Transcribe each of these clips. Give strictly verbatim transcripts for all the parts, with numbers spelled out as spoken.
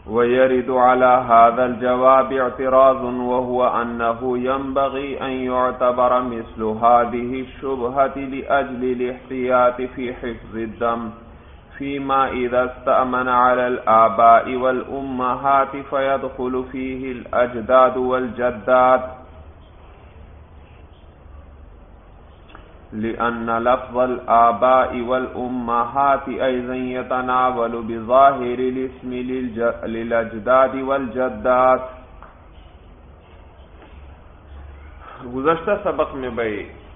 Weird على هذا الجواب اعتراض وهو أنه ينبغي أن يعتبر مثل هذه الشبهة لأجل الاحتياط في حفظ الدم فيما إذا استأمن على الآباء والأمهات فيدخل فيه الأجداد والجدات لأن لفظ الآباء والأمهات أيضا يتناول بظاهر الاسم للأجداد والجدات. گزشتہ سبق میں بھائی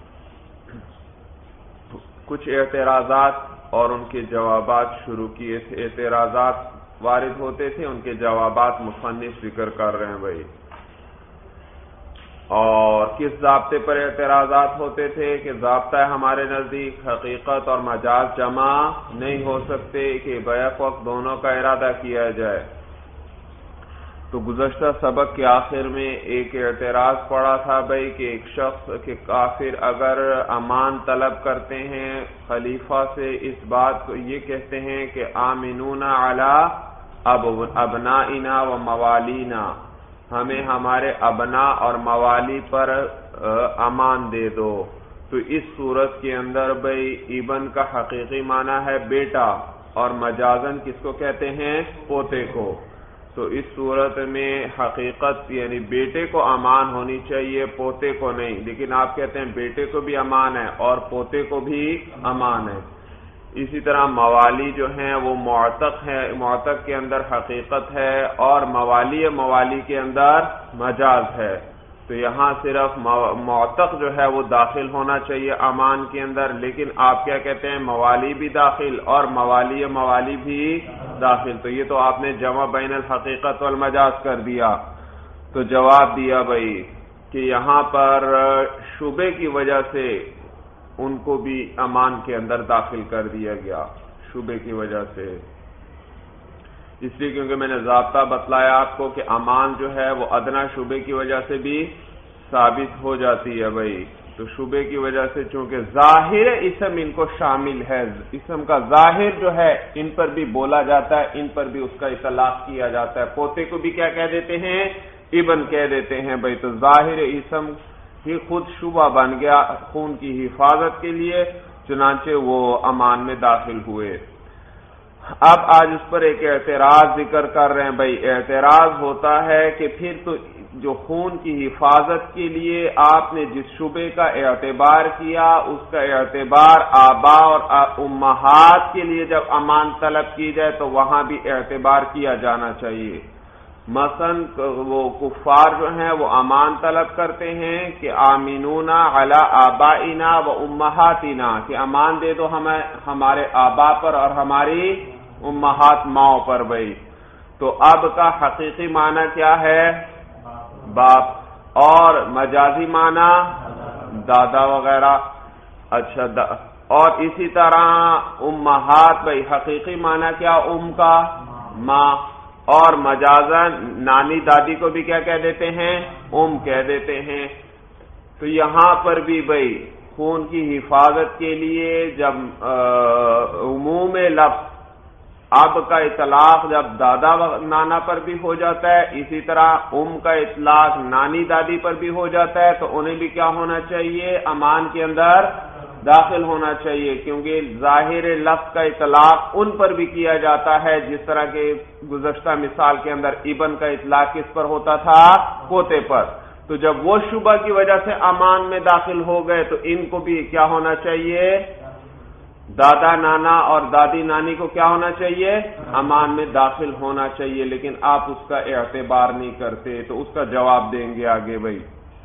کچھ اعتراضات اور ان کے جوابات شروع کیے تھے. اعتراضات وارد ہوتے تھے، ان کے جوابات مصنف ذکر کر رہے ہیں بھائی. اور کس ضابطے پر اعتراضات ہوتے تھے کہ ضابطہ ہمارے نزدیک حقیقت اور مجاز جمع نہیں ہو سکتے کہ بیک وقت دونوں کا ارادہ کیا جائے. تو گزشتہ سبق کے آخر میں ایک اعتراض پڑا تھا بھائی کہ ایک شخص کے کافر اگر امان طلب کرتے ہیں خلیفہ سے، اس بات کو یہ کہتے ہیں کہ آمنون علی ابنائنا و موالینا، ہمیں ہمارے ابنا اور موالی پر امان دے دو، تو اس صورت کے اندر بھائی ابن کا حقیقی معنی ہے بیٹا اور مجازن کس کو کہتے ہیں؟ پوتے کو. تو اس صورت میں حقیقت یعنی بیٹے کو امان ہونی چاہیے، پوتے کو نہیں. لیکن آپ کہتے ہیں بیٹے کو بھی امان ہے اور پوتے کو بھی امان ہے. اسی طرح موالی جو ہیں وہ معتق ہے، معتق کے اندر حقیقت ہے اور موالی موالی کے اندر مجاز ہے. تو یہاں صرف معتق جو ہے وہ داخل ہونا چاہیے امان کے اندر، لیکن آپ کیا کہتے ہیں موالی بھی داخل اور موالی موالی بھی داخل. تو یہ تو آپ نے جمع بین الحقیقت والمجاز کر دیا. تو جواب دیا بھائی کہ یہاں پر شبے کی وجہ سے ان کو بھی امان کے اندر داخل کر دیا گیا، شبے کی وجہ سے. اس لیے کیونکہ میں نے ضابطہ بتلایا آپ کو کہ امان جو ہے وہ ادنا شبے کی وجہ سے بھی ثابت ہو جاتی ہے بھائی. تو شبے کی وجہ سے چونکہ ظاہر اسم ان کو شامل ہے، اسم کا ظاہر جو ہے ان پر بھی بولا جاتا ہے، ان پر بھی اس کا اطلاق کیا جاتا ہے. پوتے کو بھی کیا کہہ دیتے ہیں؟ ابن کہہ دیتے ہیں بھائی. تو ظاہر اسم ہی خود شبہ بن گیا خون کی حفاظت کے لیے، چنانچہ وہ امان میں داخل ہوئے. اب آج اس پر ایک اعتراض ذکر کر رہے ہیں بھائی. اعتراض ہوتا ہے کہ پھر تو جو خون کی حفاظت کے لیے آپ نے جس شبے کا اعتبار کیا اس کا اعتبار آبا اور امہات کے لیے جب امان طلب کی جائے تو وہاں بھی اعتبار کیا جانا چاہیے. مثلا وہ کفار جو ہیں وہ امان طلب کرتے ہیں کہ آمینونا علی آبائنا و امہاتنا، کہ امان دے دو ہمیں ہمارے آبا پر اور ہماری امہات ماؤں پر بھائی. تو اب کا حقیقی معنی کیا ہے؟ باپ، اور مجازی معنی دادا وغیرہ. اچھا دا اور اسی طرح امہات بھائی حقیقی معنی کیا؟ ام کا ماں، اور مجازن نانی دادی کو بھی کیا کہہ دیتے ہیں؟ ام کہہ دیتے ہیں. تو یہاں پر بھی بھائی خون کی حفاظت کے لیے جب عموم لفظ اب کا اطلاق جب دادا و نانا پر بھی ہو جاتا ہے، اسی طرح ام کا اطلاق نانی دادی پر بھی ہو جاتا ہے، تو انہیں بھی کیا ہونا چاہیے؟ امان کے اندر داخل ہونا چاہیے، کیونکہ ظاہر لفظ کا اطلاق ان پر بھی کیا جاتا ہے جس طرح کے گزشتہ مثال کے اندر ابن کا اطلاق کس پر ہوتا تھا؟ پوتے پر. تو جب وہ شبہ کی وجہ سے امان میں داخل ہو گئے تو ان کو بھی کیا ہونا چاہیے؟ دادا نانا اور دادی نانی کو کیا ہونا چاہیے؟ امان میں داخل ہونا چاہیے. لیکن آپ اس کا اعتبار نہیں کرتے، تو اس کا جواب دیں گے آگے بھائی.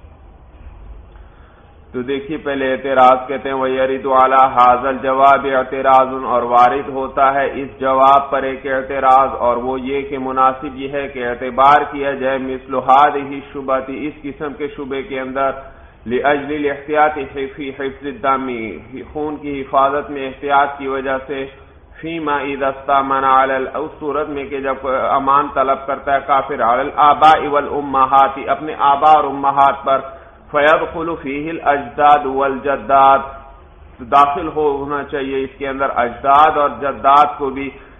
تو دیکھیے پہلے اعتراض کہتے ہیں وَيَرِدُ عَلَى هَذَا الْجَوَابِ اعتراض، اور وارد ہوتا ہے اس جواب پر ایک اعتراض، اور وہ یہ کہ مناسب یہ ہے کہ اعتبار کیا جائے مثل هذه الشبهة، اس قسم کے شبے کے اندر لِأَجْلِ الْاحْتِياطِ فِي حِفْظِ الدَّمِ، خون کی حفاظت میں احتیاط کی وجہ سے، فِيمَا إِذَا اسْتَأْمَنَ عَلَى اس صورت میں کہ جب امان طلب کرتا ہے کافر عَلَى الْآبَاءِ وَالْأُمَّهَاتِ، اپنے آبا اور امہات پر، فَيَدْخُلُ فِيهِ الْأَجْدَادُ وَالْجَدَّاتُ، داخل ہونا چاہیے اس کے اندر اجداد اور جدات کو بھی،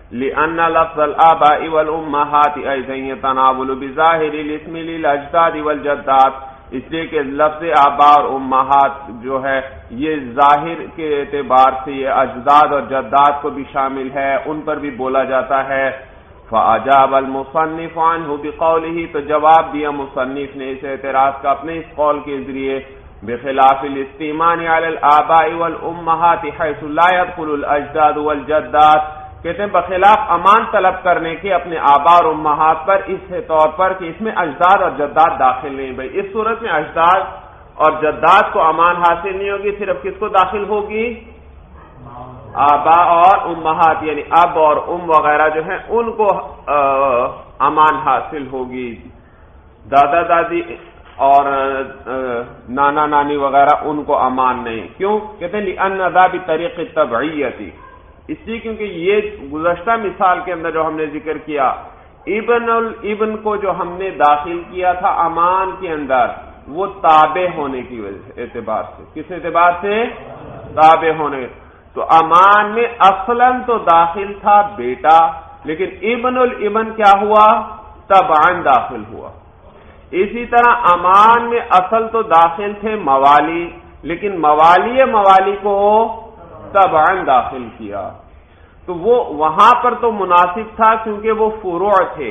لأن لفظ الآباء والأمهات أيضا يتناول بظاهر الاسم للأجداد والجدات، اس لیے کہ لفظ آبا اور امہات جو ہے یہ ظاہر کے اعتبار سے یہ اجداد اور جدات کو بھی شامل ہے، ان پر بھی بولا جاتا ہے۔ فأجاب المصنف عنه بقوله، تو جواب دیا مصنف نے اس اعتراض کا اپنے اس قول کے ذریعے، بخلاف الاستیمان على الآباء والأمهات حيث لا يدخل الأجداد والجدات، کہتے ہیں بخلاف امان طلب کرنے کے اپنے آبا اور امہات پر اس طور پر کہ اس میں اجداد اور جداد داخل نہیں۔ بھائی اس صورت میں اجداد اور جداد کو امان حاصل نہیں ہوگی، صرف کس کو داخل ہوگی؟ آبا اور امہات، یعنی اب اور ام وغیرہ جو ہیں ان کو امان حاصل ہوگی، دادا دادی اور نانا نانی وغیرہ ان کو امان نہیں۔ کیوں؟ کہتے ہیں لأن ذا بطریق التبعیتی، اس لیے کیونکہ یہ گزشتہ مثال کے اندر جو ہم نے ذکر کیا، ابن الابن کو جو ہم نے داخل کیا تھا امان کے اندر، وہ تابع ہونے کی وجہ سے اعتبار سے، کس اعتبار سے؟ تابع ہونے، تو امان میں اصلاً تو داخل تھا بیٹا، لیکن ابن الابن کیا ہوا؟ تبعاً داخل ہوا۔ اسی طرح امان میں اصل تو داخل تھے موالی، لیکن موالی موالی کو تبعاً داخل کیا، تو وہ وہاں پر تو مناسب تھا کیونکہ وہ فروع تھے۔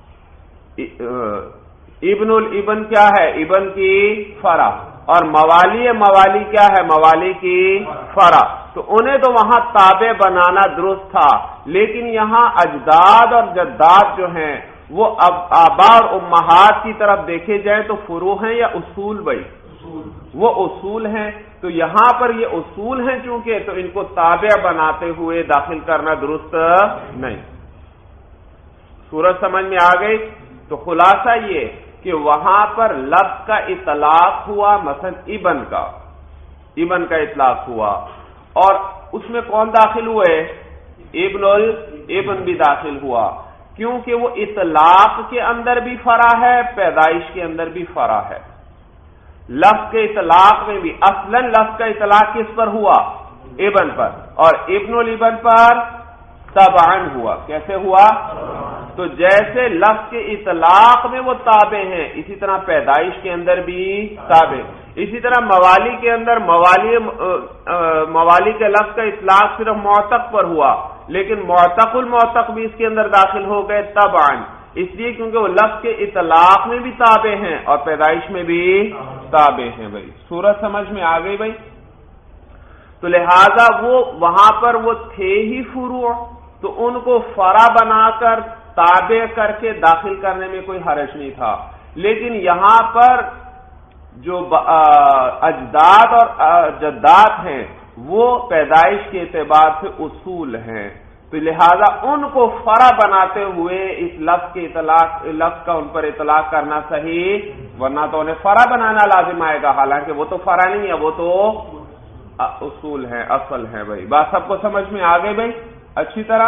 ابن الابن کیا ہے؟ ابن کی فرع، اور موالی موالی کیا ہے؟ موالی کی فرع، تو انہیں تو وہاں تابع بنانا درست تھا، لیکن یہاں اجداد اور جداد جو ہیں وہ اب آبا اور امہات کی طرف دیکھے جائیں تو فروع ہیں یا اصول؟ بھائی وہ اصول ہیں، تو یہاں پر یہ اصول ہیں چونکہ، تو ان کو تابع بناتے ہوئے داخل کرنا درست نہیں۔ سورج سمجھ میں آ گئی؟ تو خلاصہ یہ کہ وہاں پر لفظ کا اطلاق ہوا، مثلا ابن کا ابن کا اطلاق ہوا، اور اس میں کون داخل ہوئے؟ ابن الابن بھی داخل ہوا، کیونکہ وہ اطلاق کے اندر بھی فرع ہے، پیدائش کے اندر بھی فرع ہے۔ لفظ کے اطلاق میں بھی اصلاً لفظ کا اطلاق کس پر ہوا؟ ابن پر، اور ابن الابن پر تبعاً ہوا۔ کیسے ہوا؟ تو جیسے لفظ کے اطلاق میں وہ تابع ہیں، اسی طرح پیدائش کے اندر بھی تابع، اسی طرح موالی کے اندر موالی موالی کے لفظ کا اطلاق صرف معتق پر ہوا، لیکن معتق المعتق بھی اس کے اندر داخل ہو گئے تبعاً، اس لیے کیونکہ وہ لفظ کے اطلاق میں بھی تابع ہیں اور پیدائش میں بھی تابع ہیں۔ بھائی سورج سمجھ میں آ گئی؟ بھائی تو لہذا وہ وہاں پر وہ تھے ہی فروع، تو ان کو فرع بنا کر تابع کر کے داخل کرنے میں کوئی حرج نہیں تھا، لیکن یہاں پر جو اجداد اور جدات ہیں وہ پیدائش کے اعتبار سے اصول ہیں، تو لہذا ان کو فرع بناتے ہوئے اس لفظ کے اطلاق لفظ کا ان پر اطلاق کرنا صحیح، ورنہ تو انہیں فرع بنانا لازم آئے گا، حالانکہ وہ تو فرع نہیں ہے، وہ تو اصول ہیں، اصل ہیں۔ بھائی بات سب کو سمجھ میں آ گئی؟ بھائی اچھی طرح؟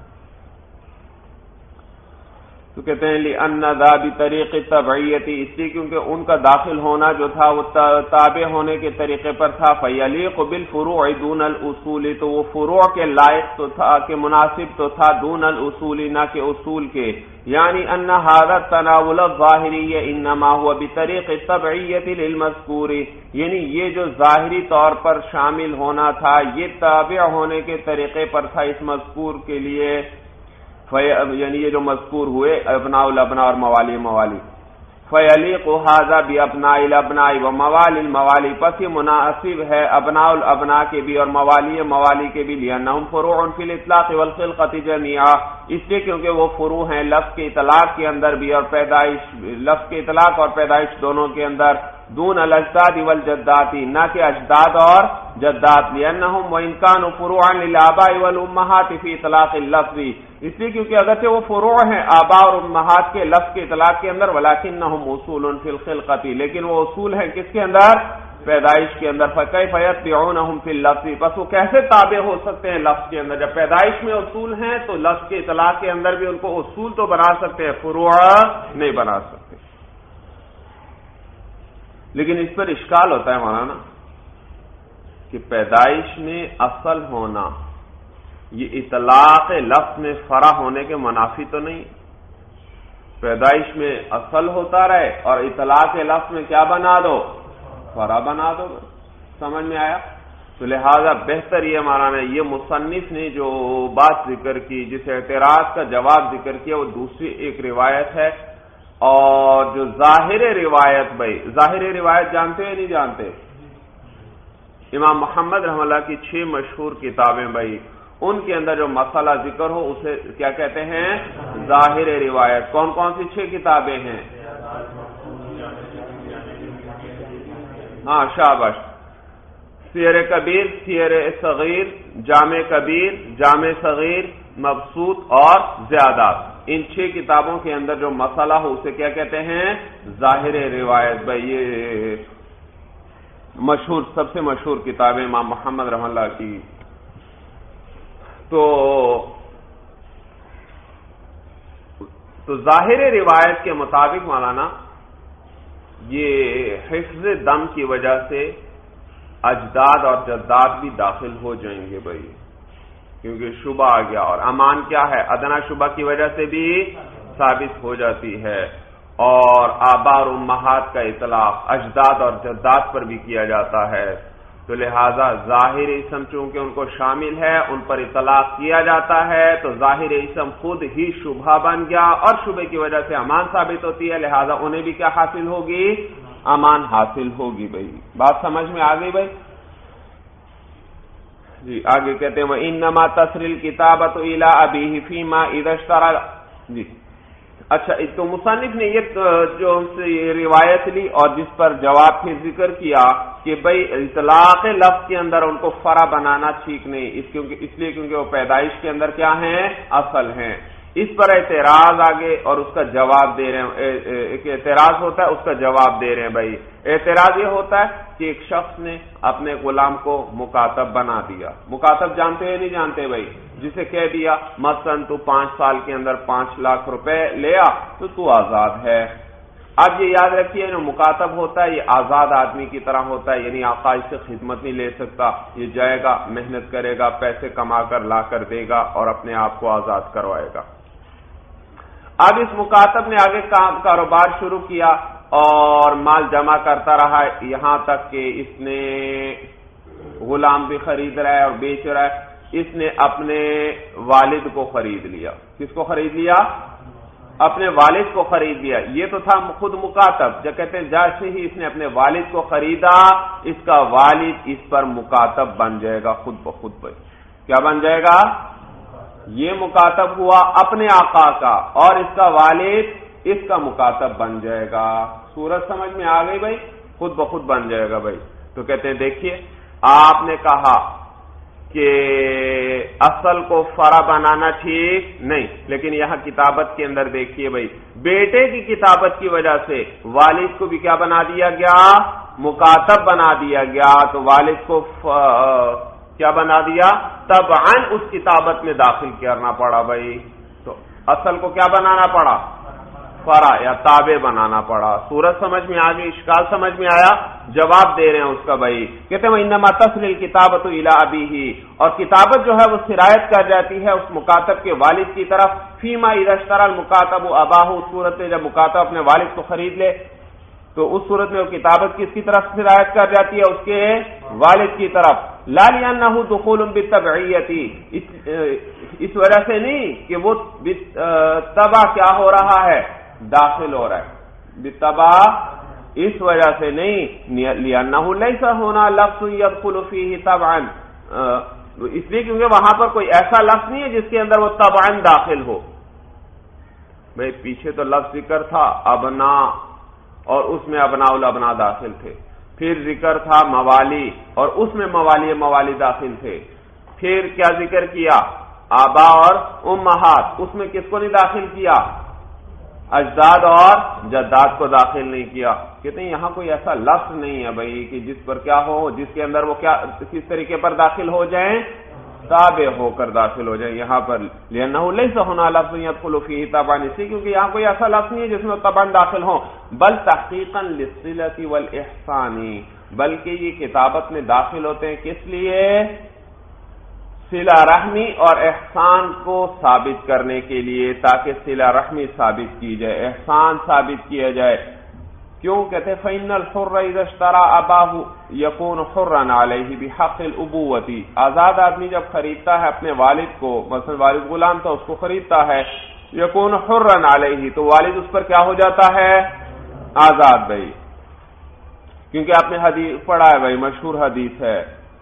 تو کہتے ہیں لأن ذا بطریق التبعیت، اس لیے کیونکہ ان کا داخل ہونا جو تھا وہ تابع ہونے کے طریقے پر تھا، فیلیق بالفروع دون الاصول، تو وہ فروع کے لائق تو تھا کہ مناسب تو تھا، دون الاصول نہ کہ اصول کے، یعنی ان هذا التناول الظاہری انما هو بطریق التبعیت للمذکور، یعنی یہ جو ظاہری طور پر شامل ہونا تھا یہ تابع ہونے کے طریقے پر تھا اس مذکور کے لیے، یعنی یہ جو مذکور ہوئے ابناء الابناء اور موالی موالی، فیلیق ھذا بابناء الابناء و موالی الموالی، پس یہ مناسب ہے ابناء الابناء کے بھی اور موالی موالی کے بھی، لأنہم فروع فی الاطلاق والخلقۃ جميعا، اس لیے کیونکہ وہ فروع ہیں لفظ کے اطلاق کے اندر بھی اور پیدائش، لفظ کے اطلاق اور پیدائش دونوں کے اندر، دون الاجداد والجدات، نہ کہ اجداد اور جدات، لأنہم وإن كانوا فروعا للآباء والأمہات فی اطلاق اللفظ، اس لیے کیونکہ اگرچہ وہ فروع ہیں آبا اور امہات کے لفظ کے اطلاق کے اندر، ولکنہم اصول فی الخلقۃ، لیکن وہ اصول ہیں کس کے اندر؟ پیدائش کے اندر، فکیف یتبعونہم فی اللفظ، بس وہ کیسے تابع ہو سکتے ہیں لفظ کے اندر؟ جب پیدائش میں اصول ہیں تو لفظ کے اطلاق کے اندر بھی ان کو اصول تو بنا سکتے ہیں، فروع نہیں بنا سکتے۔ لیکن اس پر اشکال ہوتا ہے مولانا کہ پیدائش میں اصل ہونا یہ اطلاق لفظ میں فرع ہونے کے منافی تو نہیں، پیدائش میں اصل ہوتا رہے اور اطلاق لفظ میں کیا بنا دو، فرع بنا دو. سمجھ میں آیا؟ تو لہذا بہتر یہ مانا، یہ مصنف نے جو بات ذکر کی، جس اعتراض کا جواب ذکر کیا، وہ دوسری ایک روایت ہے. اور جو ظاہر روایت، بھائی ظاہر روایت جانتے ہیں نہیں جانتے؟ امام محمد رحمہ اللہ کی چھ مشہور کتابیں، بھائی ان کے اندر جو مسئلہ ذکر ہو اسے کیا کہتے ہیں؟ ظاہر روایت. کون کون سی چھ کتابیں ہیں؟ ہاں شاباش. سیر کبیر، سیر صغیر، جامع کبیر، جامع صغیر، مبسوط اور زیادات. ان چھ کتابوں کے اندر جو مسئلہ ہو اسے کیا کہتے ہیں؟ ظاہر روایت. بھائی یہ مشہور، سب سے مشہور کتابیں امام محمد رحمہ اللہ کی. تو تو ظاہر روایت کے مطابق مولانا یہ حفظ دم کی وجہ سے اجداد اور جداد بھی داخل ہو جائیں گے بھائی، کیونکہ شبہ آ گیا. اور امان کیا ہے؟ ادنا شبہ کی وجہ سے بھی ثابت ہو جاتی ہے. اور آبا اور امہات کا اطلاق اجداد اور جداد پر بھی کیا جاتا ہے. تو لہذا ظاہر اسم چونکہ ان کو شامل ہے، ان پر اطلاق کیا جاتا ہے، تو ظاہر اسم خود ہی شبہ بن گیا اور شبہ کی وجہ سے امان ثابت ہوتی ہے. لہذا انہیں بھی کیا حاصل ہوگی؟ امان حاصل ہوگی. بھائی بات سمجھ میں آ گئی بھائی؟ جی آگے کہتے ہیں وَإِنَّمَا تَسْرِ الْكِتَابَةُ إِلَىٰ أَبِيهِ فِيمَا إِذَا اشْتَرَى. جی اچھا، تو مصنف نے یہ جو روایت لی اور جس پر جواب پھر ذکر کیا کہ بھائی اطلاق لفظ کے اندر ان کو فرع بنانا ٹھیک نہیں، اس کیونکہ اس لیے کیونکہ وہ پیدائش کے اندر کیا ہیں؟ اصل ہیں. اس پر اعتراض آگے اور اس کا جواب دے رہے ہیں. ایک اعتراض ہوتا ہے، اس کا جواب دے رہے ہیں. بھائی اعتراض یہ ہوتا ہے کہ ایک شخص نے اپنے غلام کو مکاتب بنا دیا. مکاتب جانتے ہیں نہیں جانتے بھائی؟ جسے کہہ دیا مثلاً تو پانچ سال کے اندر پانچ لاکھ روپے لیا تو تو آزاد ہے. اب یہ یاد رکھیے جو مکاتب ہوتا ہے یہ آزاد آدمی کی طرح ہوتا ہے، یعنی آقا اس سے خدمت نہیں لے سکتا. یہ جائے گا، محنت کرے گا، پیسے کما کر لا کر دے گا اور اپنے آپ کو آزاد کروائے گا. اب اس مکاتب نے آگے کام کاروبار شروع کیا اور مال جمع کرتا رہا، یہاں تک کہ اس نے غلام بھی خرید رہا ہے اور بیچ رہا ہے. اس نے اپنے والد کو خرید لیا. کس کو خرید لیا؟ اپنے والد کو خرید لیا. یہ تو تھا خود مکاتب. جب کہتے ہیں جیسے ہی اس نے اپنے والد کو خریدا، اس کا والد اس پر مکاتب بن جائے گا خود بخود. پر کیا بن جائے گا؟ یہ مکاتب ہوا اپنے آقا کا اور اس کا والد اس کا مکاتب بن جائے گا. صورت سمجھ میں آ گئی بھائی؟ خود بخود بن جائے گا بھائی. تو کہتے ہیں دیکھیے آپ نے کہا کہ اصل کو فرع بنانا ٹھیک نہیں، لیکن یہاں کتابت کے اندر دیکھیے بھائی، بیٹے کی کتابت کی وجہ سے والد کو بھی کیا بنا دیا گیا؟ مکاتب بنا دیا گیا. تو والد کو ف... کیا بنا دیا؟ طبعاً اس کتابت میں داخل کرنا پڑا بھائی. تو اصل کو کیا بنانا پڑا؟ فرع یا تابع بنانا پڑا. صورت سمجھ میں آ گئی؟ اشکال سمجھ میں آیا؟ جواب دے رہے ہیں اس کا بھائی. کہتے ہیں انما تصل الکتابۃ الی ابیہ، اور کتابت جو ہے وہ سرایت کر جاتی ہے اس مکاتب کے والد کی طرف. فیما اذا اشترى المکاتب اباہ، اس صورت میں جب مکاتب اپنے والد کو خرید لے تو اس صورت میں وہ کتابت کس کی طرف سرایت کر جاتی ہے؟ اس کے والد کی طرف. لا لانه دخول بالتبعیۃ، اس وجہ سے نہیں کہ وہ تبع کیا ہو رہا ہے؟ داخل ہو رہا ہے. بالتبع اس وجہ سے نہیں، لانه ليس هنا لفظ يدخل فيه طبعا، اس لیے کیونکہ وہاں پر کوئی ایسا لفظ نہیں ہے جس کے اندر وہ طبعا داخل ہو. بھائی پیچھے تو لفظ ذکر تھا ابنا اور اس میں ابناء الابناء داخل تھے. پھر ذکر تھا موالی اور اس میں موالی موالی داخل تھے. پھر کیا ذکر کیا؟ آبا اور امہات، اس میں کس کو نہیں داخل کیا؟ اجداد اور جداد کو داخل نہیں کیا. کہتے ہیں یہاں کوئی ایسا لفظ نہیں ہے بھائی کہ جس پر کیا ہو، جس کے اندر وہ کیا کس طریقے پر داخل ہو جائیں؟ تابع ہو کر داخل ہو جائیں. یہاں پر لأنه ليس هنا لفظ يدخل فيه طبعا، اسی کیونکہ یہاں کوئی ایسا لفظ نہیں ہے جس میں طبعا داخل ہو. بل تحقیقا للصلة والإحسان، بلکہ یہ کتابت میں داخل ہوتے ہیں کس لیے؟ صلہ رحمی اور احسان کو ثابت کرنے کے لیے، تاکہ صلہ رحمی ثابت کی جائے، احسان ثابت کیا جائے. کیوں کہتے ہیں فَإِنَّ الْحُرَّ إِذَا اشْتَرَىٰ أَبَاهُ يَكُونُ حُرًّا عَلَيْهِ بِحَقِّ الْأُبُوَّةِ. آزاد آدمی جب خریدتا ہے اپنے والد کو، مثلا والد غلام تھا اس کو خریدتا ہے، يَكُونُ حُرًّا عَلَيْهِ، تو والد اس پر کیا ہو جاتا ہے؟ آزاد بھائی. کیونکہ آپ نے حدیث پڑھا ہے بھائی، مشہور حدیث ہے،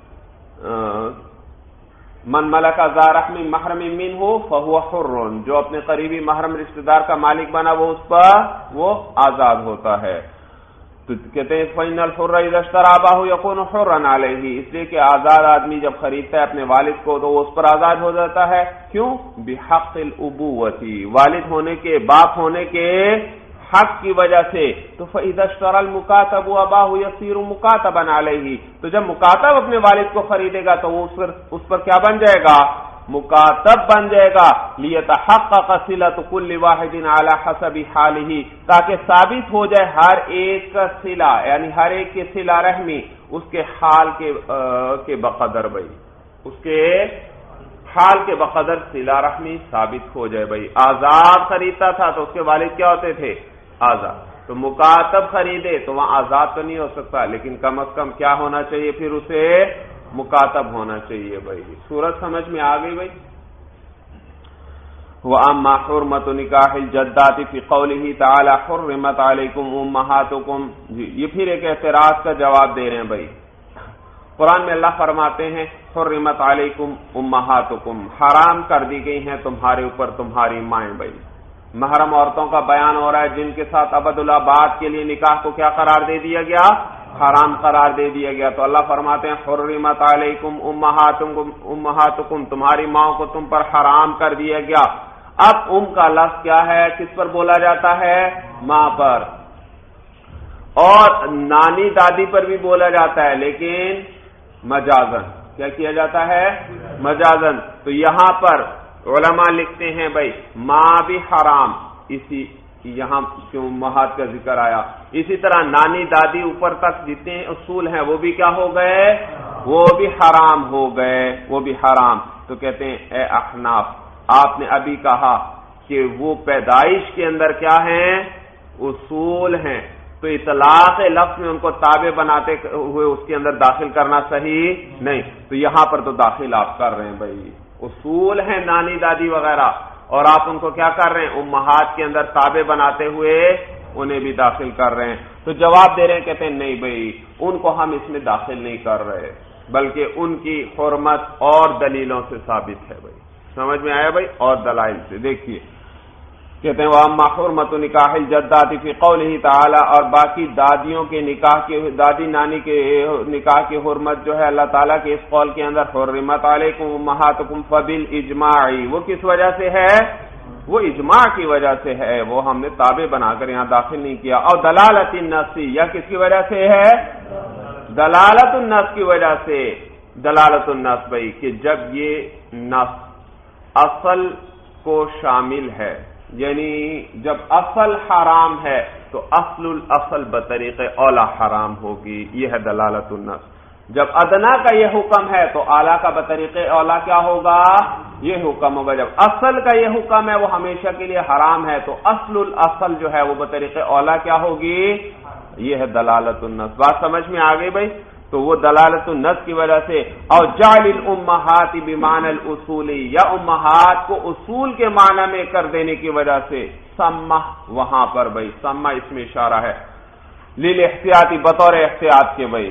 من ملک ذا رحم محرم منہ فہو حر، جو اپنے قریبی محرم رشتہ دار کا مالک بنا وہ اس پر وہ آزاد ہوتا ہے. تو کہتے ہیں فإن الحر اذا اشترى اباه يكون حرا عليه، اس لیے کہ آزاد آدمی جب خریدتا ہے اپنے والد کو تو وہ اس پر آزاد ہو جاتا ہے. کیوں؟ بحق الابوۃ، والد ہونے کے، باپ ہونے کے حق کی وجہ سے. تو فإذا اشترى المكاتب اباه يصير مكاتبا عليه، تو جب مکاتب اپنے والد کو خریدے گا تو وہ اس پر اس پر کیا بن جائے گا؟ مکاتب بن جائے گا. لیتحقق صلۃ کل واحد علی حسب حالہ، تاکہ ثابت ہو جائے ہر ایک کا صلہ، یعنی ہر ایک کی صلہ رحمی اس کے حال کے کے بقدر بھائی، اس کے حال کے بقدر صلہ رحمی ثابت ہو جائے بھائی. آزاد خریدتا تھا تو اس کے والد کیا ہوتے تھے؟ آزاد. تو مکاتب خریدے تو وہاں آزاد تو نہیں ہو سکتا، لیکن کم از کم کیا ہونا چاہیے؟ پھر اسے مکاتب ہونا چاہیے بھائی. صورت سمجھ میں آ گئی بھائی. وَأَمَّا حُرْمَةُ نِكَاحِ الْجَدَّاتِ فِي قَوْلِهِ تَعَالَى حُرِّمَتْ عَلَيْكُمْ أُمَّهَاتُكُمْ، جی یہ پھر ایک اعتراض کا جواب دے رہے ہیں بھائی. قرآن میں اللہ فرماتے ہیں حرمت علیکم امہاتکم، حرام کر دی گئی ہیں تمہارے اوپر تمہاری مائیں بھائی. محرم عورتوں کا بیان ہو رہا ہے جن کے ساتھ ابد الآباد کے لیے نکاح کو کیا قرار دے دیا گیا؟ حرام قرار دے دیا گیا. تو اللہ فرماتے ہیں حرمت علیکم امہاتکم، امہاتکم تمہاری ماں کو تم پر حرام کر دیا گیا. اب ام کا لفظ کیا ہے؟ کس پر بولا جاتا ہے؟ ماں پر. اور نانی دادی پر بھی بولا جاتا ہے لیکن مجازن. کیا کیا جاتا ہے؟ مجازن. تو یہاں پر علماء لکھتے ہیں بھائی ماں بھی حرام، اسی یہاں کیوں امہات کا ذکر آیا. اسی طرح نانی دادی اوپر تک جتنے اصول ہیں وہ بھی کیا ہو گئے؟ وہ بھی حرام ہو گئے، وہ بھی حرام. تو کہتے ہیں اے احناف، آپ نے ابھی کہا کہ وہ پیدائش کے اندر کیا ہیں؟ اصول ہیں. تو اطلاق لفظ میں ان کو تابع بناتے ہوئے اس کے اندر داخل کرنا صحیح نہیں. تو یہاں پر تو داخل آپ کر رہے ہیں بھائی، اصول ہیں نانی دادی وغیرہ، اور آپ ان کو کیا کر رہے ہیں؟ امہات کے اندر تابع بناتے ہوئے انہیں بھی داخل کر رہے ہیں. تو جواب دے رہے ہیں، کہتے ہیں نہیں بھائی ان کو ہم اس میں داخل نہیں کر رہے، بلکہ ان کی حرمت اور دلیلوں سے ثابت ہے بھائی. سمجھ میں آیا بھائی؟ اور دلائل سے دیکھیے. کہتے ہیں وَأَمَّا حُرْمَةُ نِكَاحِ الْجَدَّاتِ فِي قَوْلِهِ تَعَالَى، اور باقی دادیوں کے نکاح کے، دادی نانی کے نکاح کی حرمت جو ہے اللہ تعالیٰ کے اس قول کے اندر حرمت علیکم امہاتکم فبالإجماع، وہ کس وجہ سے ہے؟ وہ اجماع کی وجہ سے ہے، وہ ہم نے تابع بنا کر یہاں داخل نہیں کیا. اور دلالت النص، یا کس کی وجہ سے ہے؟ دلالت النص کی وجہ سے. دلالت النص بھائی کہ جب یہ نص اصل کو شامل ہے، یعنی جب اصل حرام ہے تو اصل الاصل بطریق اولا حرام ہوگی، یہ ہے دلالت النص. جب ادنا کا یہ حکم ہے تو اعلیٰ کا بطریق اولا کیا ہوگا؟ یہ حکم ہوگا. جب اصل کا یہ حکم ہے وہ ہمیشہ کے لیے حرام ہے تو اصل الاصل جو ہے وہ بطریق اولا کیا ہوگی؟ یہ ہے دلالت النص. بات سمجھ میں آ گئی بھائی؟ تو وہ دلالت النص کی وجہ سے. اور جعل الامہات بمعنی الاصول، یا امہات کو اصول کے معنی میں کر دینے کی وجہ سے. سمہ وہاں پر بھائی سمہ اس میں اشارہ ہے للاحتیاطی، بطور احتیاط کے بھائی،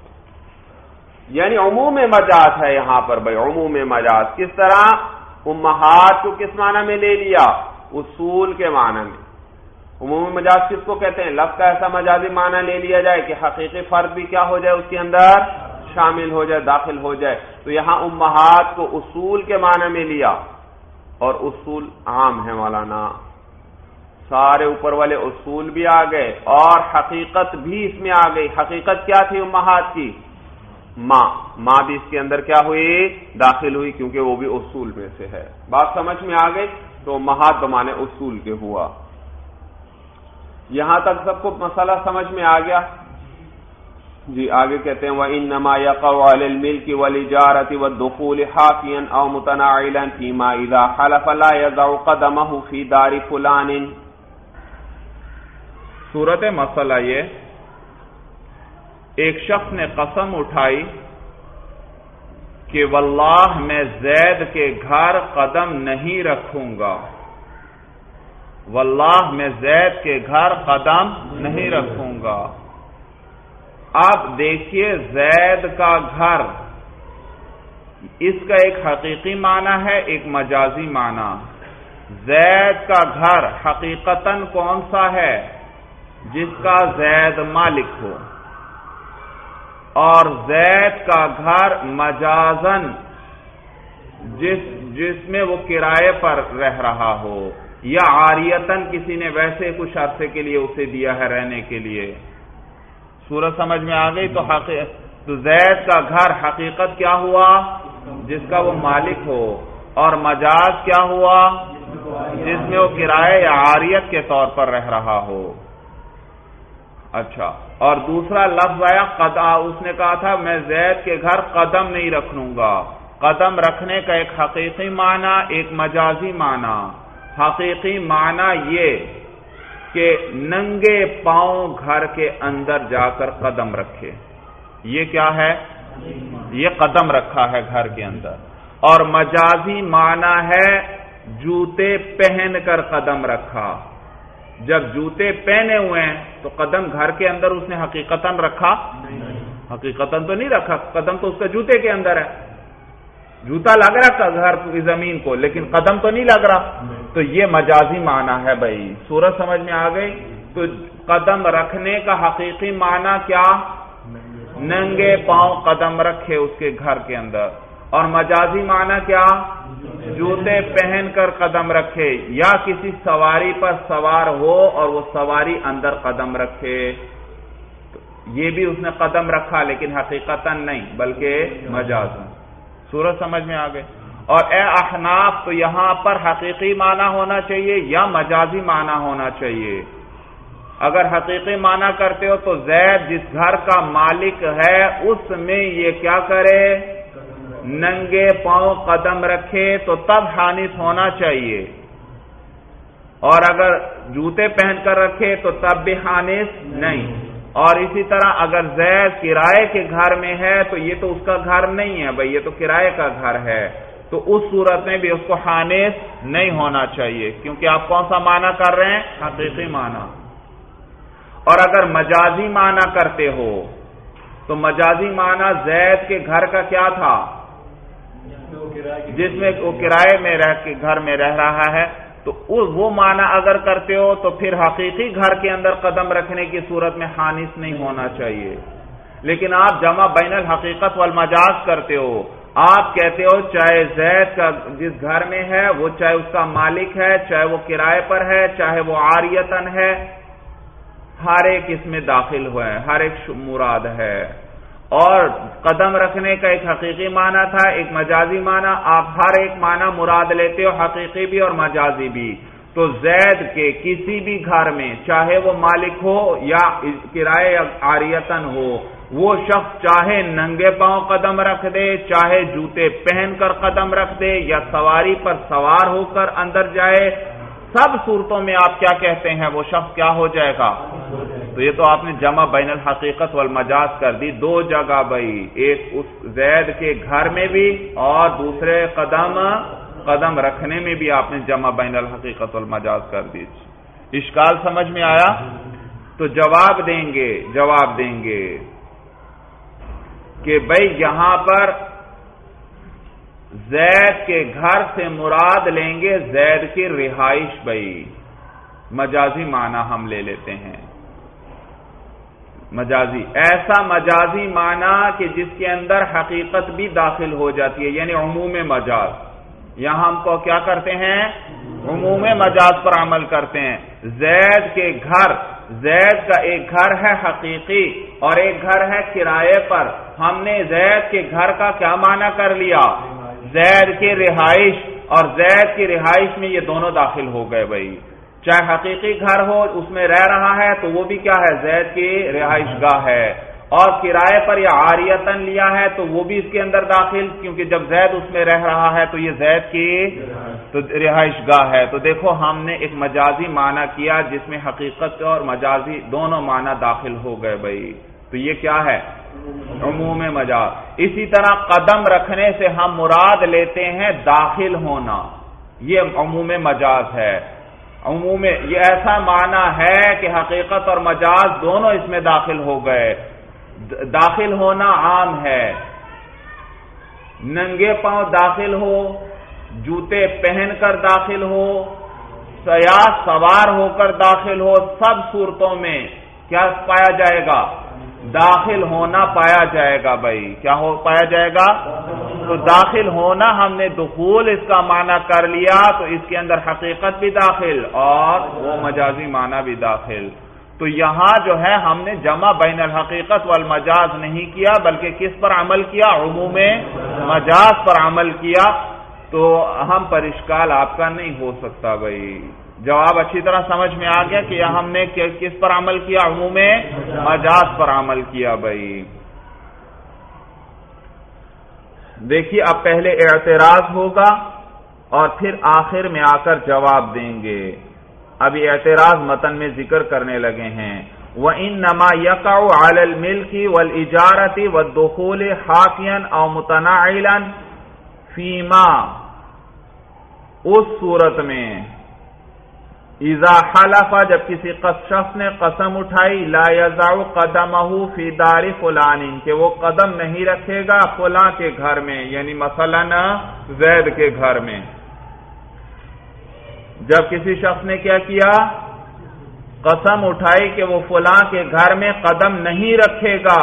یعنی عموم مجاز ہے یہاں پر بھائی. عموم مجاز کس طرح؟ امہات کو کس معنی میں لے لیا؟ اصول کے معنی میں. عمومی مجاز کس کو کہتے ہیں؟ لفظ کا ایسا مجازی معنی لے لیا جائے کہ حقیقی فرد بھی کیا ہو جائے، اس کے اندر شامل ہو جائے، داخل ہو جائے. تو یہاں امہات کو اصول کے معنی میں لیا، اور اصول عام ہے مولانا، سارے اوپر والے اصول بھی آ گئے اور حقیقت بھی اس میں آ گئی. حقیقت کیا تھی امہات کی؟ ماں. ماں بھی اس کے اندر کیا ہوئی؟ داخل ہوئی، کیونکہ وہ بھی اصول میں سے ہے. بات سمجھ میں آ گئی؟ تو امہات بمانے اصول کے ہوا. یہاں تک سب کو مسئلہ سمجھ میں آ گیا؟ جی آگے کہتے ہیں وَإِنَّمَا يَقَعُ عَلَى الْمِلْكِ وَالْإِجَارَةِ وَالدُّخُولِ حَافِيًا أَوْ مُتَنَاعِلًا فِيمَا إِذَا حَلَفَ لَا يَضَعُ قَدَمَهُ فِي دَارِ فُلَانٍ۔ صورت مسئلہ یہ، ایک شخص نے قسم اٹھائی کہ واللہ میں زید کے گھر قدم نہیں رکھوں گا، واللہ میں زید کے گھر قدم نہیں رکھوں گا۔ اب دیکھیے زید کا گھر، اس کا ایک حقیقی معنی ہے، ایک مجازی معنی۔ زید کا گھر حقیقتاً کون سا ہے؟ جس کا زید مالک ہو، اور زید کا گھر مجازن جس جس میں وہ کرائے پر رہ رہا ہو، یا عاریتاً کسی نے ویسے کچھ عرصے کے لیے اسے دیا ہے رہنے کے لیے۔ سورج سمجھ میں آ گئی؟ تو تو زید کا گھر حقیقت کیا ہوا؟ جس کا وہ مالک ہو، اور مجاز کیا ہوا؟ جس میں وہ کرائے یا عاریت کے طور پر رہ رہا ہو۔ اچھا، اور دوسرا لفظ آیا قدا، اس نے کہا تھا میں زید کے گھر قدم نہیں رکھوں گا۔ قدم رکھنے کا ایک حقیقی معنی، ایک مجازی معنی۔ حقیقی معنی یہ کہ ننگے پاؤں گھر کے اندر جا کر قدم رکھے، یہ کیا ہے؟ یہ قدم رکھا ہے گھر کے اندر۔ اور مجازی معنی ہے جوتے پہن کر قدم رکھا۔ جب جوتے پہنے ہوئے ہیں تو قدم گھر کے اندر اس نے حقیقتاً رکھا؟ حقیقتاً تو نہیں رکھا، قدم تو اس کا جوتے کے اندر ہے۔ جوتا لگ رہا تھا گھر کی زمین کو، لیکن قدم تو نہیں لگ رہا، تو یہ مجازی معنی ہے بھائی۔ سورج سمجھ میں آ گئی؟ تو قدم رکھنے کا حقیقی معنی کیا؟ ننگے پاؤں قدم رکھے اس کے گھر کے اندر، اور مجازی معنی کیا؟ جوتے پہن کر قدم رکھے، یا کسی سواری پر سوار ہو اور وہ سواری اندر قدم رکھے۔ یہ بھی اس نے قدم رکھا لیکن حقیقتاً نہیں بلکہ مجازاً۔ سورج سمجھ میں آ گئے؟ اور اے احناف، تو یہاں پر حقیقی معنی ہونا چاہیے یا مجازی معنی ہونا چاہیے؟ اگر حقیقی معنی کرتے ہو تو زید جس گھر کا مالک ہے اس میں یہ کیا کرے؟ ننگے پاؤں قدم رکھے، تو تب حانث ہونا چاہیے، اور اگر جوتے پہن کر رکھے تو تب بھی حانث نہیں۔ اور اسی طرح اگر زید کرائے کے گھر میں ہے تو یہ تو اس کا گھر نہیں ہے بھائی، یہ تو کرائے کا گھر ہے، تو اس صورت میں بھی اس کو حانث نہیں ہونا چاہیے، کیونکہ آپ کون سا معنی کر رہے ہیں؟ حقیقی معنی۔ اور اگر مجازی معنی کرتے ہو تو مجازی معنی زید کے گھر کا کیا تھا؟ جس میں وہ کرائے میں رہ کے گھر میں رہ رہا ہے، تو وہ معنی اگر کرتے ہو تو پھر حقیقی گھر کے اندر قدم رکھنے کی صورت میں حانث نہیں ہونا چاہیے۔ لیکن آپ جمع بین الحقیقت والمجاز کرتے ہو، آپ کہتے ہو چاہے زید کا جس گھر میں ہے وہ چاہے اس کا مالک ہے، چاہے وہ کرائے پر ہے، چاہے وہ عاریتاً ہے، ہر ایک اس میں داخل ہوئے، ہر ایک مراد ہے۔ اور قدم رکھنے کا ایک حقیقی معنی تھا، ایک مجازی معنی، آپ ہر ایک معنی مراد لیتے ہو، حقیقی بھی اور مجازی بھی۔ تو زید کے کسی بھی گھر میں چاہے وہ مالک ہو یا کرائے یا عاریتاً ہو، وہ شخص چاہے ننگے پاؤں قدم رکھ دے، چاہے جوتے پہن کر قدم رکھ دے، یا سواری پر سوار ہو کر اندر جائے، سب صورتوں میں آپ کیا کہتے ہیں؟ وہ شخص کیا ہو جائے گا؟ تو یہ تو آپ نے جمع بین الحقیقت والمجاز کر دی، دو جگہ بھائی، ایک اس زید کے گھر میں بھی اور دوسرے قدم قدم رکھنے میں بھی آپ نے جمع بین الحقیقت والمجاز کر دی۔ اشکال سمجھ میں آیا؟ تو جواب دیں گے جواب دیں گے کہ بھائی یہاں پر زید کے گھر سے مراد لیں گے زید کی رہائش، بھائی مجازی معنی ہم لے لیتے ہیں۔ مجازی ایسا مجازی معنی کہ جس کے اندر حقیقت بھی داخل ہو جاتی ہے، یعنی عموم مجاز۔ یہاں ہم کو کیا کرتے ہیں؟ عموم مجاز پر عمل کرتے ہیں۔ زید کے گھر، زید کا ایک گھر ہے حقیقی اور ایک گھر ہے کرائے پر، ہم نے زید کے گھر کا کیا معنی کر لیا؟ زید کی رہائش، اور زید کی رہائش میں یہ دونوں داخل ہو گئے بھائی، چاہے حقیقی گھر ہو اس میں رہ رہا ہے تو وہ بھی کیا ہے؟ زید کی رہائش گاہ ہے، اور کرائے پر یا عاریتن لیا ہے تو وہ بھی اس کے اندر داخل، کیونکہ جب زید اس میں رہ رہا ہے تو یہ زید کی تو رہائش گاہ ہے۔ تو دیکھو ہم نے ایک مجازی معنی کیا جس میں حقیقت اور مجازی دونوں معنی داخل ہو گئے بھائی، تو یہ کیا ہے؟ عموم مجاز۔ اسی طرح قدم رکھنے سے ہم مراد لیتے ہیں داخل ہونا، یہ عموم مجاز ہے۔ عموم یہ ایسا معنی ہے کہ حقیقت اور مجاز دونوں اس میں داخل ہو گئے۔ داخل ہونا عام ہے، ننگے پاؤں داخل ہو، جوتے پہن کر داخل ہو، سیاح سوار ہو کر داخل ہو، سب صورتوں میں کیا پایا جائے گا؟ داخل ہونا پایا جائے گا بھائی۔ کیا ہو پایا جائے گا؟ تو داخل ہونا ہم نے دخول اس کا معنی کر لیا تو اس کے اندر حقیقت بھی داخل اور وہ مجازی معنی بھی داخل۔ تو یہاں جو ہے ہم نے جمع بین الحقیقت والمجاز نہیں کیا، بلکہ کس پر عمل کیا؟ عموم مجاز پر عمل کیا۔ تو ہم پر اشکال آپ کا نہیں ہو سکتا بھائی۔ جواب اچھی طرح سمجھ میں آ گیا کہ یہ ہم نے کس پر عمل کیا؟ عموم مجاز پر عمل کیا بھائی۔ دیکھیے اب پہلے اعتراض ہوگا اور پھر آخر میں آ کر جواب دیں گے۔ ابھی اعتراض متن میں ذکر کرنے لگے ہیں۔ وَإِنَّمَا يَقَعُ عَلَى الْمِلْكِ وَالْإِجَارَةِ وَالدُّخُولِ حَافِيًا أَوْ مُتَنَاعِلًا فِيمَا، اس صورت میں اذا حلف، جب کسی شخص نے قسم اٹھائی، لا يضع قدمه فی دار فلان، کہ وہ قدم نہیں رکھے گا فلاں کے گھر میں، یعنی مثلا زید کے گھر میں۔ جب کسی شخص نے کیا کیا؟ قسم اٹھائی کہ وہ فلاں کے گھر میں قدم نہیں رکھے گا،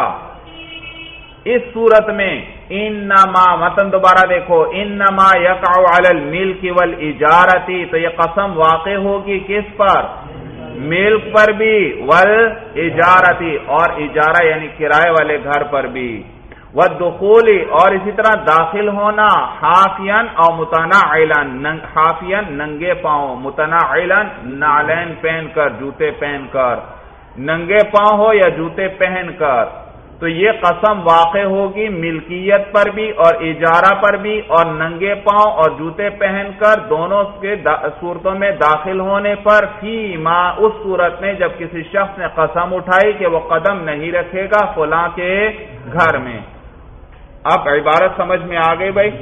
اس صورت میں انما، متن دوبارہ دیکھو، انما یقع علی الملک والاجارۃ، تو یہ قسم واقع ہوگی کس پر؟ ملک پر بھی، والاجارۃ، اور اجارہ یعنی کرائے والے گھر پر بھی، والدخول، اور اسی طرح داخل ہونا، حافیاً او متناعلا، حافیاً ننگے پاؤں، متناعلا نعلین پہن کر، جوتے پہن کر، ننگے پاؤں ہو یا جوتے پہن کر۔ تو یہ قسم واقع ہوگی ملکیت پر بھی اور اجارہ پر بھی، اور ننگے پاؤں اور جوتے پہن کر دونوں کے صورتوں میں داخل ہونے پر، فی ما، اس صورت میں جب کسی شخص نے قسم اٹھائی کہ وہ قدم نہیں رکھے گا فلاں کے گھر میں۔ اب عبارت سمجھ میں آ گئی بھائی؟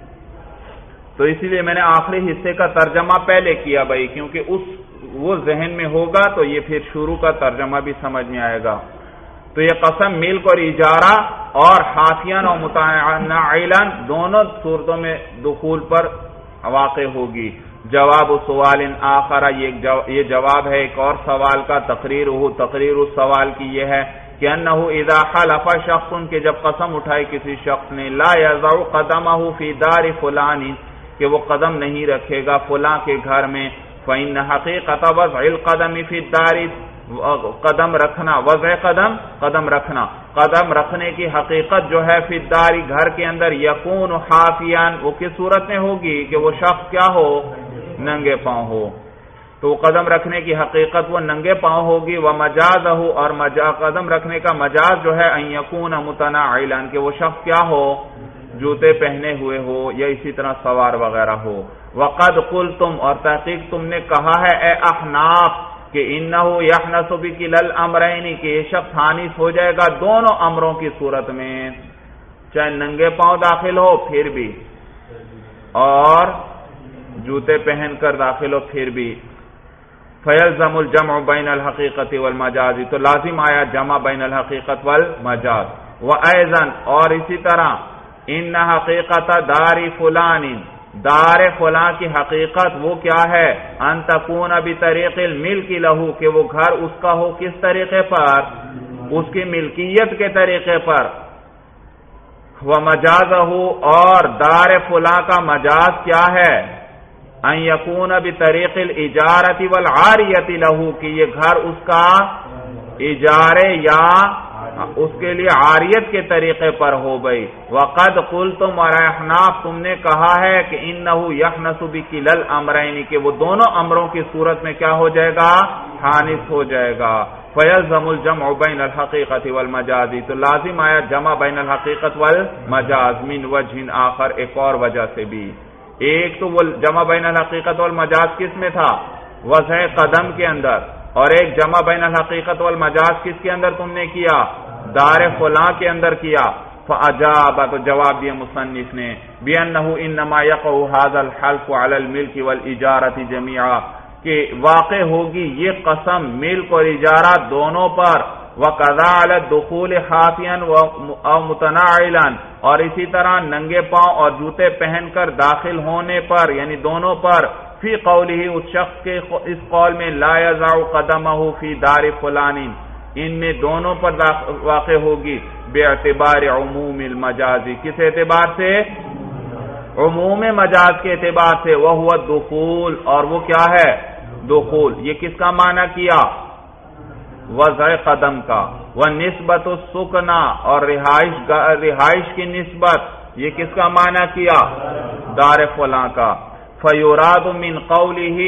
تو اسی لیے میں نے آخری حصے کا ترجمہ پہلے کیا بھائی، کیونکہ اس وہ ذہن میں ہوگا تو یہ پھر شروع کا ترجمہ بھی سمجھ میں آئے گا۔ تو یہ قسم ملک اور اجارہ اور حافیاً اور متناعلاً دونوں صورتوں میں دخول پر واقع ہوگی۔ جواب سوال آخر، یہ جواب ہے ایک اور سوال کا، تقریر ہو تقریر اس سوال کی یہ ہے کہ انہ اذا حلف شخص، کہ جب قسم اٹھائی کسی شخص نے، لا یضع قدمہ فی دار فلان، کہ وہ قدم نہیں رکھے گا فلاں کے گھر میں، فإن حقیقت وضع القدم فی الدار، قدم رکھنا، وضع قدم، قدم رکھنا، قدم رکھنے کی حقیقت جو ہے فی الدار، گھر کے اندر، یکون حافیاً، وہ کس صورت میں ہوگی کہ وہ شخص کیا ہو؟ ننگے پاؤں ہو۔ تو قدم رکھنے کی حقیقت وہ ننگے پاؤں ہوگی، ومجازہ، اور قدم رکھنے کا مجاز جو ہے ان یکون متناعلا، کہ وہ شخص کیا ہو؟ جوتے پہنے ہوئے ہو یا اسی طرح سوار وغیرہ ہو۔ وقد قلتم، اور تحقیق تم نے کہا ہے اے احناف کہ انہو یحنس بکلا الامرین، کہ یہ شخص حانس ہو جائے گا دونوں امروں کی صورت میں، چاہے ننگے پاؤں داخل ہو پھر بھی، اور جوتے پہن کر داخل ہو پھر بھی۔ فیلزم الجمع بین الحقیقت والمجاز، تو لازم آیا جمع بین الحقیقت والمجاز۔ وایضا، اور اسی طرح، ان حقیقت دار فلان، دار فلاں کی حقیقت وہ کیا ہے؟ ان تکون بطریق الملک لہو، کہ وہ گھر اس کا ہو کس طریقے پر؟ اس کی ملکیت کے طریقے پر۔ ومجازہ، اور دار فلاں کا مجاز کیا ہے؟ ان یکون بطریق الاجارۃ والعاریۃ لہو، کہ یہ گھر اس کا اجارے یا اس کے لیے عاریت کے طریقے پر ہو گئی۔ وقد قلتم، اور احناف تم نے کہا ہے کہ انہ یحنس بکلا الامرین، کہ وہ دونوں امروں کی صورت میں کیا ہو جائے گا؟ حانس ہو جائے گا۔ فیلزم الجمع بین الحقیقت والمجاز، تو لازم آیا جمع بین الحقیقت والمجاز من وجہ آخر، ایک اور وجہ سے بھی. ایک تو وہ جمع بین الحقیقت والمجاز کس میں تھا؟ وضع قدم کے اندر. اور ایک جمع بین الحقیقت والمجاز کس کے اندر تم نے کیا؟ دار فلاں کے اندر کیا. فاجاب، تو جواب دیا مصنف نے بأنه انما يقع هذا الحلف على الملك والاجارة جميعا، کہ واقع ہوگی یہ قسم ملک اور اجارہ دونوں پر. وقضا علی الدخول حافیا او متناعلا، اور اسی طرح ننگے پاؤں اور جوتے پہن کر داخل ہونے پر، یعنی دونوں پر. فی قولہ، اس شخص کے اس قول میں لا یضع قدمہ فی دار فلان، ان میں دونوں پر واقع ہوگی باعتبار عموم المجاز، کس اعتبار سے؟ عموم مجاز کے اعتبار سے. وہو الدخول، اور وہ کیا ہے؟ دخول. یہ کس کا معنی کیا؟ وضع قدم کا. ونسبت السکنا، اور رہائش رہائش کی نسبت، یہ کس کا معنی کیا؟ دار فلاں کا. فیراد من قولہ،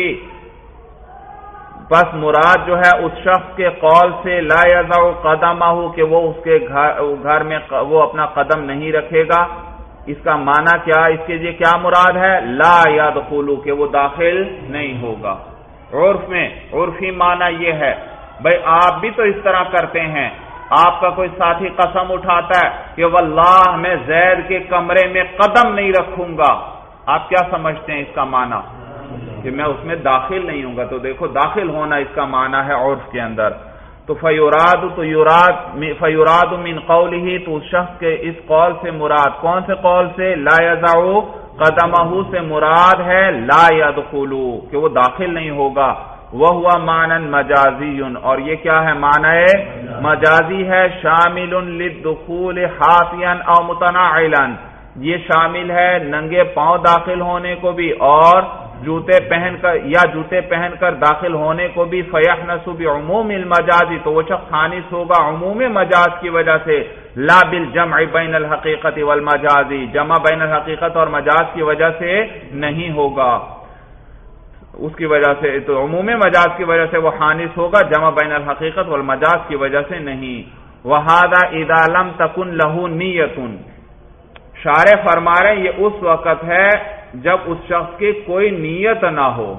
بس مراد جو ہے اس شخص کے قول سے لا یضع قدمہ، کہ وہ اس کے گھر میں وہ اپنا قدم نہیں رکھے گا. اس کا معنی کیا؟ اس کے لیے کیا مراد ہے؟ لا یدخل، کہ وہ داخل نہیں ہوگا. عرف میں عرفی معنی یہ ہے، بھئی آپ بھی تو اس طرح کرتے ہیں. آپ کا کوئی ساتھی قسم اٹھاتا ہے کہ واللہ میں زید کے کمرے میں قدم نہیں رکھوں گا. آپ کیا سمجھتے ہیں اس کا معنی؟ کہ میں اس میں داخل نہیں ہوں گا. تو دیکھو داخل ہونا اس کا معنی ہے عرف کے اندر. تو فیراد تو یراد فیراد من قولہ، تو اس شخص کے اس قول سے مراد، کون سے قول سے؟ لا یضع قدمہ سے مراد ہے لا یدخل، کہ وہ داخل نہیں ہوگا. وہو معنی مجازی، اور یہ کیا ہے؟ معنی مجازی ہے. شامل للدخول حافیا او متناعلا، یہ شامل ہے ننگے پاؤں داخل ہونے کو بھی اور جوتے پہن کر یا جوتے پہن کر داخل ہونے کو بھی. فیحنس بعموم المجاز، تو وہ شخص حانس ہوگا عموم مجاز کی وجہ سے. لا بالجمع بین الحقیقت والمجاز، جمع بین الحقیقت اور مجاز کی وجہ سے نہیں ہوگا. اس کی وجہ سے تو عموم مجاز کی وجہ سے وہ حانس ہوگا، جمع بین الحقیقت والمجاز کی وجہ سے نہیں. وہذا اذا لم تکن له نیۃ، شارح فرما رہے ہیں یہ اس وقت ہے جب اس شخص کی کوئی نیت نہ ہو.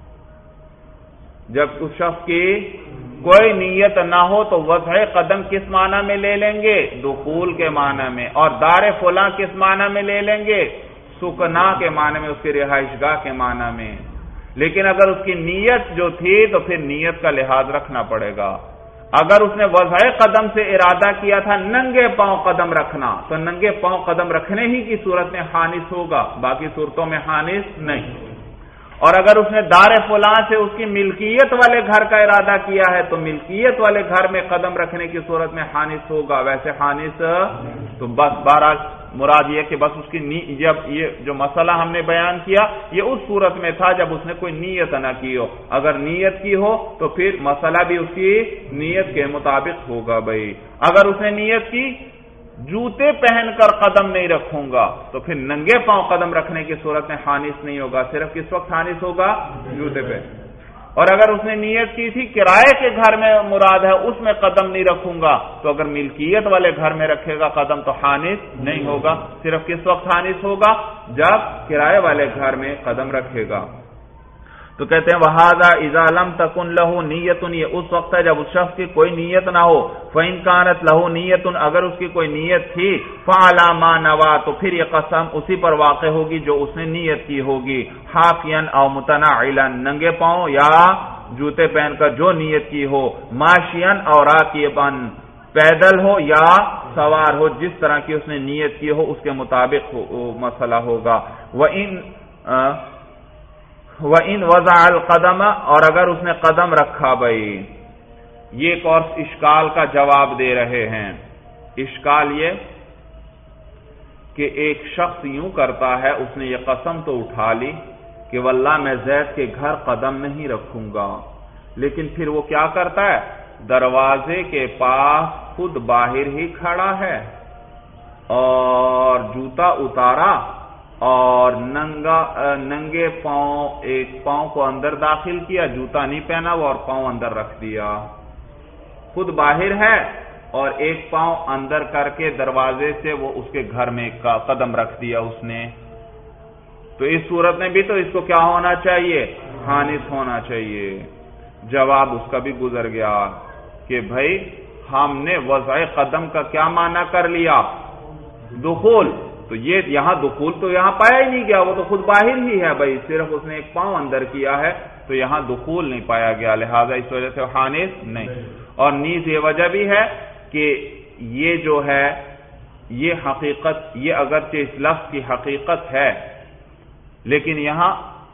جب اس شخص کی کوئی نیت نہ ہو تو وضع قدم کس معنی میں لے لیں گے؟ دخول کے معنی میں. اور دار فلاں کس معنی میں لے لیں گے؟ سکنا کے معنی میں، اس کی رہائش گاہ کے معنی میں. لیکن اگر اس کی نیت جو تھی تو پھر نیت کا لحاظ رکھنا پڑے گا. اگر اس نے وضع قدم سے ارادہ کیا تھا ننگے پاؤں قدم رکھنا، تو ننگے پاؤں قدم رکھنے ہی کی صورت میں حانس ہوگا، باقی صورتوں میں حانس نہیں. اور اگر اس نے دار فلاں سے اس کی ملکیت والے گھر کا ارادہ کیا ہے تو ملکیت والے گھر میں قدم رکھنے کی صورت میں حانس ہوگا، ویسے حانس. تو بس بہرحال مراد یہ کہ بس اس کی نی... جب یہ جو مسئلہ ہم نے بیان کیا یہ اس صورت میں تھا جب اس نے کوئی نیت نہ کی ہو. اگر نیت کی ہو تو پھر مسئلہ بھی اس کی نیت کے مطابق ہوگا. بھائی اگر اس نے نیت کی جوتے پہن کر قدم نہیں رکھوں گا تو پھر ننگے پاؤں قدم رکھنے کی صورت میں حانس نہیں ہوگا. صرف کس وقت حانس ہوگا؟ جوتے پہ. اور اگر اس نے نیت کی تھی کرائے کے گھر میں مراد ہے اس میں قدم نہیں رکھوں گا، تو اگر ملکیت والے گھر میں رکھے گا قدم تو حانس نہیں ہوگا. صرف کس وقت حانس ہوگا؟ جب کرائے والے گھر میں قدم رکھے گا. تو کہتے ہیں وہذا اذا لم تکن له نیت، یہ اس وقت ہے جب اس شخص کی کوئی نیت نہ ہو. فإن كانت له نیت، اگر اس کی کوئی نیت تھی فعلى ما نوى، تو پھر یہ قسم اسی پر واقع ہوگی جو اس نے نیت کی ہوگی. حافیا او متناعلا، ننگے پاؤں یا جوتے پہن کر جو نیت کی ہو. ماشیا او راکبا، پیدل ہو یا سوار ہو، جس طرح کی اس نے نیت کی ہو اس کے مطابق مسئلہ ہوگا. وإن وَإِنْ وَضَعَ الْقَدَمَ، اور اگر اس نے قدم رکھا. بھائی یہ ایک اور اشکال کا جواب دے رہے ہیں. اشکال یہ کہ ایک شخص یوں کرتا ہے، اس نے یہ قسم تو اٹھا لی کہ واللہ میں زید کے گھر قدم نہیں رکھوں گا، لیکن پھر وہ کیا کرتا ہے؟ دروازے کے پاس خود باہر ہی کھڑا ہے اور جوتا اتارا اور ننگا ننگے پاؤں ایک پاؤں کو اندر داخل کیا، جوتا نہیں پہنا وہ اور پاؤں اندر رکھ دیا. خود باہر ہے اور ایک پاؤں اندر کر کے دروازے سے وہ اس کے گھر میں قدم رکھ دیا اس نے، تو اس صورت میں بھی تو اس کو کیا ہونا چاہیے؟ حانث ہونا چاہیے۔ جواب اس کا بھی گزر گیا کہ بھائی ہم نے وضع قدم کا کیا معنی کر لیا؟ دخول، تو یہ یہاں دخول تو یہاں پایا ہی نہیں گیا، وہ تو خود باہر ہی ہے بھائی، صرف اس نے ایک پاؤں اندر کیا ہے، تو یہاں دخول نہیں پایا گیا، لہذا اس وجہ سے حانث نہیں۔ اور نیز یہ وجہ بھی ہے کہ یہ جو ہے یہ حقیقت، یہ اگرچہ اس لفظ کی حقیقت ہے لیکن یہاں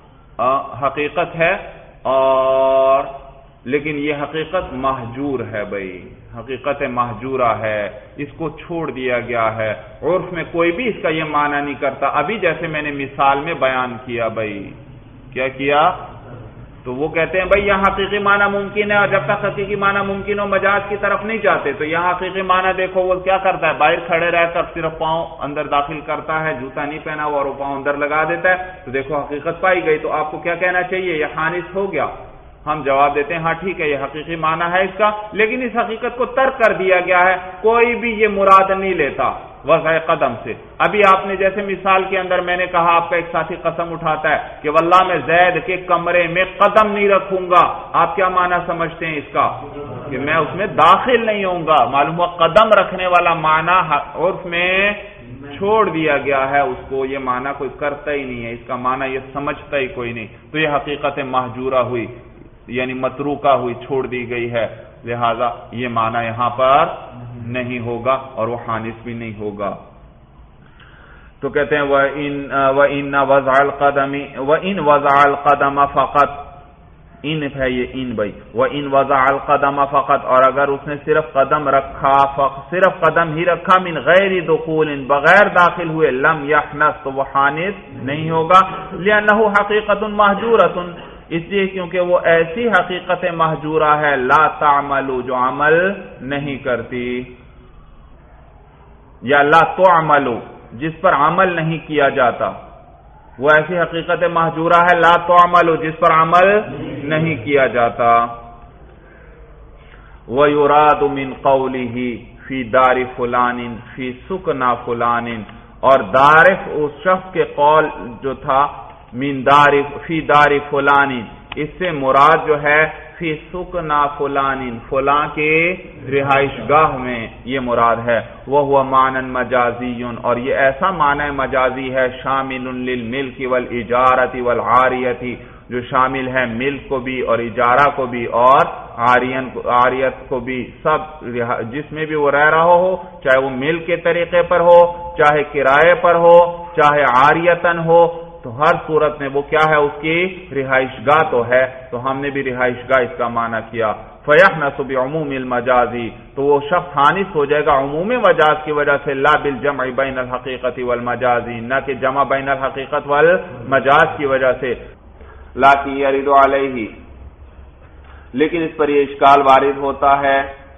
حقیقت ہے اور لیکن یہ حقیقت محجور ہے بھائی، حقیقت محجورہ ہے، اس کو چھوڑ دیا گیا ہے، عرف میں کوئی بھی اس کا یہ معنی نہیں کرتا۔ ابھی جیسے میں نے مثال میں بیان کیا بھائی، کیا کیا؟ تو وہ کہتے ہیں بھائی یہاں حقیقی معنی ممکن ہے، اور جب تک حقیقی معنی ممکن ہو مجاز کی طرف نہیں جاتے، تو یہاں حقیقی معنی دیکھو وہ کیا کرتا ہے، باہر کھڑے رہ کر صرف پاؤں اندر داخل کرتا ہے، جوتا نہیں پہنا ہوا اور وہ پاؤں اندر لگا دیتا ہے، تو دیکھو حقیقت پائی گئی۔ تو آپ کو کیا کہنا چاہیے؟ یہ حانث ہو گیا۔ ہم جواب دیتے ہیں ہاں ٹھیک ہے، یہ حقیقی معنی ہے اس کا، لیکن اس حقیقت کو ترک کر دیا گیا ہے، کوئی بھی یہ مراد نہیں لیتا وضع قدم سے۔ ابھی آپ نے جیسے مثال کے اندر میں نے کہا، آپ کا ایک ساتھی قسم اٹھاتا ہے کہ واللہ میں زید کے کمرے میں قدم نہیں رکھوں گا، آپ کیا معنی سمجھتے ہیں اس کا؟ کہ میں اس میں داخل نہیں ہوں گا۔ معلوم ہوا قدم رکھنے والا معنی عرف میں چھوڑ دیا گیا ہے، اس کو یہ معنی کوئی کرتا ہی نہیں ہے، اس کا معنی یہ سمجھتا ہی کوئی نہیں، تو یہ حقیقت محجورہ ہوئی، یعنی متروکہ ہوئی، چھوڑ دی گئی ہے، لہذا یہ معنی یہاں پر نہیں ہوگا اور وہ حانث بھی نہیں ہوگا۔ تو کہتے ہیں وَإِنَّ وَضْعَ الْقَدَمِ وَإِنْ وَضَعَ الْقَدَمَ فَقَطْ، ان ہے یہ ان بھائی، وَإِنْ وَضَعَ الْقَدَمَ فَقَطْ، اور اگر اس نے صرف قدم رکھا، صرف قدم ہی رکھا، من غیر دخول، بغیر داخل ہوئے، لم يحنث، تو وہ حانث نہیں ہوگا، لأنه حقیقت محجورۃ، اس لیے کیونکہ وہ ایسی حقیقت محجورہ ہے، لا تعمل، جو عمل نہیں کرتی، یا لا تعمل، جس پر عمل نہیں کیا جاتا، وہ ایسی حقیقت محجورہ ہے، لا تعمل، جس پر عمل نہیں کیا جاتا۔ وَيُرَادُ مِنْ قَوْلِهِ فِي دَارِ فُلَانٍ فِي سُكْنَى فُلَانٍ، اور دار اس شخص کے قول جو تھا من دار فی دار فلان، اس سے مراد جو ہے فی سکنا فلان، فلاں کے رہائش گاہ میں، یہ مراد ہے۔ وہ معنی مجازی، اور یہ ایسا معنی مجازی ہے، شامل للملک والإجارة والعاریت، جو شامل ہے ملک کو بھی اور اجارہ کو بھی اور عاریت کو بھی، سب جس میں بھی وہ رہ رہا ہو، چاہے وہ ملک کے طریقے پر ہو، چاہے کرائے پر ہو، چاہے عاریتن ہو، تو ہر صورت میں وہ کیا ہے، اس کی رہائش گاہ تو ہے، تو ہم نے بھی رہائش گاہ اس کا معنی کیا۔ فَيَحْنَثُ بِعُمُومِ الْمَجَازِ، تو وہ شخص حانث ہو جائے گا عموم مجاز کی وجہ سے، لا بالجمع بین الحقیقت والمجاز، نہ کہ جمع بین الحقیقت والمجاز کی وجہ سے۔ لیکن یرد علیہ، لیکن اس پر یہ اشکال وارد ہوتا ہے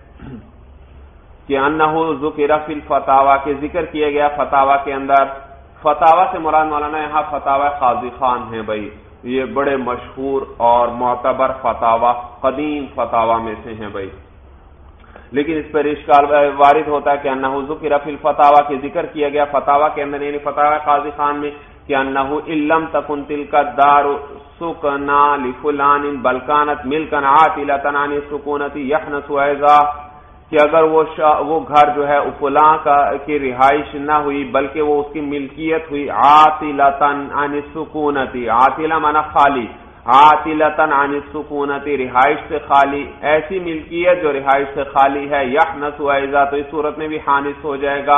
کہ انہ ذکر فی الفتاوی، کے ذکر کیا گیا فتاوی کے اندر۔ فتاوی سے مراد مولانا یہاں فتاوی قاضی خان ہیں بھائی، یہ بڑے مشہور اور معتبر فتاوی، قدیم فتاوی میں سے ہیں بھائی، لیکن اس پر اشکال وارد ہوتا ہے کہ انہ ذکر فی الفتاوی، کے ذکر کیا گیا فتاوی کے اندر، یعنی فتاوی قاضی خان میں، کہ انہ ان لم تکن تلک الدار سکنا لفلان بل كانت ملکا عاطلۃ عن السکونۃ یحنث ایضا، کہ اگر وہ وہ گھر جو ہے فلاں کا کی رہائش نہ ہوئی بلکہ وہ اس کی ملکیت ہوئی، عاطلۃ عن السکونۃ، عاطلہ معنی خالی، عاطلۃ عن السکونۃ، رہائش سے خالی، ایسی ملکیت جو رہائش سے خالی ہے، یحنث ایضا، تو اس صورت میں بھی حانث ہو جائے گا۔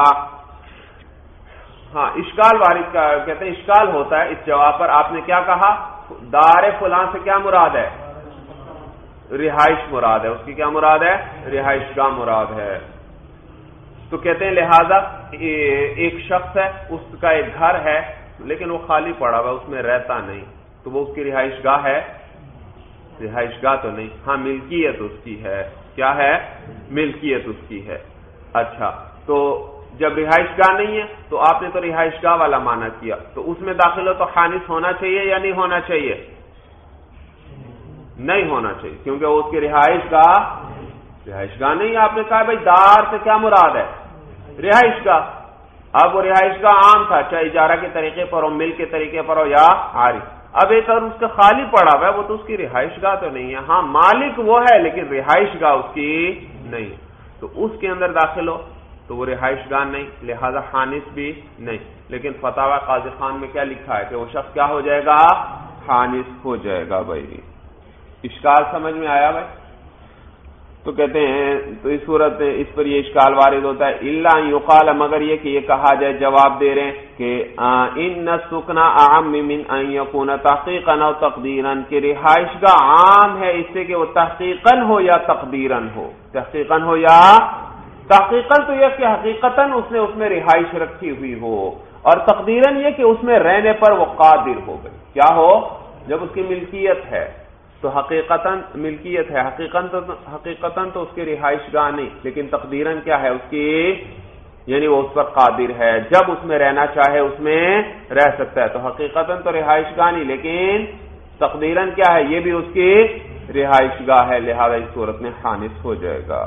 ہاں اشکال وارد کا کہتے ہیں اشکال ہوتا ہے اس جواب پر، آپ نے کیا کہا، دار فلاں سے کیا مراد ہے، رہائش مراد ہے، اس کی کیا مراد ہے، رہائش گاہ مراد ہے۔ تو کہتے ہیں لہذا ایک شخص ہے، اس کا ایک گھر ہے لیکن وہ خالی پڑا ہوا، اس میں رہتا نہیں، تو وہ اس کی رہائش گاہ ہے، رہائش گاہ تو نہیں، ہاں ملکیت اس کی ہے، کیا ہے، ملکیت اس کی ہے۔ اچھا، تو جب رہائش گاہ نہیں ہے تو آپ نے تو رہائش گاہ والا معنی کیا، تو اس میں داخل ہو تو حانث ہونا چاہیے یا نہیں ہونا چاہیے؟ نہیں ہونا چاہیے، کیونکہ وہ اس کی رہائش گاہ رہائش گاہ نہیں. آپ نے کہا بھائی دار سے کیا مراد ہے؟ رہائش گاہ. اب وہ رہائش گاہ عام تھا، چاہے اجارہ کے طریقے پر ہو، مل کے طریقے پر ہو یا عاری. اب ایک اور اس کا خالی پڑا ہوا ہے، وہ تو اس کی رہائش گاہ تو نہیں ہے. ہاں مالک وہ ہے لیکن رہائش گاہ اس کی نہیں، تو اس کے اندر داخل ہو تو وہ رہائش گاہ نہیں، لہذا حانس بھی نہیں. لیکن فتاوی قاضی خان میں کیا لکھا ہے کہ وہ شخص کیا ہو جائے گا؟ حانس ہو جائے گا. بھائی اشکال سمجھ میں آیا بھائی؟ تو کہتے ہیں تو اس صورت اس پر یہ اشکال وارد ہوتا ہے الا یقال، مگر یہ کہ یہ کہا جائے، جواب دے رہے ہیں کہ ان السکن اعم من ان یکون تحقیقا او تقدیرا، کہ رہائش گاہ عام ہے اس سے کہ وہ تحقیقا ہو یا تقدیرا ہو. تحقیقا ہو یا تحقیقا تو یہ کہ حقیقتاً اس نے اس میں رہائش رکھی ہوئی ہو، اور تقدیراً یہ کہ اس میں رہنے پر وہ قادر ہو گئی. کیا ہو؟ جب اس کی ملکیت ہے تو حقیقتاً ملکیت ہے، حقیقتاً تو حقیقتاً تو اس کی رہائش گاہ نہیں، لیکن تقدیراً کیا ہے؟ اس کی یعنی وہ اس پر قادر ہے، جب اس میں رہنا چاہے اس میں رہ سکتا ہے. تو حقیقتاً تو رہائش گاہ نہیں، لیکن تقدیراً کیا ہے؟ یہ بھی اس کی رہائش گاہ ہے، لہذا اس صورت میں حانس ہو جائے گا.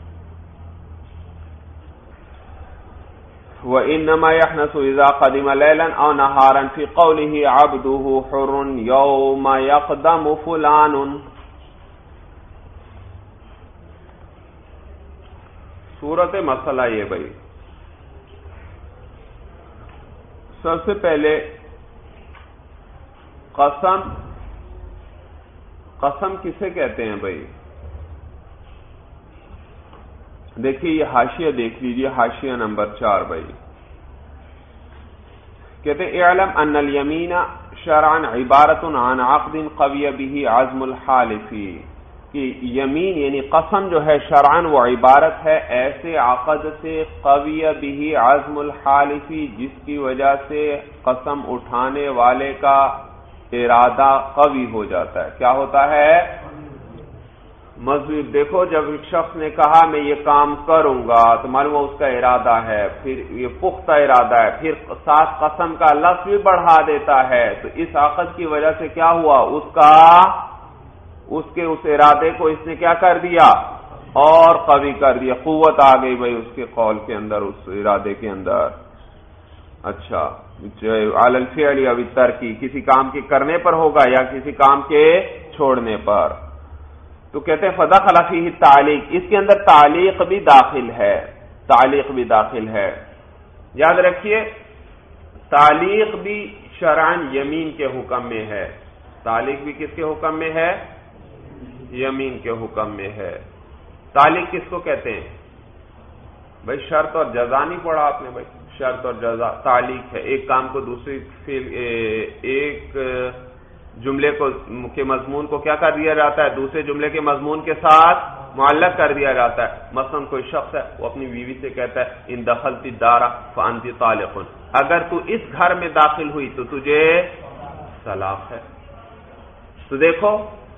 وَإِنَّمَا يَحْنَسُ إِذَا قَدِمَ لَيْلًا أَوْ نَهَارًا فِي قَوْلِهِ عَبْدُهُ حُرٌّ يَوْمَ يَقْدَمُ فُلَانٌ. صورت مسئلہ یہ بھائی، سب سے پہلے قسم قسم کسے کہتے ہیں بھائی؟ دیکھیے یہ حاشیہ دیکھ لیجیے، حاشیہ نمبر چار بھائی. کہتے ہیں اعلم ان الیمین شرعا عبارت عن عقد قوی به عزم الحالف، کہ یمین یعنی قسم جو ہے شرعاً وہ عبارت ہے ایسے عقد سے قوی به عزم الحالف جس کی وجہ سے قسم اٹھانے والے کا ارادہ قوی ہو جاتا ہے. کیا ہوتا ہے؟ مضبوط. دیکھو جب ایک شخص نے کہا میں یہ کام کروں گا تو معلوم اس کا ارادہ ہے، پھر یہ پختہ ارادہ ہے، پھر ساتھ قسم کا لفظ بھی بڑھا دیتا ہے، تو اس عقد کی وجہ سے کیا ہوا؟ اس کا اس کے اس ارادے کو اس نے کیا کر دیا؟ اور قوی کر دیا، قوت آ گئی بھائی اس کے قول کے اندر، اس ارادے کے اندر. اچھا علی الفعل یا بالترک، کسی کام کے کرنے پر ہوگا یا کسی کام کے چھوڑنے پر. تو کہتے ہیں فدخل فیہ تعلیق، اس کے اندر تعلیق بھی داخل ہے، تعلیق بھی داخل ہے. یاد رکھیے تعلیق بھی شرعاً یمین کے حکم میں ہے. تعلیق بھی کس کے حکم میں ہے؟ یمین کے حکم میں ہے. تعلیق کس کو کہتے ہیں بھائی؟ شرط اور جزا نہیں پڑھا آپ نے بھائی؟ شرط اور جزا تعلیق ہے. ایک کام کو دوسری ایک جملے کو کے مضمون کو کیا کر دیا جاتا ہے؟ دوسرے جملے کے مضمون کے ساتھ معلق کر دیا جاتا ہے. مثلا کوئی شخص ہے وہ اپنی بیوی سے کہتا ہے ان دخلت الدار فانت طالق، اگر تو اس گھر میں داخل ہوئی تو تجھے طلاق ہے. تو دیکھو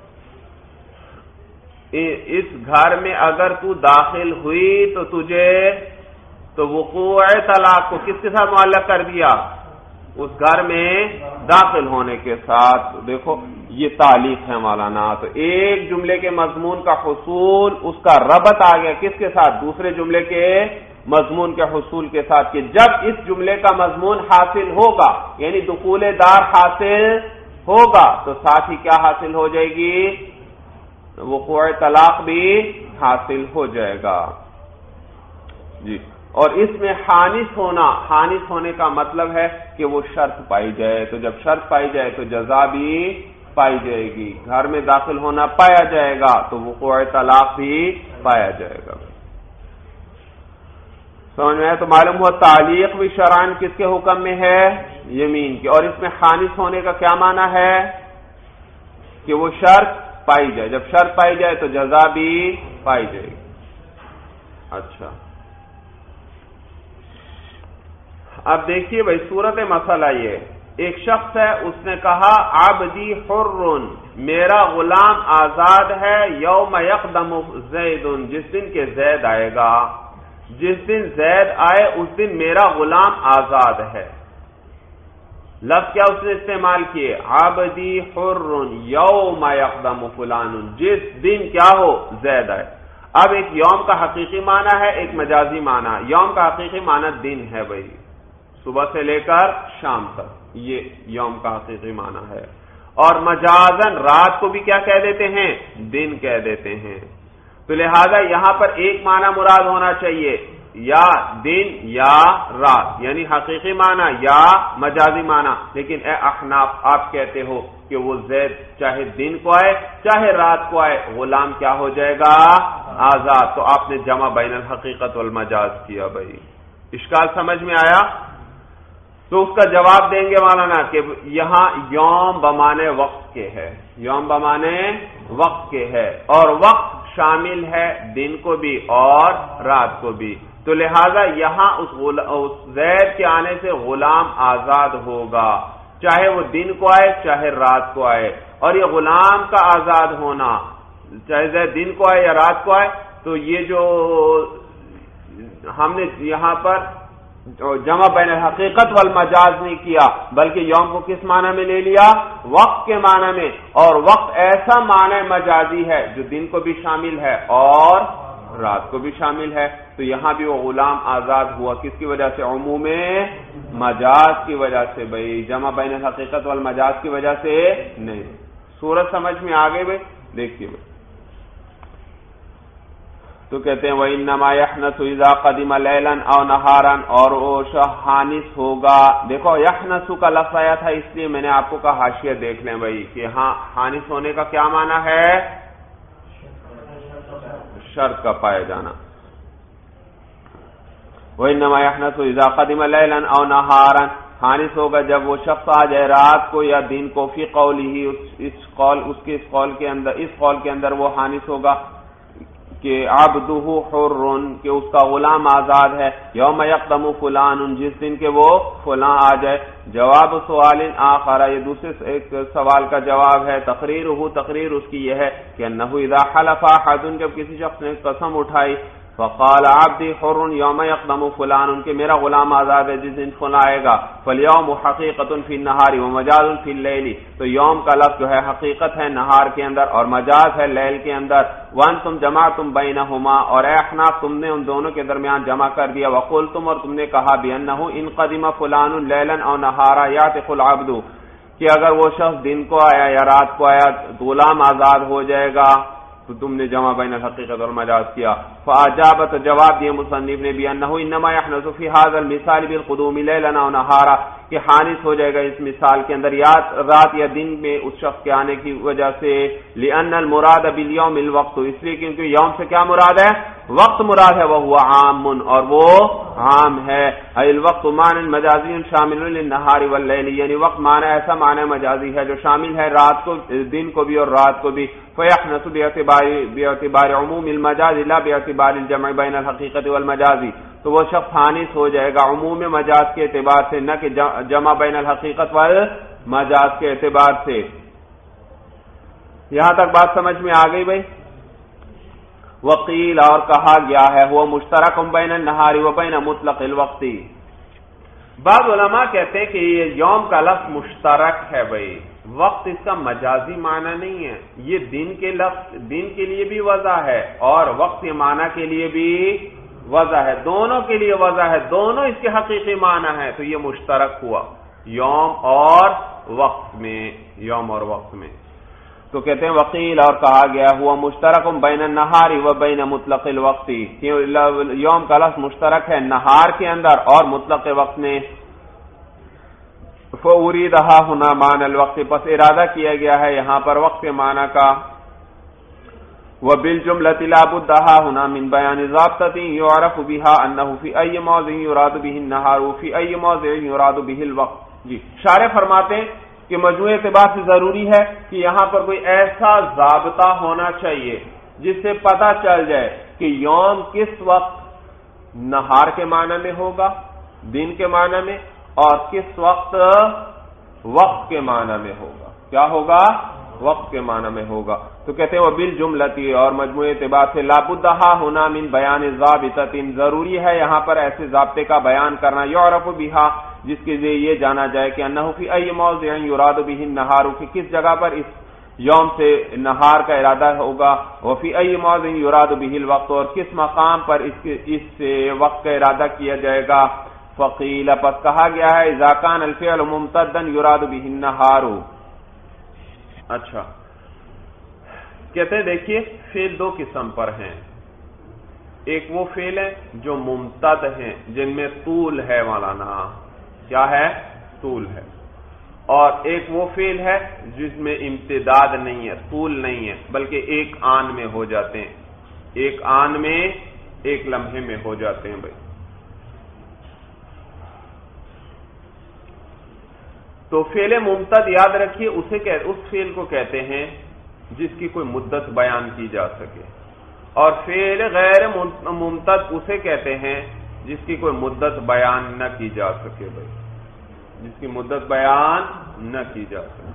اس گھر میں اگر تو داخل ہوئی تو تجھے، تو وقوع طلاق کو کس کے ساتھ معلق کر دیا؟ اس گھر میں داخل ہونے کے ساتھ. دیکھو یہ تعلیق ہے مولانا. تو ایک جملے کے مضمون کا حصول، اس کا ربط آ گیا کس کے ساتھ؟ دوسرے جملے کے مضمون کے حصول کے ساتھ، کہ جب اس جملے کا مضمون حاصل ہوگا یعنی دخول دار حاصل ہوگا تو ساتھ ہی کیا حاصل ہو جائے گی؟ وقوع طلاق بھی حاصل ہو جائے گا. جی اور اس میں حانس ہونا، حانس ہونے کا مطلب ہے کہ وہ شرط پائی جائے. تو جب شرط پائی جائے تو جزا بھی پائی جائے گی. گھر میں داخل ہونا پایا جائے گا تو وقوع طلاق بھی پایا جائے گا. سمجھ میں ہے؟ تو معلوم ہوا تعلیق بھی شرعاً کس کے حکم میں ہے؟ یمین کے. اور اس میں حانس ہونے کا کیا معنی ہے؟ کہ وہ شرط پائی جائے. جب شرط پائی جائے تو جزا بھی پائی جائے گی. اچھا اب دیکھیے بھائی صورت مسئلہ یہ، ایک شخص ہے اس نے کہا عبدی حر، میرا غلام آزاد ہے، یوم یقدم زید، جس دن کے زید آئے گا، جس دن زید آئے اس دن میرا غلام آزاد ہے. لفظ کیا اس نے استعمال کیے؟ عبدی حر یوم یقدم فلان، جس دن کیا ہو؟ زید آئے. اب ایک یوم کا حقیقی معنی ہے، ایک مجازی معنی. یوم کا حقیقی معنی دن ہے بھائی، صبح سے لے کر شام تک، یہ یوم کا حقیقی معنی ہے. اور مجازن رات کو بھی کیا کہہ دیتے ہیں؟ دن کہہ دیتے ہیں. تو لہذا یہاں پر ایک معنی مراد ہونا چاہیے، یا دن یا رات، یعنی حقیقی معنی یا مجازی معنی. لیکن اے احناف آپ کہتے ہو کہ وہ زید چاہے دن کو آئے چاہے رات کو آئے غلام کیا ہو جائے گا؟ آزاد. تو آپ نے جمع بین الحقیقت والمجاز کیا. بھائی اشکال سمجھ میں آیا؟ تو اس کا جواب دیں گے مولانا کہ یہاں یوم بمانے وقت کے ہے، یوم بمانے وقت کے ہے، اور وقت شامل ہے دن کو بھی اور رات کو بھی. تو لہذا یہاں اس, اس زید کے آنے سے غلام آزاد ہوگا، چاہے وہ دن کو آئے چاہے رات کو آئے. اور یہ غلام کا آزاد ہونا چاہے زید دن کو آئے یا رات کو آئے، تو یہ جو ہم نے یہاں پر جمع بین الحقیقت والمجاز نہیں کیا، بلکہ یوم کو کس معنی میں لے لیا؟ وقت کے معنی میں. اور وقت ایسا معنی مجازی ہے جو دن کو بھی شامل ہے اور رات کو بھی شامل ہے. تو یہاں بھی وہ غلام آزاد ہوا، کس کی وجہ سے؟ عموم مجاز کی وجہ سے. بھائی جمع بین الحقیقت والمجاز کی وجہ سے نہیں. سورج سمجھ میں آ گئی بھائی؟ دیکھیے بھائی، تو کہتے ہیں وَإِنَّمَا يَحْنَثُ إِذَا قَدِمَ لَيْلًا أَوْ نَهَارًا، اور وہ شخص حانث ہوگا. دیکھو یحنث کا لفظ آیا تھا، اس لیے میں نے آپ کو کہا حاشیہ دیکھ لیں بھائی کہ ہاں حانث ہونے کا کیا معنی ہے؟ شرط کا پائے جانا. وَإِنَّمَا يَحْنَثُ إِذَا قَدِمَ لَيْلًا أَوْ نَهَارًا، حانث ہوگا جب وہ شخص آ جائے رات کو یا دن کو. فی قولہ، اس قول اس کے اس قول کے اندر اس قول کے اندر وہ حانث ہوگا کہ عبدہ حر، کہ اس کا غلام آزاد ہے. یوم یقدم فلان، جس دن کے وہ فلاں آ جائے. جواب سوال آخر، یہ دوسرے ایک سوال کا جواب ہے. تقریرہ، تقریر اس کی یہ ہے کہ انہ اذا حلف احد، جب کسی شخص نے قسم اٹھائی، فقال عبدی حر یوم یقدم فلان، کہ میرا غلام آزاد ہے جس دن فلاں آئے گا. فالیوم حقیقۃ فی النہار ومجاز فی اللیل، تو یوم کا لفظ جو ہے حقیقت ہے نہار کے اندر اور مجاز ہے لیل کے اندر. وانتم جمعتم بینہما، اور اے احناف تم نے ان دونوں کے درمیان جمع کر دیا. وقلتم، اور تم نے کہا بانہ ان قدم فلان لیلا او نہارا یعتق العبد، کہ اگر وہ شخص دن کو آیا یا رات کو آیا غلام آزاد ہو جائے گا. تو تم نے جمع بین الحقیقت اور مجاز کیا. فاجابت، جواب دیا مصنف نے بانہ انما يحنث في هذا المثال بالقدوم ليلا او نهارا، کہ حانث ہو جائے گا اس مثال کے اندر یا رات یا دن میں اس شخص کے آنے کی وجہ سے. لان المراد بالیوم الوقت، اس لیے کیونکہ یوم سے کیا مراد ہے؟ وقت مراد ہے. وہ عام، اور وہ عام ہے. الوقت معنی مجازی شامل للنہار واللیل، یعنی وقت معنی ایسا معنی مجازی ہے جو شامل ہے رات کو، دن کو بھی اور رات کو بھی. فیحنث باعتبار باعتبار عموم المجاز لا باعتبار الجمع بین الحقیقت والمجاز، تو وہ شخص حانث ہو جائے گا عموم مجاز کے اعتبار سے، نہ کہ جمع بین الحقیقت والمجاز کے اعتبار سے. یہاں تک بات سمجھ میں آ گئی بھائی؟ وقیل، اور کہا گیا ہے وہ مشترک بین النہار و بین مطلق الوقت. بعض علماء کہتے ہیں کہ یہ یوم کا لفظ مشترک ہے بھائی، وقت اس کا مجازی معنی نہیں ہے. یہ دن کے لفظ دن کے لیے بھی وضع ہے اور وقت کے معنی کے لیے بھی وضع ہے، دونوں کے لیے وضع ہے، دونوں اس کے حقیقی معنی ہے. تو یہ مشترک ہوا یوم اور وقت میں، یوم اور وقت میں. تو کہتے ہیں وقیل، اور کہا گیا ہوا مشترک بین النہار و بین مطلق الوقت، یوم کا لفظ مشترک ہے نہار کے اندر اور مطلق وقت میں. فوریدہا ہونا معنی الوقت، پس ارادہ کیا گیا ہے یہاں پر وقت کے معنی کا. وبالجملۃ لا بدھا ہونا من بیان ضابطۃ یعرف بها انه فی ای موضع یراد به النہار وفی ای موضع یراد به الوقت. جی شارح فرماتے ہیں کہ مجموعی اعتبار سے ضروری ہے کہ یہاں پر کوئی ایسا ضابطہ ہونا چاہیے جس سے پتہ چل جائے کہ یوم کس وقت نہار کے معنی میں ہوگا، دن کے معنی میں، اور کس وقت وقت کے معنی میں ہوگا. کیا ہوگا؟ وقت کے معنی میں ہوگا. تو کہتے ہیں وہ بالجملتی، اور مجموعی اعتبار سے لابدہا ہونا من بیان ضابطۃ، ضروری ہے یہاں پر ایسے ضابطے کا بیان کرنا یعرف بہا، جس کے لیے یہ جانا جائے کہ انہ فی ای موضع یراد به النہار، کہ کس جگہ پر اس یوم سے نہار کا ارادہ ہوگا. وفی ای موضع یراد به الوقت، اور کس مقام پر اس اس سے وقت کا ارادہ کیا جائے گا. فقیل، پس کہا گیا ہے اذا کان الفعل ممتدا یراد به النہار. اچھا کہتے ہیں دیکھیے فعل دو قسم پر ہیں. ایک وہ فعل ہے جو ممتد ہیں جن میں طول ہے، مولانا کیا ہے؟ طول ہے. اور ایک وہ فعل ہے جس میں امتداد نہیں ہے، طول نہیں ہے، بلکہ ایک آن میں ہو جاتے ہیں، ایک آن میں ایک لمحے میں ہو جاتے ہیں. بھائی تو فعل ممتد یاد رکھیے اسے اس فعل کو کہتے ہیں جس کی کوئی مدت بیان کی جا سکے، اور فعل غیر ممتد اسے کہتے ہیں جس کی کوئی مدت بیان نہ کی جا سکے. بھائی جس کی مدت بیان نہ کی جا سکے،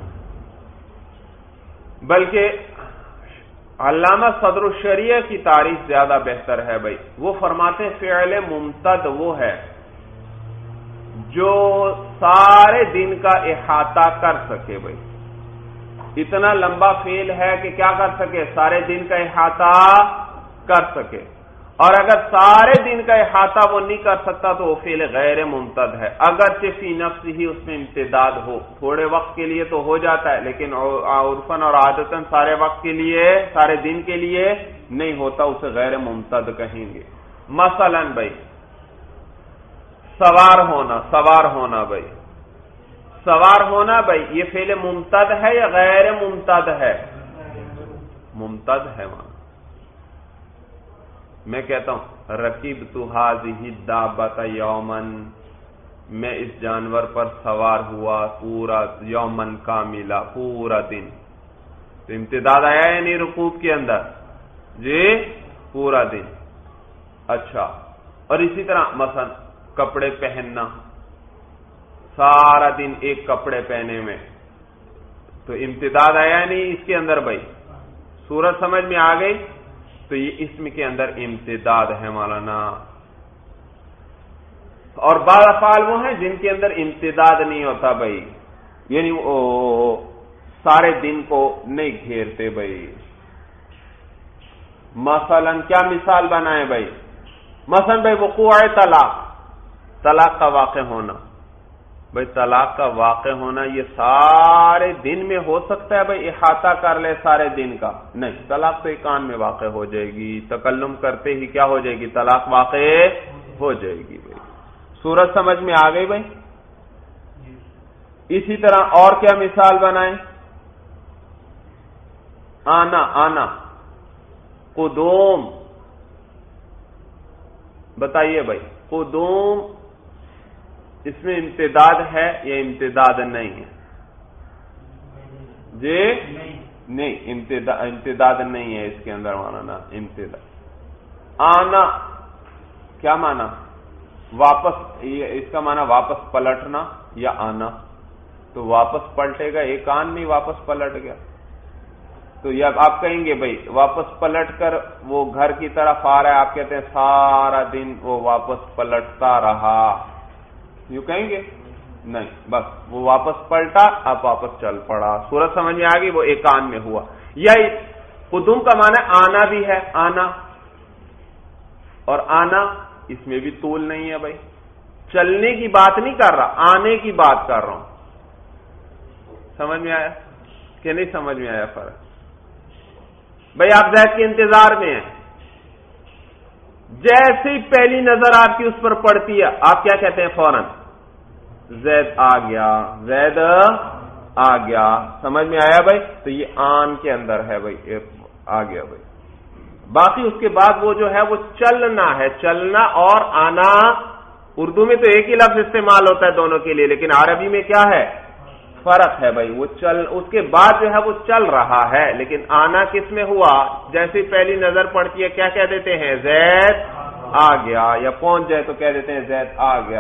بلکہ علامہ صدر الشریعہ کی تعریف زیادہ بہتر ہے. بھائی وہ فرماتے ہیں فعل ممتد وہ ہے جو سارے دن کا احاطہ کر سکے. بھائی اتنا لمبا فعل ہے کہ کیا کر سکے؟ سارے دن کا احاطہ کر سکے. اور اگر سارے دن کا احاطہ وہ نہیں کر سکتا تو وہ فعل غیر ممتد ہے، اگرچہ فی نفس ہی اس میں امتداد ہو. تھوڑے وقت کے لیے تو ہو جاتا ہے، لیکن عرفاً اور عادتاً سارے وقت کے لیے، سارے دن کے لیے نہیں ہوتا، اسے غیر ممتد کہیں گے. مثلا بھائی سوار ہونا، سوار ہونا بھائی سوار ہونا بھائی یہ فعل ممتد ہے یا غیر ممتد ہے؟ ممتد ہے. وہاں میں کہتا ہوں رکبت هذه الدابۃ یوما، میں اس جانور پر سوار ہوا پورا، یومن کاملا پورا دن. تو امتداد آیا یا نہیں رکوب کے اندر؟ جی پورا دن. اچھا اور اسی طرح مثلا کپڑے پہننا، سارا دن ایک کپڑے پہنے میں، تو امتداد آیا نہیں اس کے اندر؟ بھائی صورت سمجھ میں آ گئی؟ تو یہ اسم کے اندر امتداد ہے مولانا. اور بعض افعال وہ ہیں جن کے اندر امتداد نہیں ہوتا بھائی، یعنی وہ سارے دن کو نہیں گھیرتے. بھائی مثلا کیا مثال بنائے بھائی؟ مثلا بھائی وقوع طلاق، طلاق کا واقع ہونا. بھائی طلاق کا واقع ہونا یہ سارے دن میں ہو سکتا ہے؟ بھائی احاطہ کر لے سارے دن کا؟ نہیں، طلاق تو ایک آن میں واقع ہو جائے گی، تکلم کرتے ہی کیا ہو جائے گی؟ طلاق واقع ہو جائے گی. بھائی صورت سمجھ میں آ گئی؟ بھائی اسی طرح اور کیا مثال بنائیں؟ آنا، آنا، قدوم، بتائیے بھائی قدوم اس میں امتداد ہے یا امتداد نہیں ہے؟ جی نہیں، امتداد نہیں ہے اس کے اندر مولانا. امتداد آنا کیا مانا؟ واپس، اس کا مانا واپس پلٹنا یا آنا. تو واپس پلٹے گا، ایک آن نہیں واپس پلٹ گیا. تو یہ آپ کہیں گے بھائی واپس پلٹ کر وہ گھر کی طرف آ رہا ہے، آپ کہتے ہیں سارا دن وہ واپس پلٹتا رہا، یوں کہیں گے؟ نہیں، بس وہ واپس پلٹا، اب واپس چل پڑا. صورت سمجھ میں آ گئی؟ وہ ایک آن میں ہوا. یا قدوم کا معنی آنا بھی ہے، آنا، اور آنا اس میں بھی طول نہیں ہے. بھائی چلنے کی بات نہیں کر رہا، آنے کی بات کر رہا ہوں. سمجھ میں آیا کہ نہیں سمجھ میں آیا فرق؟ بھائی آپ زید کے انتظار میں ہیں، جیسے ہی پہلی نظر آپ کی اس پر پڑتی ہے آپ کیا کہتے ہیں؟ فوراً زید آ گیا، زید آ گیا. سمجھ میں آیا بھائی؟ تو یہ آن کے اندر ہے بھائی، آ گیا بھائی. باقی اس کے بعد وہ جو ہے وہ چلنا ہے. چلنا اور آنا اردو میں تو ایک ہی لفظ استعمال ہوتا ہے دونوں کے لیے، لیکن عربی میں کیا ہے؟ فرق ہے بھائی. وہ چل، اس کے بعد جو ہے وہ چل رہا ہے، لیکن آنا کس میں ہوا؟ جیسے پہلی نظر پڑتی ہے کیا کہہ دیتے ہیں؟ زید آ گیا. یا پہنچ جائے تو کہہ دیتے ہیں زید آ گیا.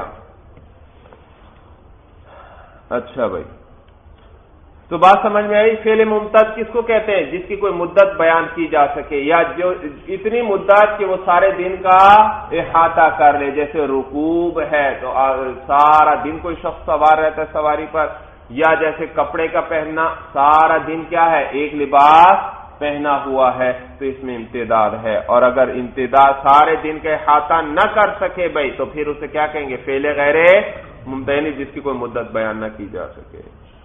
اچھا بھائی تو بات سمجھ میں آئی؟ فعل ممتد کس کو کہتے ہیں؟ جس کی کوئی مدت بیان کی جا سکے، یا جو اتنی مدت کہ وہ سارے دن کا احاطہ کر لے. جیسے رکوب ہے تو سارا دن کوئی شخص سوار رہتا ہے سواری پر، یا جیسے کپڑے کا پہننا، سارا دن کیا ہے ایک لباس پہنا ہوا ہے تو اس میں امتداد ہے، اور اگر امتداد سارے دن کا احاطہ نہ کر سکے بھائی تو پھر اسے کیا کہیں گے؟ فعل غیر ممتنع، جس کی کوئی مدت بیان نہ کی جا سکے۔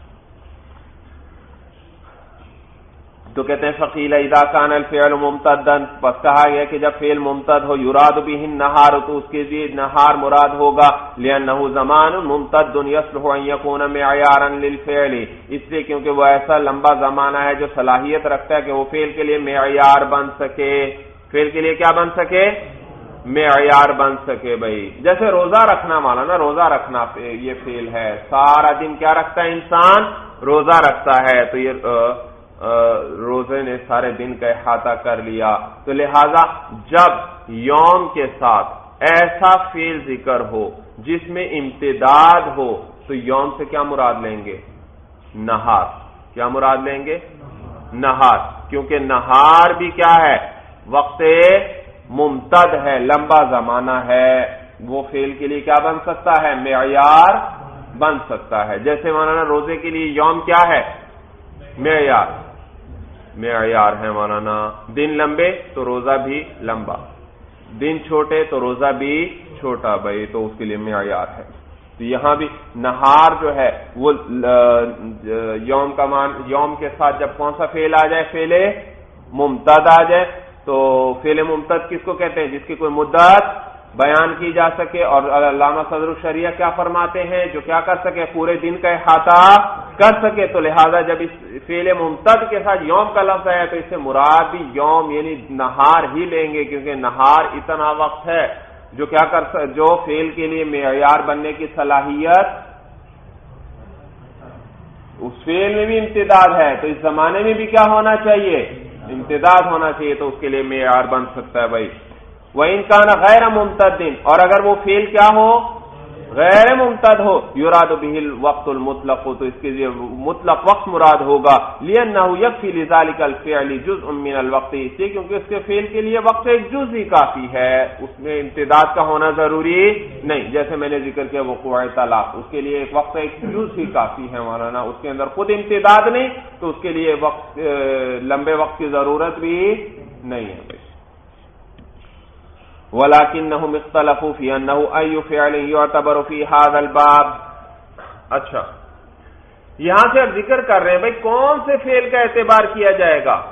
تو کہتے ہیں فقیل اذا کان الفعل ممتدا، بس کہا گیا کہ جب فعل ممتد ہو یراد به النهار تو اس کے لیے نہار مراد ہوگا، لانه زمان ممتد يصلح ان يكون معیارا للفعل، اس لیے کیونکہ وہ ایسا لمبا زمانہ ہے جو صلاحیت رکھتا ہے کہ وہ فعل کے لیے معیار بن سکے، فعل کے لیے کیا بن سکے؟ معیار بن سکے بھائی۔ جیسے روزہ رکھنا والا نا، روزہ رکھنا یہ فعل ہے، سارا دن کیا رکھتا ہے انسان؟ روزہ رکھتا ہے، تو یہ روزے نے سارے دن کا احاطہ کر لیا، تو لہذا جب یوم کے ساتھ ایسا فعل ذکر ہو جس میں امتداد ہو تو یوم سے کیا مراد لیں گے؟ نہار۔ کیا مراد لیں گے؟ نہار، کیونکہ نہار بھی کیا ہے؟ وقت ممتد ہے، لمبا زمانہ ہے، وہ فعل کے لیے کیا بن سکتا ہے؟ معیار بن سکتا ہے۔ جیسے مولانا روزے کے لیے یوم کیا ہے؟ معیار، معیار ہے مولانا، دن لمبے تو روزہ بھی لمبا، دن چھوٹے تو روزہ بھی چھوٹا بھائی، تو اس کے لیے معیار ہے۔ تو یہاں بھی نہار جو ہے وہ یوم کا مان، یوم کے ساتھ جب کون سا فعل آ جائے؟ فعل ممتد آ جائے، تو فعل ممتد کس کو کہتے ہیں؟ جس کی کوئی مدت بیان کی جا سکے، اور علامہ صدر الشریعہ کیا فرماتے ہیں؟ جو کیا کر سکے؟ پورے دن کا احاطہ کر سکے۔ تو لہذا جب اس فعل ممتد کے ساتھ یوم کا لفظ ہے تو اس سے مراد بھی یوم یعنی نہار ہی لیں گے، کیونکہ نہار اتنا وقت ہے جو کیا کر سک جو فعل کے لیے معیار بننے کی صلاحیت، اس فعل میں بھی امتداد ہے، تو اس زمانے میں بھی کیا ہونا چاہیے؟ امتداد ہونا چاہیے، تو اس کے لیے معیار بن سکتا ہے بھائی۔ وَإِن كَانَ غَيْرَ مُمْتَدٍ، اور اگر وہ فعل کیا ہو؟ غیر ممتد ہو، یراد به الوقت المطلق، تو اس کے لیے مطلق وقت مراد ہوگا، لأنه يكفي لذلك الفعل جزء من الوقت، اس لیے کیونکہ اس کے فعل کے لیے وقت ایک جز ہی کافی ہے، اس میں امتداد کا ہونا ضروری نہیں۔ جیسے میں نے ذکر کیا وقوع طلاق، اس کے لیے ایک وقت ایک جز ہی کافی ہے مولانا، اس کے اندر خود امتداد نہیں تو اس کے لیے وقت لمبے وقت کی ضرورت بھی نہیں ہے۔ وَلَكِنَّهُمْ اخْتَلَفُوا فِي أَنَّهُ أَيُّ فِعْلٍ يُعْتَبَرُ فِي هَذَا الْبَابِ۔ اچھا، یہاں سے اب ذکر کر رہے ہیں بھائی کون سے فعل کا اعتبار کیا جائے گا؟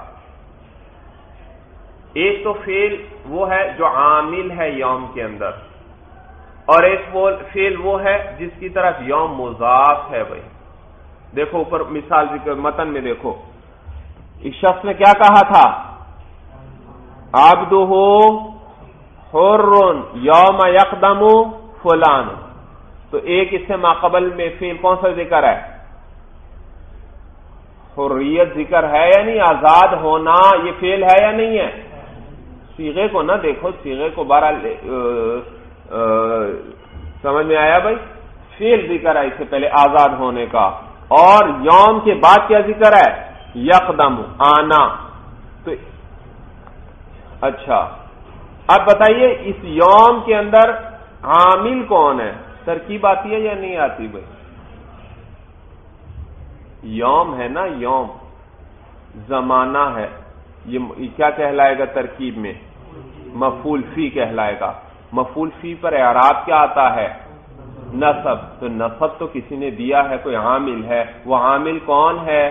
ایک تو فعل وہ ہے جو عامل ہے یوم کے اندر، اور ایک فعل وہ ہے جس کی طرف یوم مضاف ہے بھائی۔ دیکھو اوپر مثال ذکر متن میں دیکھو، اس شخص نے کیا کہا تھا؟ عبدہ حر یوم یقدم فلان، تو ایک اس سے ماقبل میں فعل کون سا ذکر ہے؟ حریت ذکر ہے یا نہیں؟ آزاد ہونا یہ فعل ہے یا نہیں ہے؟ صیغے کو نہ دیکھو، صیغے کو بہرحال سمجھ میں آیا بھائی؟ فعل ذکر ہے اس سے پہلے آزاد ہونے کا، اور یوم کے بعد کیا ذکر ہے؟ یقدم، آنا۔ تو اچھا اب بتائیے اس یوم کے اندر عامل کون ہے؟ ترکیب آتی ہے یا نہیں آتی بھائی؟ یوم ہے نا، یوم زمانہ ہے، یہ کیا کہلائے گا ترکیب میں؟ مفعول فی کہلائے گا۔ مفعول فی پر اعراب کیا آتا ہے؟ نصب، تو نصب تو کسی نے دیا ہے، کوئی عامل ہے، وہ عامل کون ہے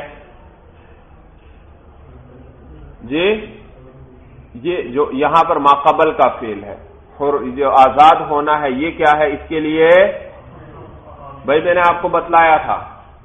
جی؟ یہ جو یہاں پر ماقبل کا فعل ہے، جو آزاد ہونا ہے، یہ کیا ہے اس کے لیے؟ بھائی میں نے آپ کو بتلایا تھا،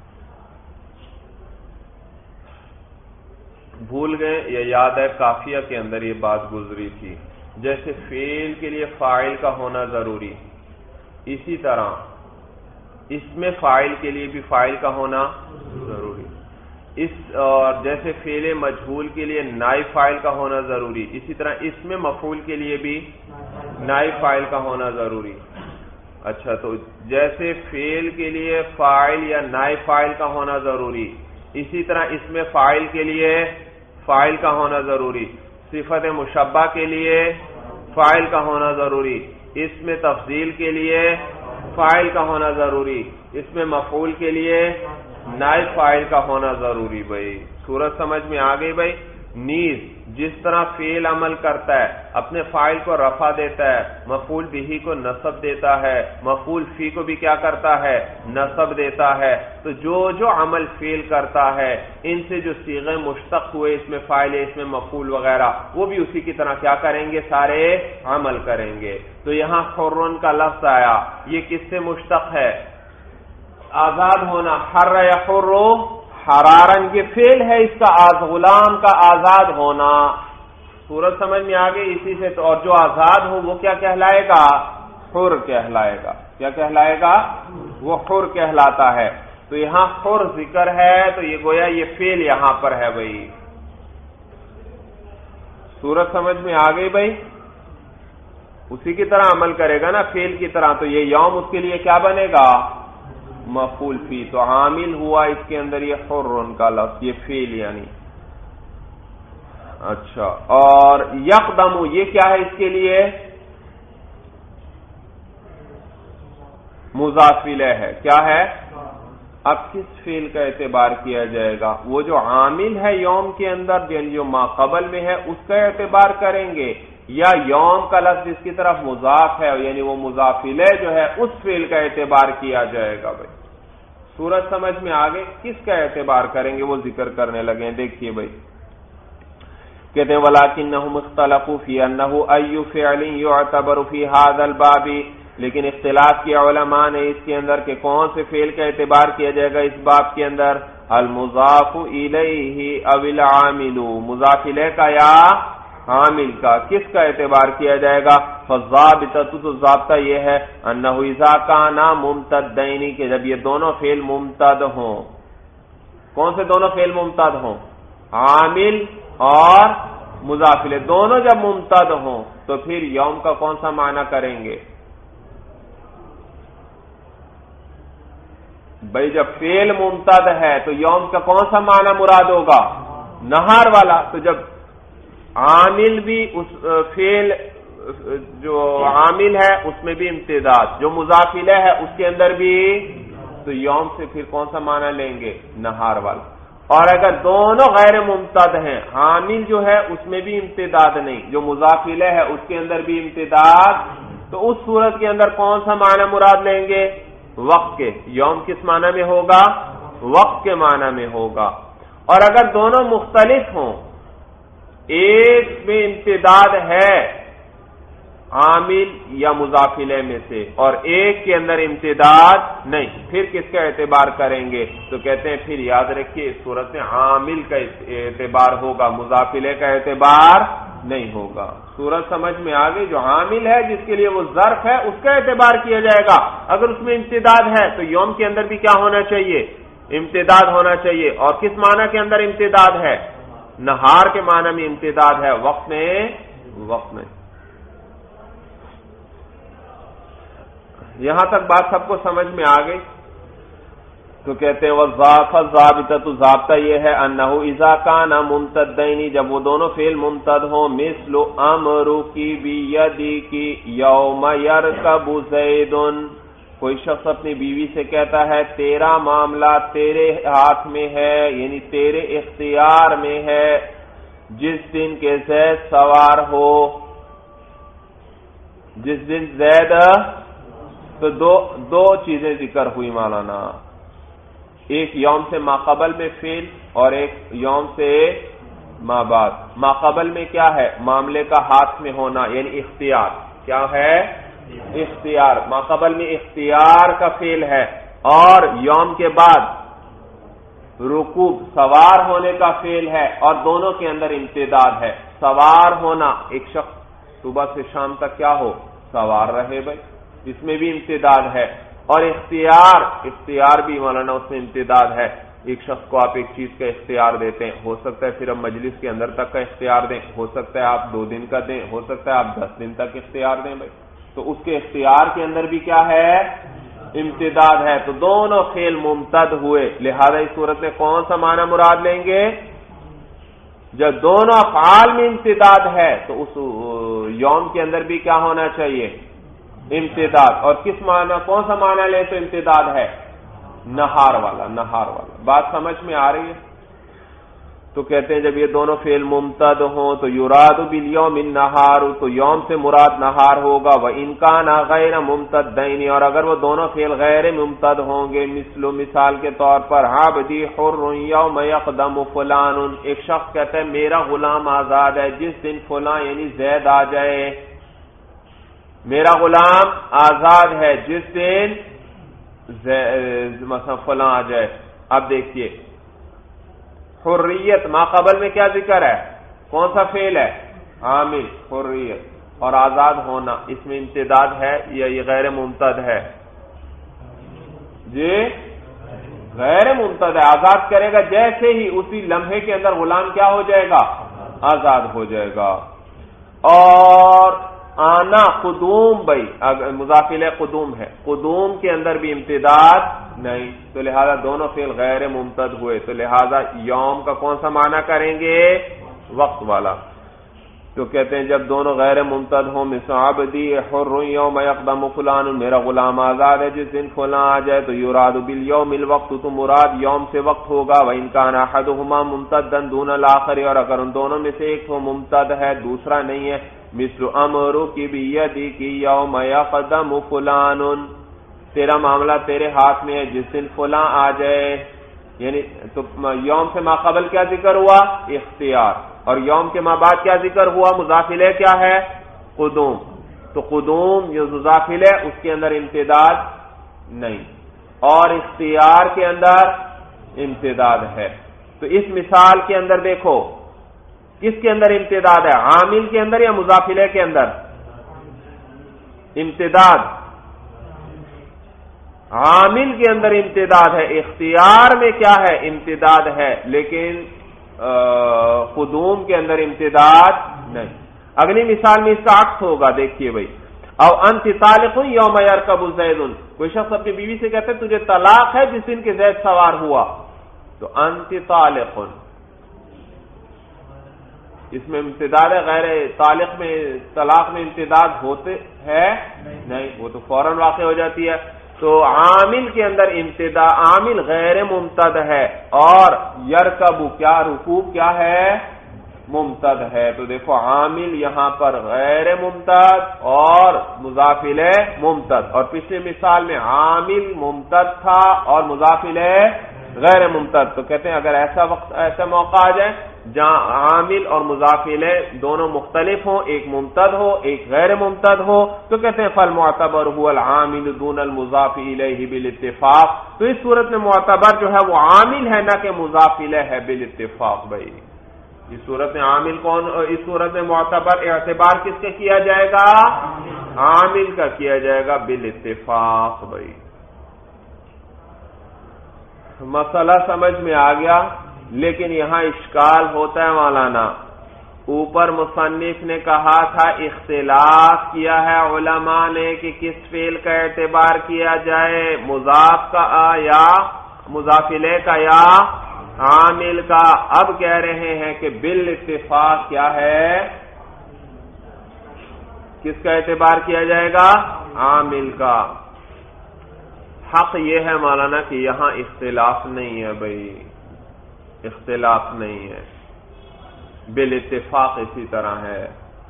بھول گئے یا یاد ہے؟ کافیہ کے اندر یہ بات گزری تھی، جیسے فعل کے لیے فاعل کا ہونا ضروری، اسی طرح اس میں فاعل کے لیے بھی فاعل کا ہونا ضروری، اس اور جیسے فعل مجہول کے لیے نائب فاعل کا ہونا ضروری، اسی طرح اس میں مفعول کے لیے بھی نائب فاعل کا ہونا ضروری۔ اچھا، تو جیسے فعل کے لیے فاعل یا نائب فاعل کا ہونا ضروری، اسی طرح اس میں فاعل کے لیے فاعل کا ہونا ضروری، صفت مشبہ کے لیے فاعل کا ہونا ضروری، اس میں تفضیل کے لیے فاعل کا ہونا ضروری، اس میں مفعول کے لیے نائب فاعل کا ہونا ضروری بھائی. صورت سمجھ میں آ گئی بھائی. نیز جس طرح فعل عمل کرتا ہے اپنے فاعل کو رفع دیتا ہے, مفعول بہ کو نصب دیتا ہے, مفعول فی کو بھی کیا کرتا ہے, نصب دیتا ہے, تو جو جو عمل فعل کرتا ہے ان سے جو صیغے مشتق ہوئے, اس میں فاعل اس میں مفعول وغیرہ, وہ بھی اسی کی طرح کیا کریں گے, سارے عمل کریں گے. تو یہاں حرن کا لفظ آیا, یہ کس سے مشتق ہے, آزاد ہونا. حر یحر حرارن یہ فعل ہے اس کا, آز غلام کا آزاد ہونا. صورت سمجھ میں آ گئی اسی سے. تو اور جو آزاد ہو وہ کیا کہلائے گا, حر کہلائے گا. کیا کہلائے گا, وہ حر کہلاتا ہے. تو یہاں حر ذکر ہے تو یہ گویا یہ فعل یہاں پر ہے بھائی. صورت سمجھ میں آ گئی بھائی. اسی کی طرح عمل کرے گا نا فعل کی طرح. تو یہ یوم اس کے لیے کیا بنے گا, مفعول فی. تو عامل ہوا اس کے اندر یہ حرن کا لفظ, یہ فعل یعنی. اچھا, اور یقدم یہ کیا ہے اس کے لیے, مضاف الیہ ہے. کیا ہے, اب کس فعل کا اعتبار کیا جائے گا, وہ جو عامل ہے یوم کے اندر جو ما قبل میں ہے اس کا اعتبار کریں گے, یا یوم کا لفظ جس کی طرف مضاف ہے یعنی وہ مضاف الیہ جو ہے اس فعل کا اعتبار کیا جائے گا بھائی. صورت سمجھ میں آگے کس کا اعتبار کریں گے وہ ذکر کرنے لگے. دیکھیے بھائی, کہتے ہیں وَلَكِنَّهُمْ اخْتَلَفُوا فِي أَنَّهُ أَيُّ فِعْلٍ يُعْتَبَرُ فِي هَذَا الْبَابِ, لیکن اختلاف کیا علماء نے اس کے اندر کہ کون سے فعل کا اعتبار کیا جائے گا اس باب کے اندر, المضاف الیہ او العامل, مضاف الیہ کا یا عامل کا, کس کا اعتبار کیا جائے گا. فالضابطۃ, تو ضابطہ یہ ہے, انہ اذا کان ممتدین, کہ جب یہ دونوں فعل ممتد ہوں. کون سے دونوں فعل ممتد ہوں, عامل اور مضاف الیہ, دونوں جب ممتد ہوں تو پھر یوم کا کون سا معنی کریں گے بھائی. جب فعل ممتد ہے تو یوم کا کون سا معنی مراد ہوگا, نہار والا. تو جب عامل بھی اس فعل جو عامل ہے اس میں بھی امتداد, جو مضاف الیہ ہے اس کے اندر بھی, تو یوم سے پھر کون سا معنی لیں گے, نہار والا. اور اگر دونوں غیر ممتد ہیں, عامل جو ہے اس میں بھی امتداد نہیں, جو مضاف الیہ ہے اس کے اندر بھی امتداد, تو اس صورت کے اندر کون سا معنی مراد لیں گے, وقت کے. یوم کس معنی میں ہوگا, وقت کے معنی میں ہوگا. اور اگر دونوں مختلف ہوں, ایک میں امتداد ہے عامل یا مضاف الیہ میں سے اور ایک کے اندر امتداد نہیں, پھر کس کا اعتبار کریں گے. تو کہتے ہیں پھر یاد رکھیے اس صورت میں عامل کا اعتبار ہوگا, مضاف الیہ کا اعتبار نہیں ہوگا. صورت سمجھ میں آ گئی. جو عامل ہے جس کے لیے وہ ظرف ہے اس کا اعتبار کیا جائے گا. اگر اس میں امتداد ہے تو یوم کے اندر بھی کیا ہونا چاہیے, امتداد ہونا چاہیے. اور کس معنی کے اندر امتداد ہے, نہار کے معنی میں امتداد ہے, وقت میں وقت میں. یہاں تک بات سب کو سمجھ میں آ گئی. تو کہتے ہیں وَالضَّافَ ضابطہ, ضابطہ یہ ہے انہ اذا کان ممتدین, جب وہ دونوں فعل ممتد ہوں, مثل امرکی بیدکی یوم یرکب زید, کوئی شخص اپنی بیوی سے کہتا ہے تیرا معاملہ تیرے ہاتھ میں ہے, یعنی تیرے اختیار میں ہے, جس دن کے زید سوار ہو, جس دن زید. تو دو دو چیزیں ذکر ہوئی مولانا, ایک یوم سے ما قبل میں فعل اور ایک یوم سے ما بعد. ما قبل میں کیا ہے, معاملے کا ہاتھ میں ہونا یعنی اختیار. کیا ہے, اختیار. ما قبل میں اختیار کا فعل ہے, اور یوم کے بعد رکوب سوار ہونے کا فعل ہے, اور دونوں کے اندر امتداد ہے. سوار ہونا, ایک شخص صبح سے شام تک کیا ہو, سوار رہے بھائی, اس میں بھی امتداد ہے. اور اختیار, اختیار بھی مولانا اس میں امتداد ہے. ایک شخص کو آپ ایک چیز کا اختیار دیتے ہیں, ہو سکتا ہے پھر اب مجلس کے اندر تک کا اختیار دیں, ہو سکتا ہے آپ دو دن کا دیں, ہو سکتا ہے آپ دس دن تک اختیار دیں بھائی. تو اس کے اختیار کے اندر بھی کیا ہے, امتداد ہے. تو دونوں فعل ممتد ہوئے, لہذا اس صورت میں کون سا معنی مراد لیں گے, جب دونوں افعال میں امتداد ہے تو اس یوم کے اندر بھی کیا ہونا چاہیے, امتداد. اور کس معنی, کون سا معنی لیں تو امتداد ہے, نہار والا، نہار والا. بات سمجھ میں آ رہی ہے؟ تو کہتے ہیں جب یہ دونوں فعل ممتد ہوں تو یراد بالیوم النہار، تو یوم سے مراد نہار ہوگا. وَإِنْ كَانَ غَيْرَ مُمْتَدَّيْنِ، اور اگر وہ دونوں فعل غیر ممتد ہوں گے، مثل مثال کے طور پر عبدی حر یوم یقدم فلان، ایک شخص کہتا ہے میرا غلام آزاد ہے جس دن فلاں یعنی زید آ جائے. میرا غلام آزاد ہے جس دن مثلا فلاں آ جائے. اب دیکھیے حریت ما قبل میں کیا ذکر ہے؟ کون سا فعل ہے؟ عامل. حریت اور آزاد ہونا، اس میں امتداد ہے یا یہ غیر ممتد ہے؟ جی غیر ممتد ہے. آزاد کرے گا جیسے ہی اسی لمحے کے اندر غلام کیا ہو جائے گا؟ آزاد ہو جائے گا. اور آنا قدوم بھائی مضاف الیہ قدوم ہے، قدوم کے اندر بھی امتداد نہیں، تو لہذا دونوں فعل غیر ممتد ہوئے. تو لہذا یوم کا کون سا معنی کریں گے؟ وقت والا. تو کہتے ہیں جب دونوں غیر ممتد ہوں، مثل عبدی حر یوم یقدم فلان، میرا غلام آزاد ہے جس دن فلاں آ جائے، تو یراد بالیوم الوقت، تو مراد یوم سے وقت ہوگا. وَإِنْ كَانَ أَحَدُهُمَا مُمْتَدًّا دُونَ الْآخَرِ، اور اگر ان دونوں میں سے ایک تو ممتد ہے دوسرا نہیں ہے، مثل امرک بیدک یوم یقدم فلان، تیرا معاملہ تیرے ہاتھ میں ہے جس دن فلاں آ جائے. یعنی تو یوم سے ما قبل کیا ذکر ہوا؟ اختیار. اور یوم کے ما بعد کیا ذکر ہوا؟ مضاف الیہ کیا ہے؟ قدوم. تو قدوم جو مضاف الیہ اس کے اندر امتداد نہیں، اور اختیار کے اندر امتداد ہے. تو اس مثال کے اندر دیکھو کس کے اندر امتداد ہے؟ عامل کے اندر یا مضاف الیہ کے اندر؟ امتداد عامل کے اندر امتداد ہے، اختیار میں کیا ہے؟ امتداد ہے، لیکن قدوم کے اندر امتداد نہیں. اگلی مثال میں اس کا عکس ہوگا. دیکھیے بھائی، او انت طالق یوم یرکب زید، کوئی شخص اپنی بیوی سے کہتے تجھے طلاق ہے جس دن کے زید سوار ہوا، تو انت طالق، اس میں امتداد ہے. غیر طالق میں طلاق میں امتداد ہوتے ہے نہیں، وہ تو فوراً واقع ہو جاتی ہے. تو عامل کے اندر امتداد، عامل غیر ممتد ہے، اور یرکب کیا رکوب کیا ہے؟ ممتد ہے. تو دیکھو عامل یہاں پر غیر ممتد اور مضاف الیہ ممتد، اور پچھلی مثال میں عامل ممتد تھا اور مضاف الیہ غیر ممتد. تو کہتے ہیں اگر ایسا وقت ایسا موقع آ جائے جہاں عامل اور مضاف الیہ دونوں مختلف ہوں، ایک ممتد ہو ایک غیر ممتد ہو، تو کہتے ہیں فالمعتبر هو العامل دون المضاف الیہ بالاتفاق. تو اس صورت میں معتبر جو ہے وہ عامل ہے نہ کہ مضاف الیہ ہے بالاتفاق. بھائی اس صورت میں عامل کون، اس صورت میں معتبر اعتبار کس کا کیا جائے گا؟ عامل کا کیا جائے گا بالاتفاق. بھائی مسئلہ سمجھ میں آ گیا، لیکن یہاں اشکال ہوتا ہے مولانا. اوپر مصنف نے کہا تھا اختلاف کیا ہے علماء نے کہ کس فعل کا اعتبار کیا جائے، مضاف کا یا مضاف الیہ کا یا عامل کا. اب کہہ رہے ہیں کہ بالاتفاق کیا ہے؟ کس کا اعتبار کیا جائے گا؟ عامل کا. حق یہ ہے مولانا کہ یہاں اختلاف نہیں ہے. بھائی اختلاف نہیں ہے، بالاتفاق اسی طرح ہے.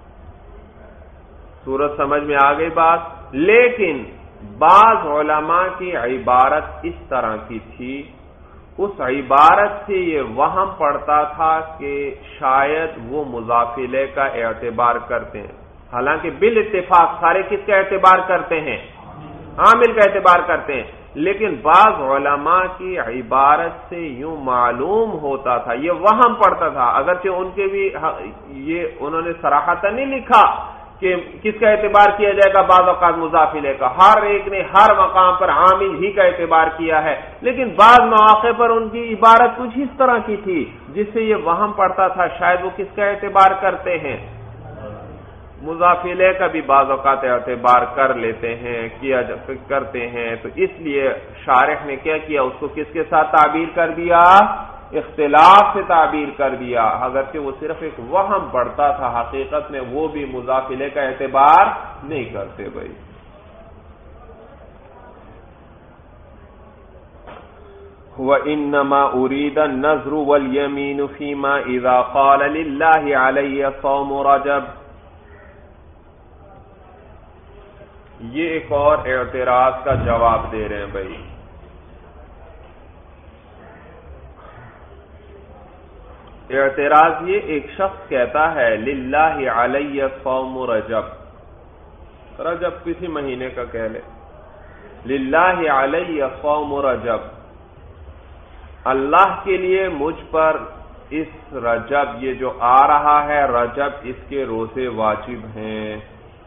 صورت سمجھ میں آ گئی بات. لیکن بعض علماء کی عبارت اس طرح کی تھی، اس عبارت سے یہ وہم پڑتا تھا کہ شاید وہ مضاف الیہ کا اعتبار کرتے ہیں، حالانکہ بالاتفاق سارے کس کا اعتبار کرتے ہیں؟ عامل کا اعتبار کرتے ہیں. لیکن بعض علماء کی عبارت سے یوں معلوم ہوتا تھا، یہ وہم پڑتا تھا، اگرچہ ان کے بھی یہ انہوں نے صراحتاً نہیں لکھا کہ کس کا اعتبار کیا جائے گا، بعض اوقات مضاف الیہ کا. ہر ایک نے ہر مقام پر عامل ہی کا اعتبار کیا ہے، لیکن بعض مواقع پر ان کی عبارت کچھ اس طرح کی تھی جس سے یہ وہم پڑتا تھا شاید وہ کس کا اعتبار کرتے ہیں، مضاف الیہ کا بھی بعض اوقات اعتبار کر لیتے ہیں، کیا کرتے ہیں. تو اس لیے شارح نے کیا کیا، اس کو کس کے ساتھ تعبیر کر دیا؟ اختلاف سے تعبیر کر دیا، اگرچہ وہ صرف ایک وہم پڑتا تھا، حقیقت میں وہ بھی مضاف الیہ کا اعتبار نہیں کرتے. بھائی وَإِنَّمَا أُرِيدَ النَّذْرُ وَالْيَمِينُ فِيمَا إِذَا قَالَ لِلَّهِ عَلَيَّ صَوْمُ رَجَب. یہ ایک اور اعتراض کا جواب دے رہے ہیں بھائی. اعتراض یہ، ایک شخص کہتا ہے للہ علی صوم رجب، رجب کسی مہینے کا کہہ لے، للہ علی صوم رجب، اللہ کے لیے مجھ پر اس رجب، یہ جو آ رہا ہے رجب، اس کے روزے واجب ہیں.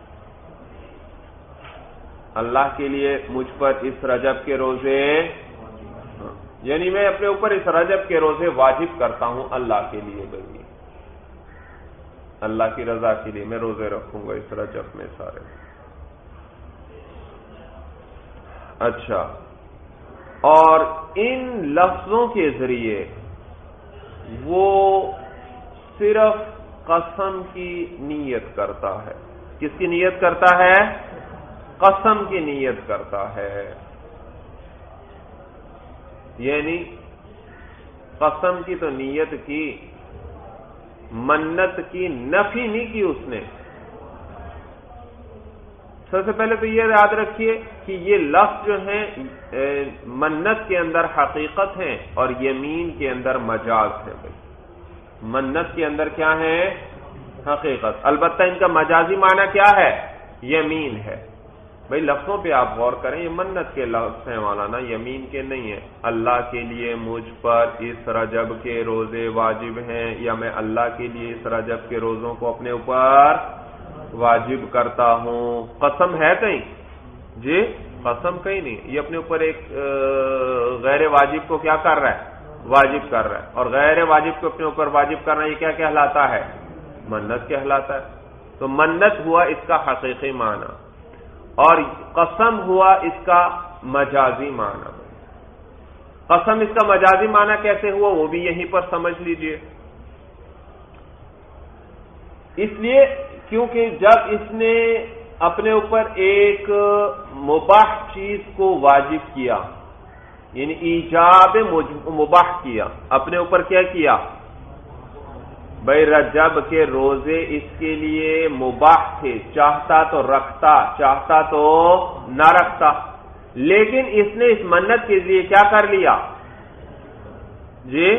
اللہ کے لیے مجھ پر اس رجب کے روزے، یعنی میں اپنے اوپر اس رجب کے روزے واجب کرتا ہوں اللہ کے لیے بھائی، اللہ کی رضا کے لیے میں روزے رکھوں گا اس رجب میں سارے. اچھا، اور ان لفظوں کے ذریعے وہ صرف قسم کی نیت کرتا ہے. کس کی نیت کرتا ہے؟ قسم کی نیت کرتا ہے. یعنی قسم کی تو نیت کی، منت کی نفی نہیں کی اس نے. سب سے پہلے تو یہ یاد رکھیے کہ یہ لفظ جو ہیں منت کے اندر حقیقت ہیں اور یمین کے اندر مجاز ہے بھائی. منت کے اندر کیا ہے؟ حقیقت. البتہ ان کا مجازی معنی کیا ہے؟ یمین ہے بھائی. لفظوں پہ آپ غور کریں، یہ منت کے لفظ ہیں مولانا، یمین کے نہیں ہیں. اللہ کے لیے مجھ پر اس رجب کے روزے واجب ہیں، یا میں اللہ کے لیے اس رجب کے روزوں کو اپنے اوپر واجب کرتا ہوں. قسم ہے کہیں؟ جی قسم کہیں نہیں. یہ اپنے اوپر ایک غیر واجب کو کیا کر رہا ہے؟ واجب کر رہا ہے. اور غیر واجب کو اپنے اوپر واجب کرنا یہ کیا کہلاتا ہے؟ منت کہلاتا ہے. تو منت ہوا اس کا حقیقی معنی، اور قسم ہوا اس کا مجازی معنی. قسم اس کا مجازی معنی کیسے ہوا وہ بھی یہیں پر سمجھ لیجئے. اس لیے کیونکہ جب اس نے اپنے اوپر ایک مباح چیز کو واجب کیا، یعنی ایجاب مباح کیا، اپنے اوپر کیا کیا بھائی؟ رجب کے روزے اس کے لیے مباح تھے، چاہتا تو رکھتا، چاہتا تو نہ رکھتا، لیکن اس نے اس منت کے لیے کیا کر لیا جی؟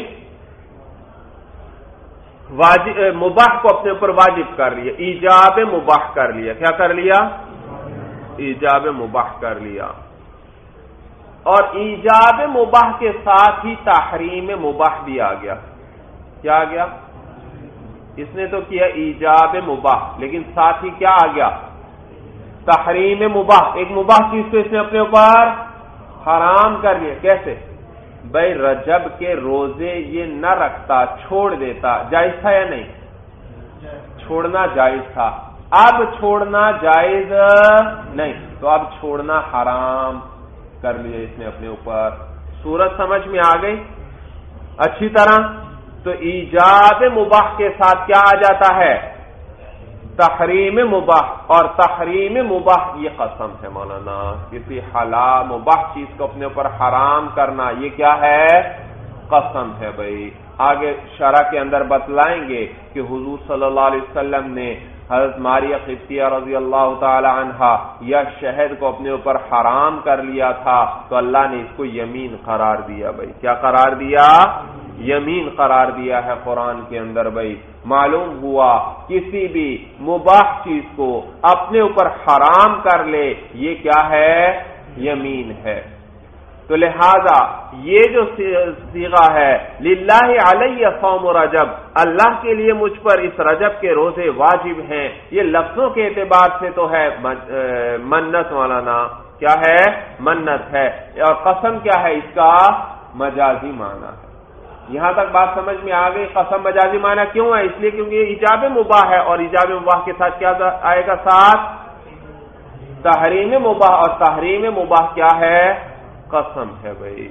واجب مباح کو اپنے اوپر واجب کر لیا، ایجاب مباح کر لیا. کیا کر لیا؟ ایجاب مباح کر لیا. اور ایجاب مباح کے ساتھ ہی تحریم مباح بھی آ گیا. کیا آ گیا؟ اس نے تو کیا ایجاب مباح، لیکن ساتھ ہی کیا آ گیا؟ تحریم مباح. ایک مباح چیز تو اس نے اپنے اوپر حرام کر لیا. کیسے بھائی؟ رجب کے روزے یہ نہ رکھتا، چھوڑ دیتا، جائز تھا یا نہیں؟ چھوڑنا جائز تھا. اب چھوڑنا جائز نہیں، تو اب چھوڑنا حرام کر لیا اس نے اپنے اوپر. صورت سمجھ میں آ گئی اچھی طرح؟ تو ایجاب مباح کے ساتھ کیا آ جاتا ہے؟ تحریم مباح. اور تحریم مباح یہ قسم ہے مولانا. کسی حلال مباح چیز کو اپنے اوپر حرام کرنا یہ کیا ہے؟ قسم ہے بھائی. آگے شرح کے اندر بتلائیں گے کہ حضور صلی اللہ علیہ وسلم نے حضرت ماریہ قبطیہ رضی اللہ تعالی عنہا یا شہد کو اپنے اوپر حرام کر لیا تھا، تو اللہ نے اس کو یمین قرار دیا بھائی. کیا قرار دیا؟ یمین قرار دیا ہے قرآن کے اندر بھائی. معلوم ہوا کسی بھی مباح چیز کو اپنے اوپر حرام کر لے یہ کیا ہے؟ یمین ہے. تو لہذا یہ جو صیغہ ہے للہ علی صوم رجب، اللہ کے لیے مجھ پر اس رجب کے روزے واجب ہیں، یہ لفظوں کے اعتبار سے تو ہے منت مولانا. کیا ہے؟ منت ہے. اور قسم کیا ہے؟ اس کا مجازی معنی ہے. یہاں تک بات سمجھ میں آ گئی؟ قسم مجازی معنی کیوں ہے؟ اس لیے کیونکہ یہ ایجاب مباح ہے، اور ایجاب مباح کے ساتھ کیا آئے گا؟ ساتھ تحریم مباح. اور تحریم مباح کیا ہے؟ قسم ہے بھائی.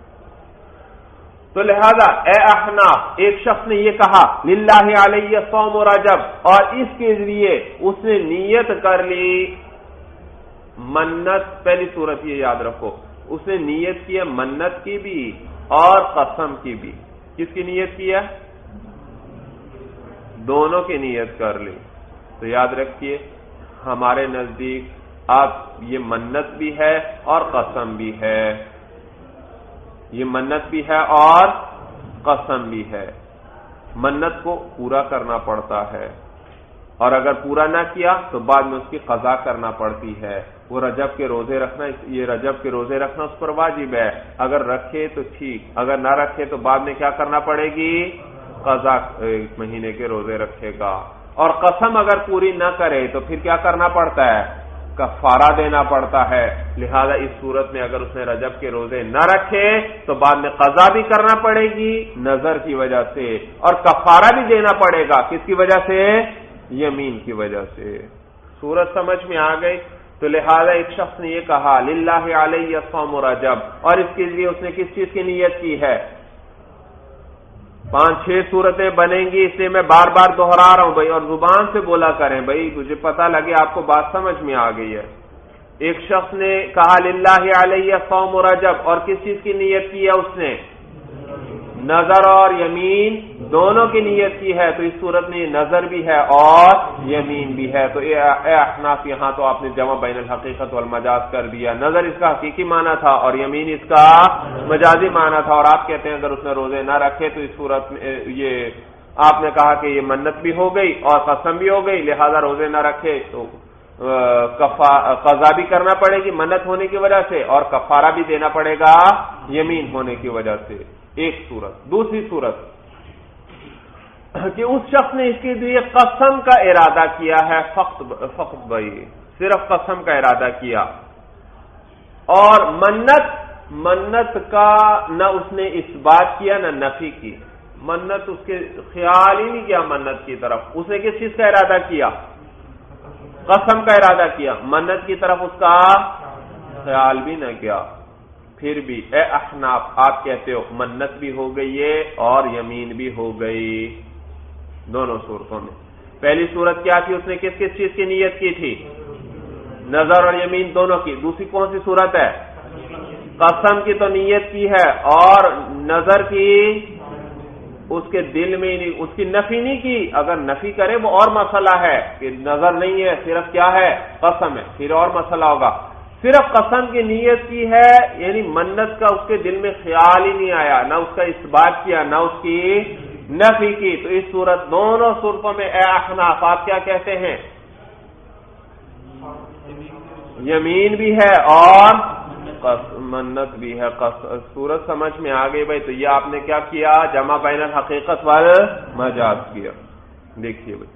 تو لہذا اے احناف، ایک شخص نے یہ کہا للہ علی صوم رجب، اور اس کے ذریعے اس نے نیت کر لی منت. پہلی صورت یہ یاد رکھو، اس نے نیت کی منت کی بھی اور قسم کی بھی. کس کی نیت کی ہے؟ دونوں کی نیت کر لی. تو یاد رکھیے ہمارے نزدیک اب یہ منت بھی ہے اور قسم بھی ہے. یہ منت بھی ہے اور قسم بھی ہے. منت کو پورا کرنا پڑتا ہے اور اگر پورا نہ کیا تو بعد میں اس کی قضا کرنا پڑتی ہے. وہ رجب کے روزے رکھنا یہ رجب کے روزے رکھنا اس پر واجب ہے. اگر رکھے تو ٹھیک، اگر نہ رکھے تو بعد میں کیا کرنا پڑے گی؟ قضا ایک مہینے کے روزے رکھے گا. اور قسم اگر پوری نہ کرے تو پھر کیا کرنا پڑتا ہے؟ کفارہ دینا پڑتا ہے. لہذا اس صورت میں اگر اس نے رجب کے روزے نہ رکھے تو بعد میں قضا بھی کرنا پڑے گی نظر کی وجہ سے، اور کفارہ بھی دینا پڑے گا کس کی وجہ سے؟ یمین کی وجہ سے. صورت سمجھ میں آ گئی؟ تو لہذا ایک شخص نے یہ کہا للہ علیہ صوم رجب، اور اس کے لیے اس نے کس چیز کی نیت کی ہے؟ پانچ چھ صورتیں بنیں گی، اس لیے میں بار بار دہرا رہا ہوں بھائی، اور زبان سے بولا کریں بھائی، مجھے پتہ لگے آپ کو بات سمجھ میں آ گئی ہے. ایک شخص نے کہا للہ علیہ صوم رجب، اور کس چیز کی نیت کی ہے اس نے؟ نظر اور یمین دونوں کی نیت کی ہے. تو اس صورت میں نظر بھی ہے اور یمین بھی ہے. تو اے احناف یہاں تو آپ نے جمع بین الحقیقت والمجاز کر دیا. نظر اس کا حقیقی معنی تھا اور یمین اس کا مجازی معنی تھا، اور آپ کہتے ہیں اگر اس نے روزے نہ رکھے تو اس صورت میں یہ آپ نے کہا کہ یہ منت بھی ہو گئی اور قسم بھی ہو گئی، لہذا روزے نہ رکھے تو قضا بھی کرنا پڑے گی منت ہونے کی وجہ سے، اور کفارہ بھی دینا پڑے گا یمین ہونے کی وجہ سے. ایک صورت. دوسری صورت کہ اس شخص نے اس کے لیے قسم کا ارادہ کیا ہے، فقط فقط بھائی صرف قسم کا ارادہ کیا، اور منت منت کا نہ اس نے اس بات کیا نہ نفی کی. منت اس کے خیال ہی نہیں کیا منت کی طرف. اس نے کس چیز کا ارادہ کیا؟ قسم کا ارادہ کیا. منت کی طرف اس کا خیال بھی نہ کیا. پھر بھی اے احناف آپ کہتے ہو منت بھی ہو گئی ہے اور یمین بھی ہو گئی دونوں صورتوں میں. پہلی صورت کیا تھی؟ اس نے کس کس چیز کی نیت کی تھی؟ نظر اور یمین دونوں کی. دوسری کون سی صورت ہے؟ قسم کی تو نیت کی ہے اور نظر کی اس کے دل میں نہیں، اس کی نفی نہیں کی. اگر نفی کرے وہ اور مسئلہ ہے کہ نظر نہیں ہے صرف کیا ہے؟ قسم ہے، پھر اور مسئلہ ہوگا. صرف قسم کی نیت کی ہے یعنی منت کا اس کے دل میں خیال ہی نہیں آیا، نہ اس کا اس بات کیا نہ اس کی نفی کی. تو اس صورت دونوں صورتوں میں اے احناف آپ کیا کہتے ہیں؟ یمین بھی ہے اور منت بھی ہے. صورت سمجھ میں آ گئی بھائی. تو یہ آپ نے کیا کیا؟ جمع بین الحقیقت والمجاز کیا. دیکھیے بھائی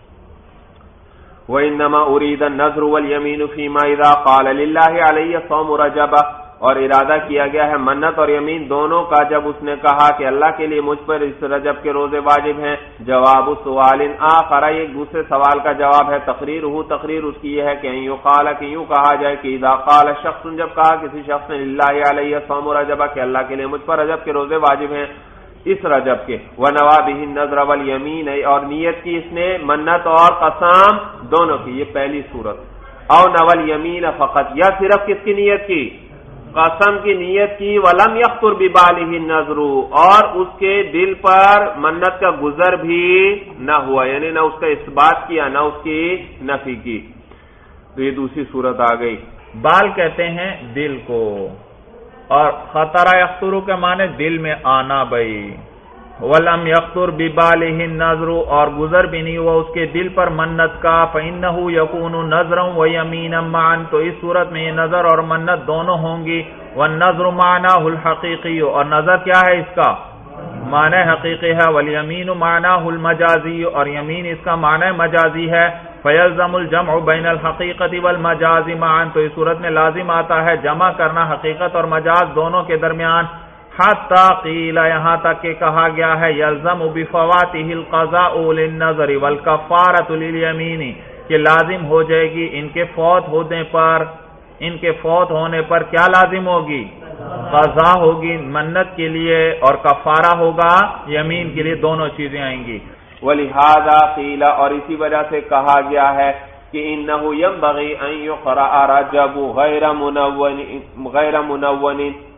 وَإِنَّمَا أُرِيدَ النَّذْرُ وَالْيَمِينُ فِيمَا إِذَا قَالَ لِلَّهِ عَلَيَّ صَوْمُ رَجَبَ، اور ارادہ کیا گیا ہے منت اور یمین دونوں کا جب اس نے کہا کہ اللہ کے لیے مجھ پر اس رجب کے روزے واجب ہیں. جواب سوال آخر، ایک دوسرے سوال کا جواب ہے. تقریر ہو تقریر اس کی یہ ہے کہ یوں قال کہ یوں کہا جائے کہ اذا قال شخص، جب کہا کسی شخص نے للہ علیہ صوم رجب کہ اللہ کے لیے مجھ پر رجب کے روزے واجب ہیں اس رجب کے، ونوا بہ النذر والیمین، اور نیت کی اس نے منت اور قسم دونوں کی. یہ پہلی صورت. او نول یمین فقط، یا صرف کس کی نیت کی؟ قسم کی نیت کی. ولم یخطر ببالہ النذر، اور اس کے دل پر منت کا گزر بھی نہ ہوا، یعنی نہ اس کا اس بات کیا نہ اس کی نفی کی. تو یہ دوسری صورت آ گئی. بال کہتے ہیں دل کو، اور خطرہ یخطر کے معنی دل میں آنا بھائی. ولم یخطر ببالہ النذر، اور گزر بھی نہیں ہوا اس کے دل پر منت کا. فإنہ یکون نذرا ویمینا معا، تو اس صورت میں یہ نظر اور منت دونوں ہوں گی. والنذر معناہ الحقیقی، اور نظر کیا ہے اس کا معنی حقیقی ہے. والیمین معناہ المجازی، اور یمین اس کا معنی مجازی ہے. فیلزم الجمع بین الحقیقت والمجاز معا، تو اس صورت میں لازم آتا ہے جمع کرنا حقیقت اور مجاز دونوں کے درمیان. حتی قیل، یہاں تک کہ کہا گیا ہے یلزم بفواتہ القضاء للنظر والکفارۃ للیمین، کہ لازم ہو جائے گی ان کے فوت ہونے پر ان کے فوت ہونے پر کیا لازم ہوگی؟ قضا ہوگی منت کے لیے اور کفارہ ہوگا یمین کے لیے، دونوں چیزیں آئیں گی. ولہذا قیل، اور اسی وجہ سے کہا گیا ہے کہ انه ينبغي ان يقرأ رجب غیر منون غیر منون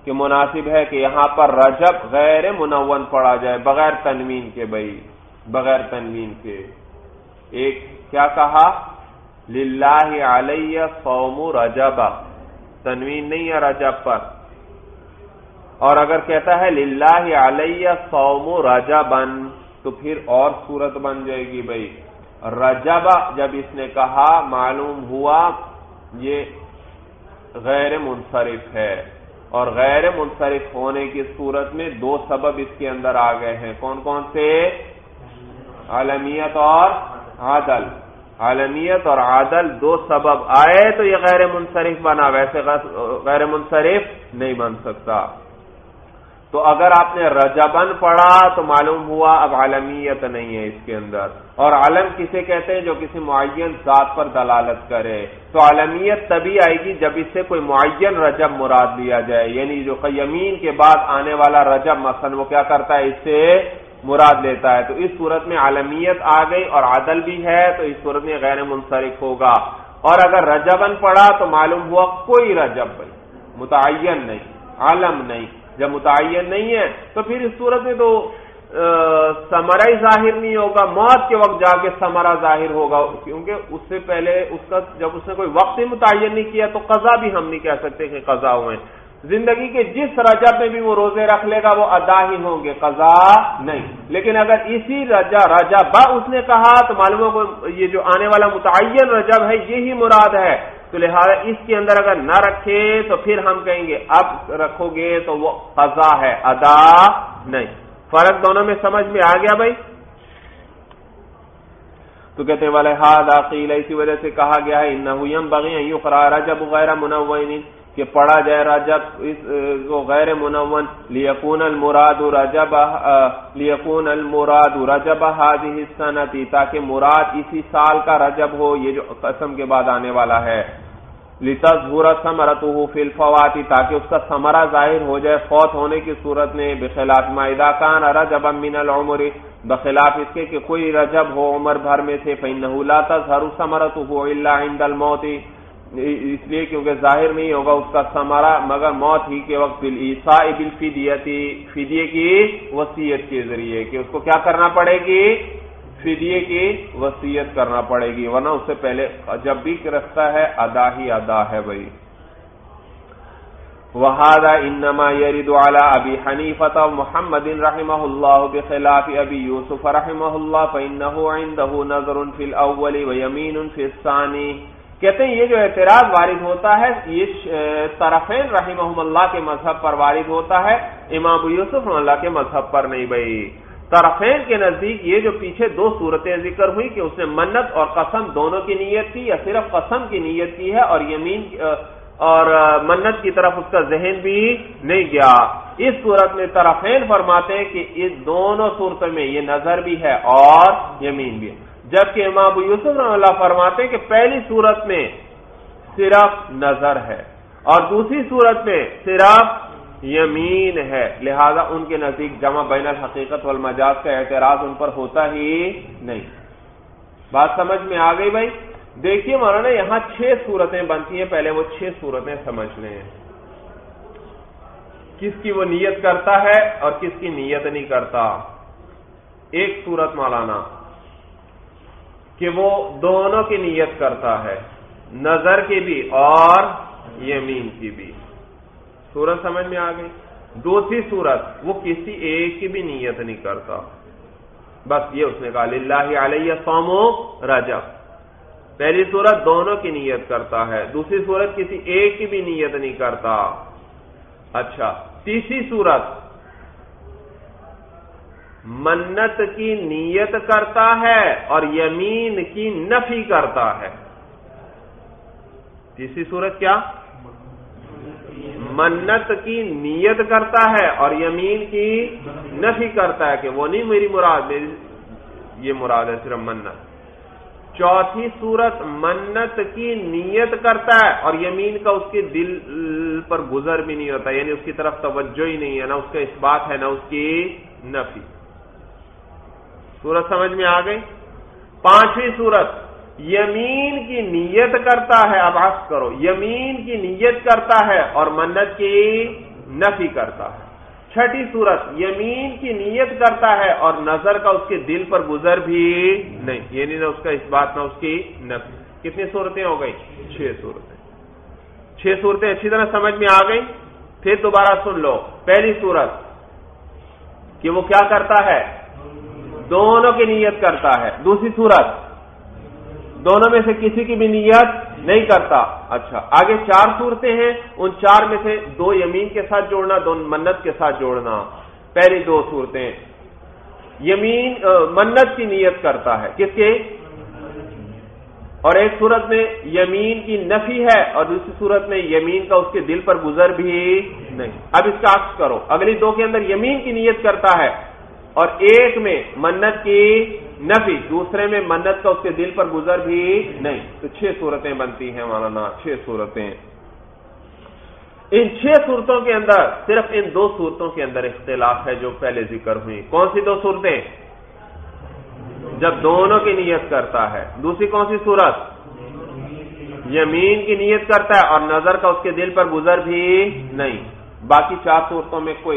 کہ مناسب ہے کہ یہاں پر رجب غیر منون پڑھا جائے بغیر تنوین کے؟ بھائی بغیر تنوین کے ایک کیا کہا؟ للہ علی صوم رجب، تنوین نہیں ہے رجب پر، اور اگر کہتا ہے للہ علی صوم رجبن تو پھر اور صورت بن جائے گی بھائی رجب جب اس نے کہا معلوم ہوا یہ غیر منصرف ہے، اور غیر منصرف ہونے کی صورت میں دو سبب اس کے اندر آ گئے ہیں، کون کون سے؟ عالمیت اور عادل، عالمیت اور عادل دو سبب آئے تو یہ غیر منصرف بنا، ویسے غیر منصرف نہیں بن سکتا۔ تو اگر آپ نے رجبن پڑھا تو معلوم ہوا اب عالمیت نہیں ہے اس کے اندر، اور علم کسے کہتے ہیں؟ جو کسی معین ذات پر دلالت کرے، تو عالمیت تبھی آئے گی جب اس سے کوئی معین رجب مراد لیا جائے، یعنی جو یمین کے بعد آنے والا رجب مثلا وہ کیا کرتا ہے؟ اس سے مراد لیتا ہے، تو اس صورت میں عالمیت آ گئی اور عدل بھی ہے، تو اس صورت میں غیر منصرف ہوگا۔ اور اگر رجبن پڑھا تو معلوم ہوا کوئی رجب بھائی متعین نہیں، عالم نہیں، جب متعین نہیں ہے تو پھر اس صورت میں تو ثمرہ ظاہر نہیں ہوگا، موت کے وقت جا کے ثمرہ ظاہر ہوگا، کیونکہ اس سے پہلے اس کا جب اس نے کوئی وقت ہی متعین نہیں کیا تو قضا بھی ہم نہیں کہہ سکتے کہ قضا ہوئے۔ زندگی کے جس رجب میں بھی وہ روزے رکھ لے گا وہ ادا ہی ہوں گے، قضا نہیں۔ لیکن اگر اسی رجب رجب اس نے کہا تو معلوم ہو یہ جو آنے والا متعین رجب ہے یہی مراد ہے، تو لہذا اس کے اندر اگر نہ رکھے تو پھر ہم کہیں گے اب رکھو گے تو وہ قضا ہے، ادا نہیں۔ فرق دونوں میں سمجھ میں آ گیا بھائی؟ تو کہتے ہیں وَلِهَٰذَا قِيلَ، اسی وجہ سے کہا گیا ہے انه ينبغي ان يقرأ رجب غیر منون، کہ پڑھا جائے رجب اس کو غیر منون، لیکون المراد رجب لیکون المراد رجب هذه السنة، تاکہ مراد اسی سال کا رجب ہو، یہ جو قسم کے بعد آنے والا ہے، لتظہر ثمرته فی الفوات، تاکہ اس کا ثمرہ ظاہر ہو جائے فوت ہونے کی صورت میں، بخلاف ما اذا كان رجبا من العمر، بخلاف اس کے کہ کوئی رجب ہو عمر بھر میں سے، فإنه لا تظہر ثمرته الا عند الموت، اس لیے کیونکہ ظاہر نہیں ہوگا اس کا ثمرہ مگر موت ہی کے وقت، بالایصاء بالفدیہ، فدیے کی وصیت کے ذریعے، کہ اس کو کیا کرنا پڑے گی؟ فدیے کی وصیت کرنا پڑے گی، ورنہ اس سے پہلے جب بھی رکھتا ہے ادا ہی ادا ہے بھائی۔ وَهَذَا إِنَّمَا يَرِدُ عَلَى أَبِي حَنِيفَةَ وَمُحَمَّدٍ رَحِمَهُ اللَّهُ بِخِلَافِ أَبِي يُوسُفَ رَحِمَهُ اللَّهُ فَإِنَّهُ عِندَهُ نَظْرٌ فِي الْأَوَّلِ وَيَمِينٌ فِي الثَّانِي، کہتے ہیں یہ جو اعتراض وارد ہوتا ہے یہ طرفین رحمہم اللہ کے مذہب پر وارد ہوتا ہے، امام ابو یوسف رحمہ اللہ کے مذہب پر نہیں بھائی۔ طرفین کے نزدیک یہ جو پیچھے دو صورتیں ذکر ہوئی کہ اس نے منت اور قسم دونوں کی نیت کی یا صرف قسم کی نیت کی ہے، اور یمین اور منت کی طرف اس کا ذہن بھی نہیں گیا، اس صورت میں طرفین فرماتے ہیں کہ اس دونوں صورتوں میں یہ نظر بھی ہے اور یمین بھی ہے، جبکہ امام ابو یوسف رحمہ اللہ فرماتے ہیں کہ پہلی صورت میں صرف نظر ہے اور دوسری صورت میں صرف یمین ہے، لہذا ان کے نزدیک جمع بین الحقیقت والمجاز کا اعتراض ان پر ہوتا ہی نہیں۔ بات سمجھ میں آ گئی بھائی؟ دیکھیے مولانا یہاں چھ صورتیں بنتی ہیں، پہلے وہ چھ صورتیں سمجھ لیں، کس کی وہ نیت کرتا ہے اور کس کی نیت نہیں کرتا۔ ایک صورت مولانا کہ وہ دونوں کی نیت کرتا ہے، نظر کی بھی اور یمین کی بھی، صورت سمجھ میں آ گئی۔ دوسری صورت وہ کسی ایک کی بھی نیت نہیں کرتا، بس یہ اس نے کہا للہ علی صوم رجب، پہلی صورت دونوں کی نیت کرتا ہے، دوسری صورت کسی ایک کی بھی نیت نہیں کرتا۔ اچھا، تیسری صورت منت کی نیت کرتا ہے اور یمین کی نفی کرتا ہے۔ تیسری صورت کیا؟ منت کی نیت کرتا ہے اور یمین کی نفی کرتا ہے کہ وہ نہیں میری مراد، میری یہ مراد ہے صرف منت۔ چوتھی صورت منت کی نیت کرتا ہے اور یمین کا اس کے دل پر گزر بھی نہیں ہوتا، یعنی اس کی طرف توجہ ہی نہیں ہے، نہ اس کا اس بات ہے نہ اس کی نفی۔ صورت سمجھ میں آ گئی؟ پانچویں صورت یمین کی نیت کرتا ہے، اب عکس کرو، یمین کی نیت کرتا ہے اور منت کی نفی کرتا ہے. چھٹی صورت یمین کی نیت کرتا ہے اور نظر کا اس کے دل پر گزر بھی نہیں، یعنی نہ اس کا اس بات نہ اس کی نفی. کتنی صورتیں ہو گئی؟ چھ صورتیں. چھ صورتیں اچھی طرح سمجھ میں آ گئی. پھر دوبارہ سن لو. پہلی صورت کہ وہ کیا کرتا ہے؟ دونوں کی نیت کرتا ہے. دوسری صورت دونوں میں سے کسی کی بھی نیت نہیں کرتا. اچھا، آگے چار صورتیں ہیں، ان چار میں سے دو یمین کے ساتھ جوڑنا، دو منت کے ساتھ جوڑنا. پہلی دو صورتیں یمین منت کی نیت کرتا ہے، کس کے؟ اور ایک صورت میں یمین کی نفی ہے اور دوسری صورت میں یمین کا اس کے دل پر گزر بھی نہیں. اب اس کا عکس کرو. اگلی دو کے اندر یمین کی نیت کرتا ہے اور ایک میں منت کی نفی، دوسرے میں منت کا اس کے دل پر گزر بھی نہیں. تو چھ صورتیں بنتی ہیں مولانا، چھ صورتیں. ان چھ صورتوں کے اندر صرف ان دو صورتوں کے اندر اختلاف ہے جو پہلے ذکر ہوئی. کون سی دو صورتیں؟ جب دونوں کی نیت کرتا ہے. دوسری کون سی صورت؟ یمین کی نیت کرتا ہے اور نظر کا اس کے دل پر گزر بھی نہیں. باقی چار صورتوں میں کوئی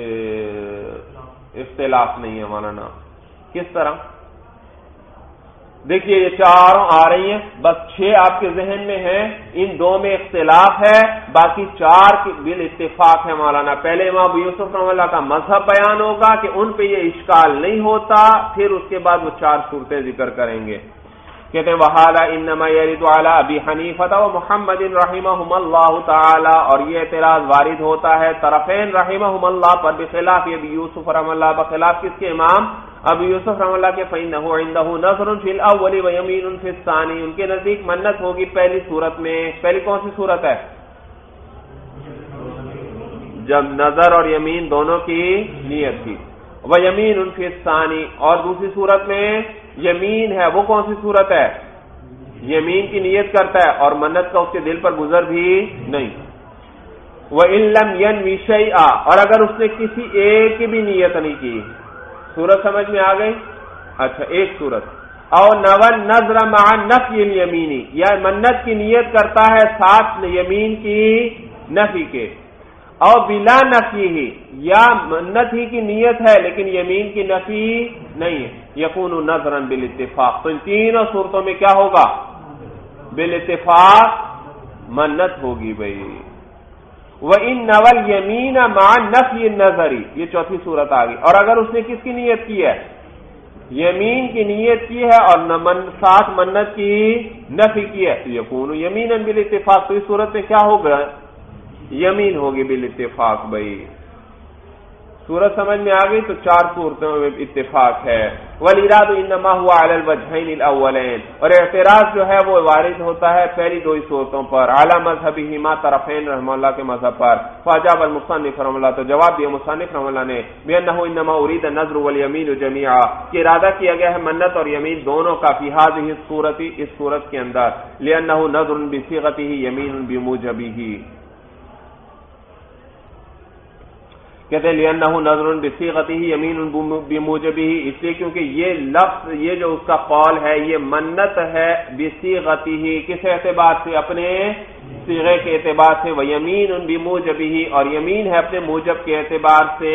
اختلاف نہیں ہے مولانا. کس طرح؟ دیکھیے یہ چاروں آ رہی ہیں، بس چھ آپ کے ذہن میں ہیں، ان دو میں اختلاف ہے، باقی چار کی بال اتفاق ہے مولانا. پہلے امام ابو یوسف رحمہ اللہ کا مذہب بیان ہوگا کہ ان پہ یہ اشکال نہیں ہوتا، پھر اس کے بعد وہ چار صورتیں ذکر کریں گے. کہتے ہیں وحالا انما یرد علی ابی حنیفہ و محمد رحمہم اللہ تعالی، اور یہ اعتراض وارد ہوتا ہے طرفین رحمہم اللہ پر، بخلاف ابی یوسف رحمہ اللہ، بخلاف کس کے؟ امام ابو یوسف رحمہ اللہ کے. فإنہ عندہ نظر فی الاول و یمین فی الثانی، ان کے نزدیک منت ہوگی پہلی صورت میں. پہلی کون سی صورت ہے؟ جب نظر اور یمین دونوں کی نیت تھی. وَيَمِينٌ فِي الثَّانِي، اور دوسری صورت میں یمین ہے. وہ کون سی صورت ہے؟ یمین کی نیت کرتا ہے اور منت کا اس کے دل پر گزر بھی نہیں. وَإِن لَّمْ يَنْوِ شَيْئًا، اور اگر اس نے کسی ایک کی بھی نیت نہیں کی. صورت سمجھ میں آ گئی؟ اچھا، ایک صورت. او نَوَى النَّذْرَ مَعَ نَفْيِ الْيَمِينِ، یا منت کی نیت کرتا ہے ساتھ یمین کی نفی کے. او بلا نفی ہی، یا منت ہی کی نیت ہے لیکن یمین کی نفی نہیں ہے. یکون نظرا بالاتفاق، تو ان تینوں صورتوں میں کیا ہوگا؟ بالاتفاق منت ہوگی بھائی. وَإِن نَوَى الْيَمِينَ مَعَ نَفْيِ النَّظَرِ، یہ چوتھی صورت آ گئی. اور اگر اس نے کس کی نیت کی ہے؟ یمین کی نیت کی ہے اور ساتھ منت کی نفی کی ہے، تو یکون یمینا بالاتفاق، تو اس صورت میں کیا ہوگا؟ یمین ہوگی بالاتفاق بھائی. صورت سمجھ میں آ گئی؟ تو چار صورتوں میں اتفاق ہے. والاراد انما هو على الوجهين الاولين، اور اعتراض جو ہے وہ وارد ہوتا ہے پہلی دو صورتوں پر. اعلی مذہبہما طرفین رحمہ اللہ کے مذہب پر. فاجاب المصنف رحمہ اللہ، تو جواب دیا مصنف رحمہ اللہ نے بانه انما اريد النذر واليمين جميعا، کہ ارادہ کیا گیا ہے منت اور یمین دونوں کا فی هذه الصورت، اس صورت کے اندر. لانه نذر بصيغته يمين بموجبه، کہتے ہیں لِأَنَّهُ نَظْرٌ بِصِيغَتِهِ يَمِينٌ بِمُوجِبِهِ، اس لیے کیونکہ یہ لفظ، یہ جو اس کا قول ہے، یہ منت ہے بِصِيغَتِهِ، کس اعتبار سے؟ اپنے صیغے کے اعتبار سے. وَيَمِينٌ بِمُوجِبِهِ، اور یمین ہے اپنے موجب کے اعتبار سے.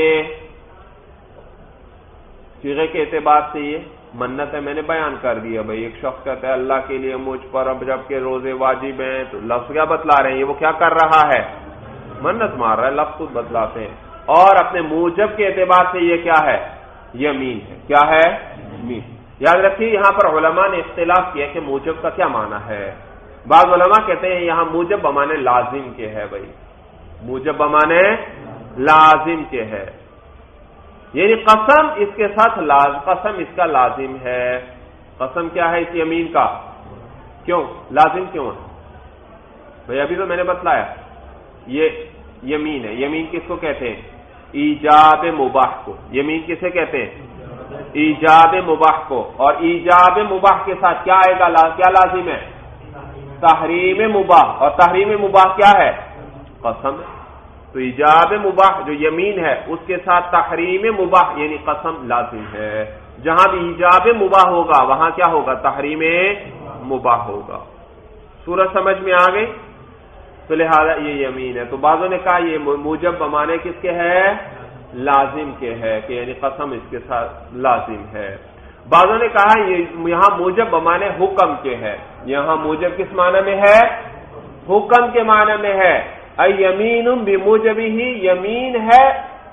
صیغے کے اعتبار سے یہ منت ہے. میں نے بیان کر دیا بھائی. ایک شخص کہتا ہے اللہ کے لیے مجھ پر اب جب کہ روزے واجب ہیں، تو لفظ کیا بتلا رہے ہیں؟ یہ وہ کیا کر رہا ہے؟ منت مار رہا ہے. لفظ خود بتلاتے ہیں. اور اپنے موجب کے اعتبار سے یہ کیا ہے؟ یمین ہے. کیا ہے؟ یمین. یاد رکھیے یہاں پر علماء نے اختلاف کیا کہ موجب کا کیا معنی ہے. بعض علماء کہتے ہیں یہاں موجب بمانے لازم کے ہے بھائی. موجب بمانے لازم کے ہے، یعنی قسم اس کے ساتھ لازم، قسم اس کا لازم ہے. قسم کیا ہے اس یمین کا؟ کیوں لازم کیوں ہے بھائی؟ ابھی تو میں نے بتلایا یہ یمین ہے. یمین کس کو کہتے ہیں؟ ایجاب مباح کو. یمین کسے کہتے ہیں؟ ایجاب مباح کو. اور ایجاب مباح کے ساتھ کیا آئے گا؟ کیا لازم ہے؟ تحریم مباح. اور تحریم مباح کیا ہے؟ قسم. تو ایجاب مباح جو یمین ہے اس کے ساتھ تحریم مباح یعنی قسم لازم ہے. جہاں بھی ایجاب مباح ہوگا وہاں کیا ہوگا؟ تحریم مباح ہوگا. سورج سمجھ میں آ گئی؟ تو لہذا یہ یمین ہے. تو بعضوں نے کہا یہ موجب بمانے کس کے ہے؟ لازم کے ہے، کہ یعنی قسم اس کے ساتھ لازم ہے. بعضوں نے کہا یہ یہاں موجب بمانے حکم کے ہے. یہاں موجب کس معنی میں ہے؟ حکم کے معنی میں ہے. یمین بموجبہ، یمین ہے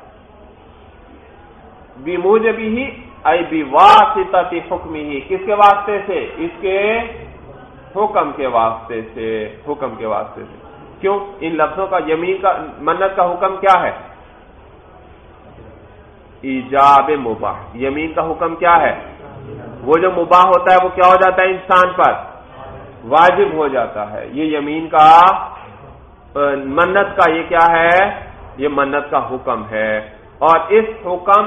بموجبہ ای بواسطۃ حکمہ، کس کے واسطے سے؟ اس کے حکم کے واسطے سے. حکم کے واسطے سے کیوں؟ ان لفظوں کا یمین کا منت کا حکم کیا ہے؟ ایجاب مباح. یمین کا حکم کیا ہے؟ وہ جو مباح ہوتا ہے وہ کیا ہو جاتا ہے؟ انسان پر واجب ہو جاتا ہے. یہ یمین کا منت کا یہ کیا ہے؟ یہ منت کا حکم ہے. اور اس حکم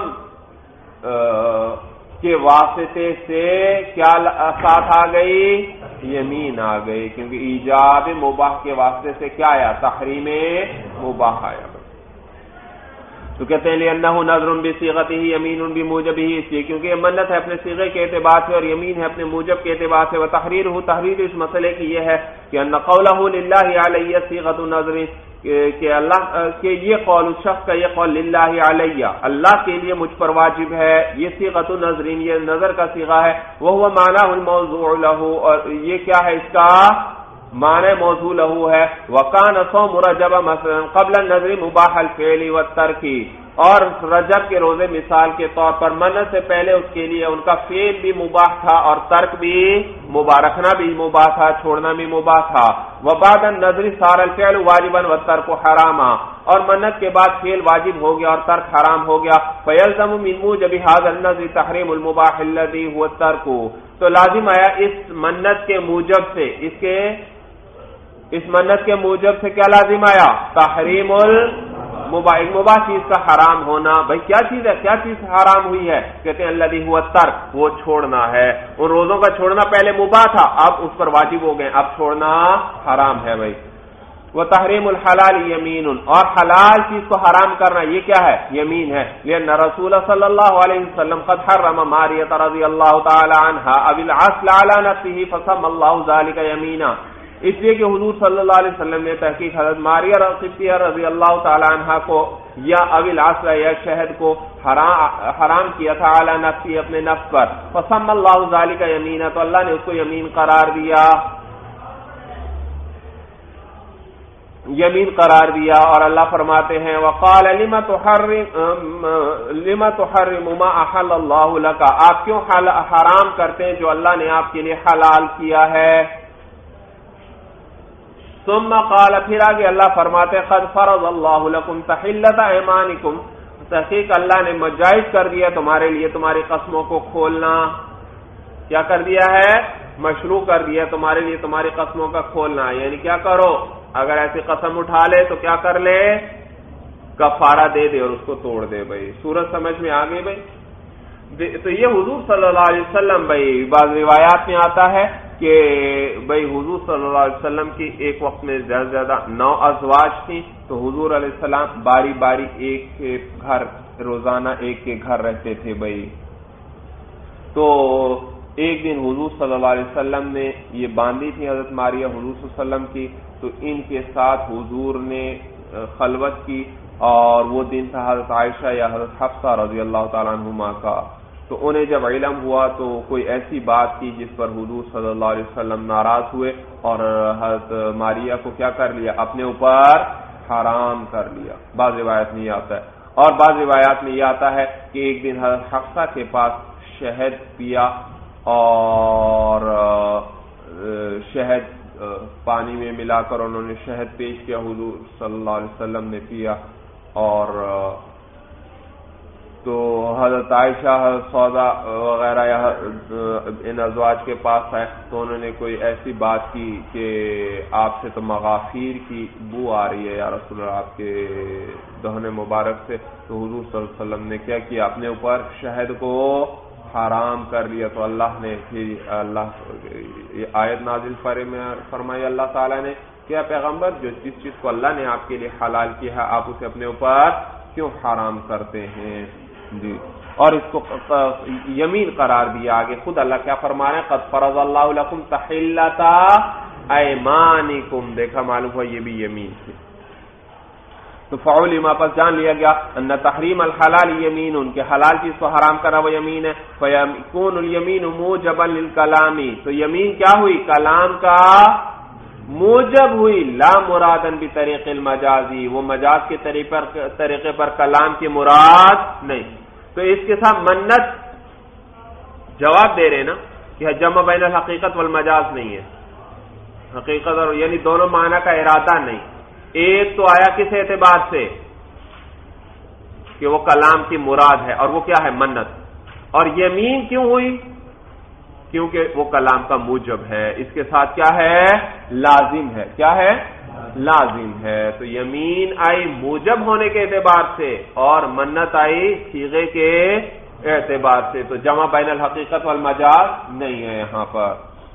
کے واسطے سے کیا ساتھ آ گئی؟ یمین آ گئی، کیونکہ ایجاب مباح کے واسطے سے کیا آیا؟ تحریم مباح آیا. تو کہتے ہیں لِأَنَّهُ نَذْرٌ بِصِيغَتِهِ يَمِينٌ بِمُوجَبِهِ، اس لیے کیونکہ یہ منت ہے اپنے صیغے کے اعتبار سے اور یمین ہے اپنے موجب کے اعتبار سے. وتحریرہ، تحریر اس مسئلے کی یہ ہے کہ ان قولہ للہ علیہ صیغۃ نذر، کہ اللہ کہ یہ قول اس شخص کا یہ قول للہ علیہ، اللہ کے لیے مجھ پر واجب ہے، یہ صیغۃ نذر، یہ نظر کا صیغہ ہے. وہو معناه الموضوع له، اور یہ کیا ہے؟ اس کا معنی موضوع له ہے. وکان صوم رجب مثلا قبل النذر مباح الفعل والترک، اور رجب کے روزے مثال کے طور پر منت سے پہلے اس کے لیے ان کا فعل بھی مباح تھا اور ترک بھی مباح، رکھنا بھی مباح تھا، چھوڑنا بھی مباح تھا. وبعد النذر صار الفعل واجبا والترک حراما، اور منت کے بعد فعل واجب ہو گیا اور ترک حرام ہو گیا. فیلزم من موجب هذا النذر تحریم المباح الذي هو الترک، تو لازم آیا اس منت کے موجب سے، اس کے اس منت کے موجب سے کیا لازم آیا؟ تحریم المباح، مباح چیز کا حرام ہونا. بھائی کیا چیز ہے؟ کیا چیز حرام ہوئی ہے؟ کہتے ہیں الذی هو الترک، وہ چھوڑنا ہے. ان روزوں کا چھوڑنا پہلے مباح تھا، اب اس پر واجب ہو گئے، اب چھوڑنا حرام ہے. بھائی وہ تحریم الحلال یمین، اور حلال چیز کو حرام کرنا یہ کیا ہے؟ یمین ہے. لأن رسول صلی اللہ علیہ وسلم قد حرم ماریہ رضی اللہ تعالی عنہا اب العسل علی نفسه فسمى الله ذلك یمینا، اس لیے کہ حضور صلی اللہ علیہ وسلم نے تحقیق حضرت ماریہ رضی اللہ تعالی عنہا کو یا اب العسل یا شہد کو حرام حرام کیا تھا علی نفسی، اپنے نفس پر. فسمى الله ذلك یمینا، تو اللہ نے اس کو یمین قرار دیا، یمین قرار دیا. اور اللہ فرماتے ہیں وقال لما تحرم لما تحرم ما احل اللہ لك، آپ کیوں حرام کرتے ہیں جو اللہ نے آپ کے لیے حلال کیا ہے. ثم قال، پھر آگے اللہ فرماتے قد فرض اللہ لکم تحلۃ ایمانکم، تحقیق اللہ نے مجائز کر دیا تمہارے لیے تمہاری قسموں کو کھولنا. کیا کر دیا ہے؟ مشروع کر دیا تمہارے لیے تمہاری قسموں کا کھولنا. یعنی کیا کرو؟ اگر ایسی قسم اٹھا لے تو کیا کر لے؟ کفارہ دے دے اور اس کو توڑ دے. بھائی سورج سمجھ میں آ گئی. بھائی تو یہ حضور صلی اللہ علیہ وسلم، بھائی بعض روایات میں آتا ہے کہ بھائی حضور صلی اللہ علیہ وسلم کی ایک وقت میں زیادہ زیادہ نو ازواج تھیں، تو حضور علیہ السلام باری باری ایک کے گھر روزانہ ایک کے گھر رہتے تھے. بھائی تو ایک دن حضور صلی اللہ علیہ وسلم نے یہ باندھی تھی حضرت ماریہ حضور صلی اللہ علیہ وسلم کی، تو ان کے ساتھ حضور نے خلوت کی، اور وہ دن تھا حضرت عائشہ یا حضرت حفصہ رضی اللہ تعالیٰ عنہما کا. تو انہیں جب علم ہوا تو کوئی ایسی بات کی جس پر حضور صلی اللہ علیہ وسلم ناراض ہوئے اور حضرت ماریہ کو کیا کر لیا؟ اپنے اوپر حرام کر لیا. بعض روایت میں یہ آتا ہے، اور بعض روایات میں یہ آتا ہے کہ ایک دن حضرت حفصہ کے پاس شہد پیا، اور شہد پانی میں ملا کر انہوں نے شہد پیش کیا، حضور صلی اللہ علیہ وسلم نے پیا. اور تو حضرت عائشہ حضرت سودا وغیرہ ان ازواج کے پاس آئے تو انہوں نے کوئی ایسی بات کی کہ آپ سے تو مغافیر کی بو آ رہی ہے یا رسول اللہ آپ کے دہن مبارک سے. تو حضور صلی اللہ علیہ وسلم نے کیا کیا؟ اپنے اوپر شہد کو حرام کر لیا. تو اللہ نے پھر اللہ یہ آیت نازل فرمائی اللہ تعالیٰ نے، کیا پیغمبر جو جس چیز کو اللہ نے آپ کے لیے حلال کیا ہے آپ اسے اپنے اوپر کیوں حرام کرتے ہیں؟ جی اور اس کو یمین قرار دیا. آگے خود اللہ کیا فرما رہے ہیں؟ قد فرض اللہ لکم تحلۃ ایمانکم، دیکھا معلوم ہوا یہ بھی یمین تھی. تو فعول ما پس جان لیا گیا ان تحریم الحلال یمین، ان کے حلال چیز کو حرام کرا وہ یمین ہے. فیکون الیمین موجبا للکلام، تو یمین کیا ہوئی؟ کلام کا موجب ہوئی. لا مرادن بطریق المجازی، وہ مجاز کے طریقے پر کلام کی مراد نہیں. تو اس کے ساتھ منت جواب دے رہے نا کہ جمع بین الحقیقت والمجاز نہیں ہے، حقیقت اور یعنی دونوں معنی کا ارادہ نہیں. ایک تو آیا کس اعتبار سے کہ وہ کلام کی مراد ہے اور وہ کیا ہے؟ منت. اور یمین کیوں ہوئی؟ کیونکہ وہ کلام کا موجب ہے. اس کے ساتھ کیا ہے؟ لازم ہے. کیا ہے؟ لازم ہے. تو یمین آئی موجب ہونے کے اعتبار سے اور منت آئی صیغے کے اعتبار سے. تو جمع بین الحقیقت والمجاز نہیں ہے یہاں پر.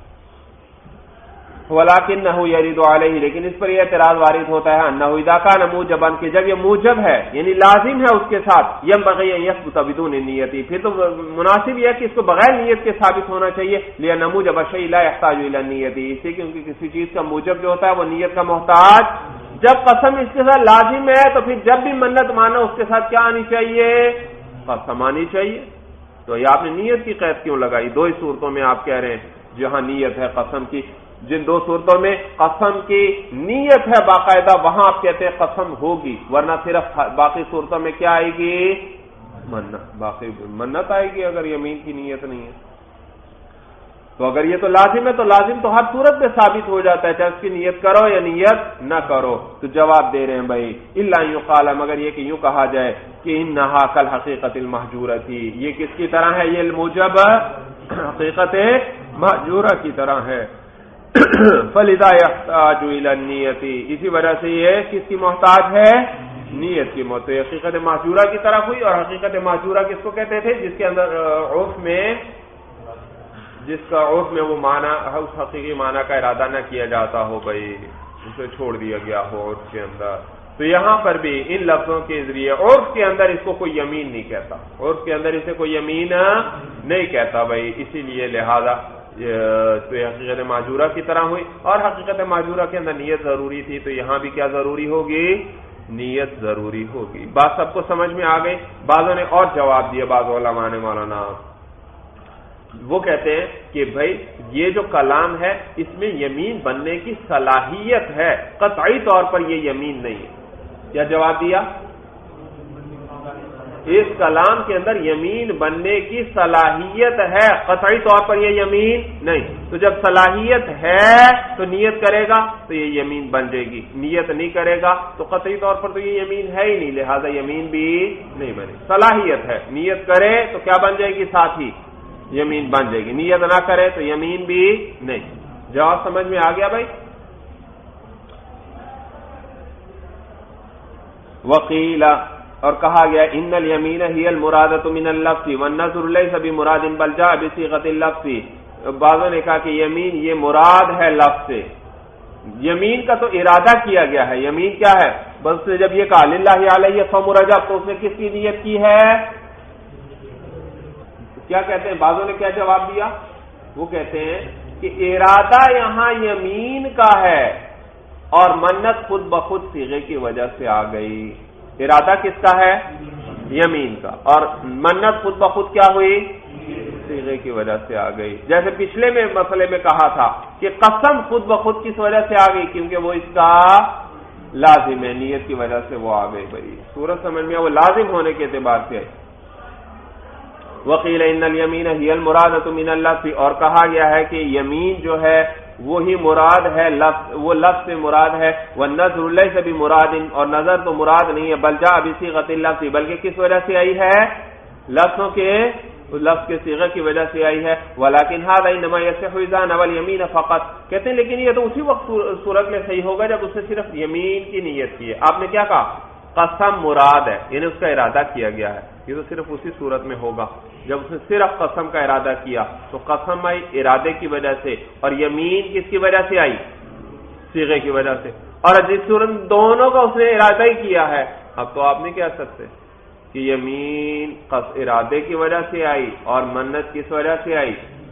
وَلَكِنَّهُ يَرِدُ عَلَيْهِ، لیکن اس پر یہ اعتراض وارد ہوتا ہے انه اذا كان موجبا، کہ جب یہ موجب ہے یعنی لازم ہے اس کے ساتھ، ينبغي ان يثبت بدون النیت، پھر تو مناسب یہ ہے کہ اس کو بغیر نیت کے ثابت ہونا چاہیے. لأن موجب الشيء لا يحتاج الى النیت، اس لیے کیونکہ کسی چیز کا موجب جو ہوتا ہے وہ نیت کا محتاج. جب قسم اس کے ساتھ لازم ہے تو پھر جب بھی منت مانا اس کے ساتھ کیا آنی چاہیے؟ قسم آنی چاہیے. تو یہ آپ نے نیت کی قید کیوں لگائی؟ دو ہی صورتوں میں آپ کہہ رہے ہیں جہاں نیت ہے قسم کی، جن دو صورتوں میں قسم کی نیت ہے باقاعدہ وہاں آپ کہتے ہیں قسم ہوگی، ورنہ صرف باقی صورتوں میں کیا آئے گی؟ منت. باقی منت آئے گی اگر یمین کی نیت نہیں ہے. تو اگر یہ تو لازم ہے تو لازم تو ہر صورت میں ثابت ہو جاتا ہے، چاہے اس کی نیت کرو یا نیت نہ کرو. تو جواب دے رہے ہیں بھائی الا یقال، مگر یہ کہ یوں کہا جائے کہ انہا کالحقیقۃ المحجورۃ، یہ کس کی طرح ہے؟ یہ الموجب حقیقت محجورہ کی طرح ہے. فَلِذَا يَحْتَاجُ إِلَى النِّيَّةِ، اسی وجہ سے یہ کس کی محتاج ہے؟ نیت کی محتاج. حقیقت محجورہ کی طرف ہوئی. اور حقیقت محجورہ کس کو کہتے تھے؟ جس کے اندر عرف میں جس کا عرف میں وہ معنی اس حقیقی معنی کا ارادہ نہ کیا جاتا ہو، بھائی اسے چھوڑ دیا گیا ہو عرف کے اندر. تو یہاں پر بھی ان لفظوں کے ذریعے عرف کے اندر اس کو کوئی یمین نہیں کہتا، عرف کے اندر اسے کوئی یمین نہیں کہتا بھائی. اسی لیے لہذا تو یہ حقیقت معجورہ کی طرح ہوئی. اور حقیقت معجورہ کے اندر نیت ضروری تھی، تو یہاں بھی کیا ضروری ہوگی؟ نیت ضروری ہوگی. بات سب کو سمجھ میں آ گئی. بعضوں نے اور جواب دیا، بعض علماء نے، مولانا وہ کہتے ہیں کہ بھائی یہ جو کلام ہے اس میں یمین بننے کی صلاحیت ہے، قطعی طور پر یہ یمین نہیں ہے. کیا جواب دیا؟ اس کلام کے اندر یمین بننے کی صلاحیت ہے، قطعی طور پر یہ یمین نہیں. تو جب صلاحیت ہے تو نیت کرے گا تو یہ یمین بن جائے گی، نیت نہیں کرے گا تو قطعی طور پر تو یہ یمین ہے ہی نہیں، لہذا یمین بھی نہیں بنے. صلاحیت ہے، نیت کرے تو کیا بن جائے گی؟ ساتھ ہی یمین بن جائے گی. نیت نہ کرے تو یمین بھی نہیں. جواب سمجھ میں آ گیا بھائی؟ وقیل، اور کہا گیا ان الیمین ہی المرادۃ من اللفظ والنظر لیس بمراد بل جاء بصیغۃ اللفظ. بعضوں نے کہا کہ یمین یہ مراد ہے لفظ سے، یمین کا تو ارادہ کیا گیا ہے. یمین کیا ہے؟ بس جب یہ کہا للہ علیہ صوم رجب تو اس نے کس کی نیت کی ہے؟ کیا کہتے ہیں بعضوں نے کیا جواب دیا؟ وہ کہتے ہیں کہ ارادہ یہاں یمین کا ہے اور منت خود بخود صیغے کی وجہ سے آ گئی. ارادہ کس کا ہے؟ یمین کا. اور منت خود بخود کیا ہوئی؟ صیغے کی وجہ سے آ گئی. جیسے پچھلے میں مسئلے میں کہا تھا کہ قسم خود بخود کس وجہ سے آ گئی؟ کیونکہ وہ اس کا لازم ہے، نیت کی وجہ سے وہ آ گئی. بھائی صورت سمجھ میں وہ لازم ہونے کے اعتبار سے. وقیل ان الیمین ہی المرادۃ من اللفظ، اور کہا گیا ہے کہ یمین جو ہے وہی مراد ہے، لفظ وہ لفظ سے مراد ہے. والنظر لیس بمراد، اور نظر تو مراد نہیں ہے، بل جاء بصیغۃ اللفظ، بلکہ کس وجہ سے آئی ہے؟ لفظوں کے لفظ کے صیغہ کی وجہ سے آئی ہے. ولکن هذا انما يصح اذا نوى اليمين فقط، کہتے ہیں لیکن یہ تو اسی وقت صورت میں صحیح ہوگا جب اس نے صرف یمین کی نیت کی ہے. آپ نے کیا کہا؟ قسم مراد ہے، یعنی اس کا ارادہ کیا گیا ہے. یہ تو صرف اسی صورت میں ہوگا جب اس نے صرف قسم کا ارادہ کیا. تو قسم آئی ارادے کی وجہ سے اور یمین کس کی وجہ سے آئی؟ صیغے کی وجہ سے. اور جس صورت دونوں کا اس نے ارادہ ہی کیا ہے، اب تو آپ نہیں کہہ سکتے کہ یمین ارادے کی وجہ سے آئی اور منت کس وجہ سے آئی؟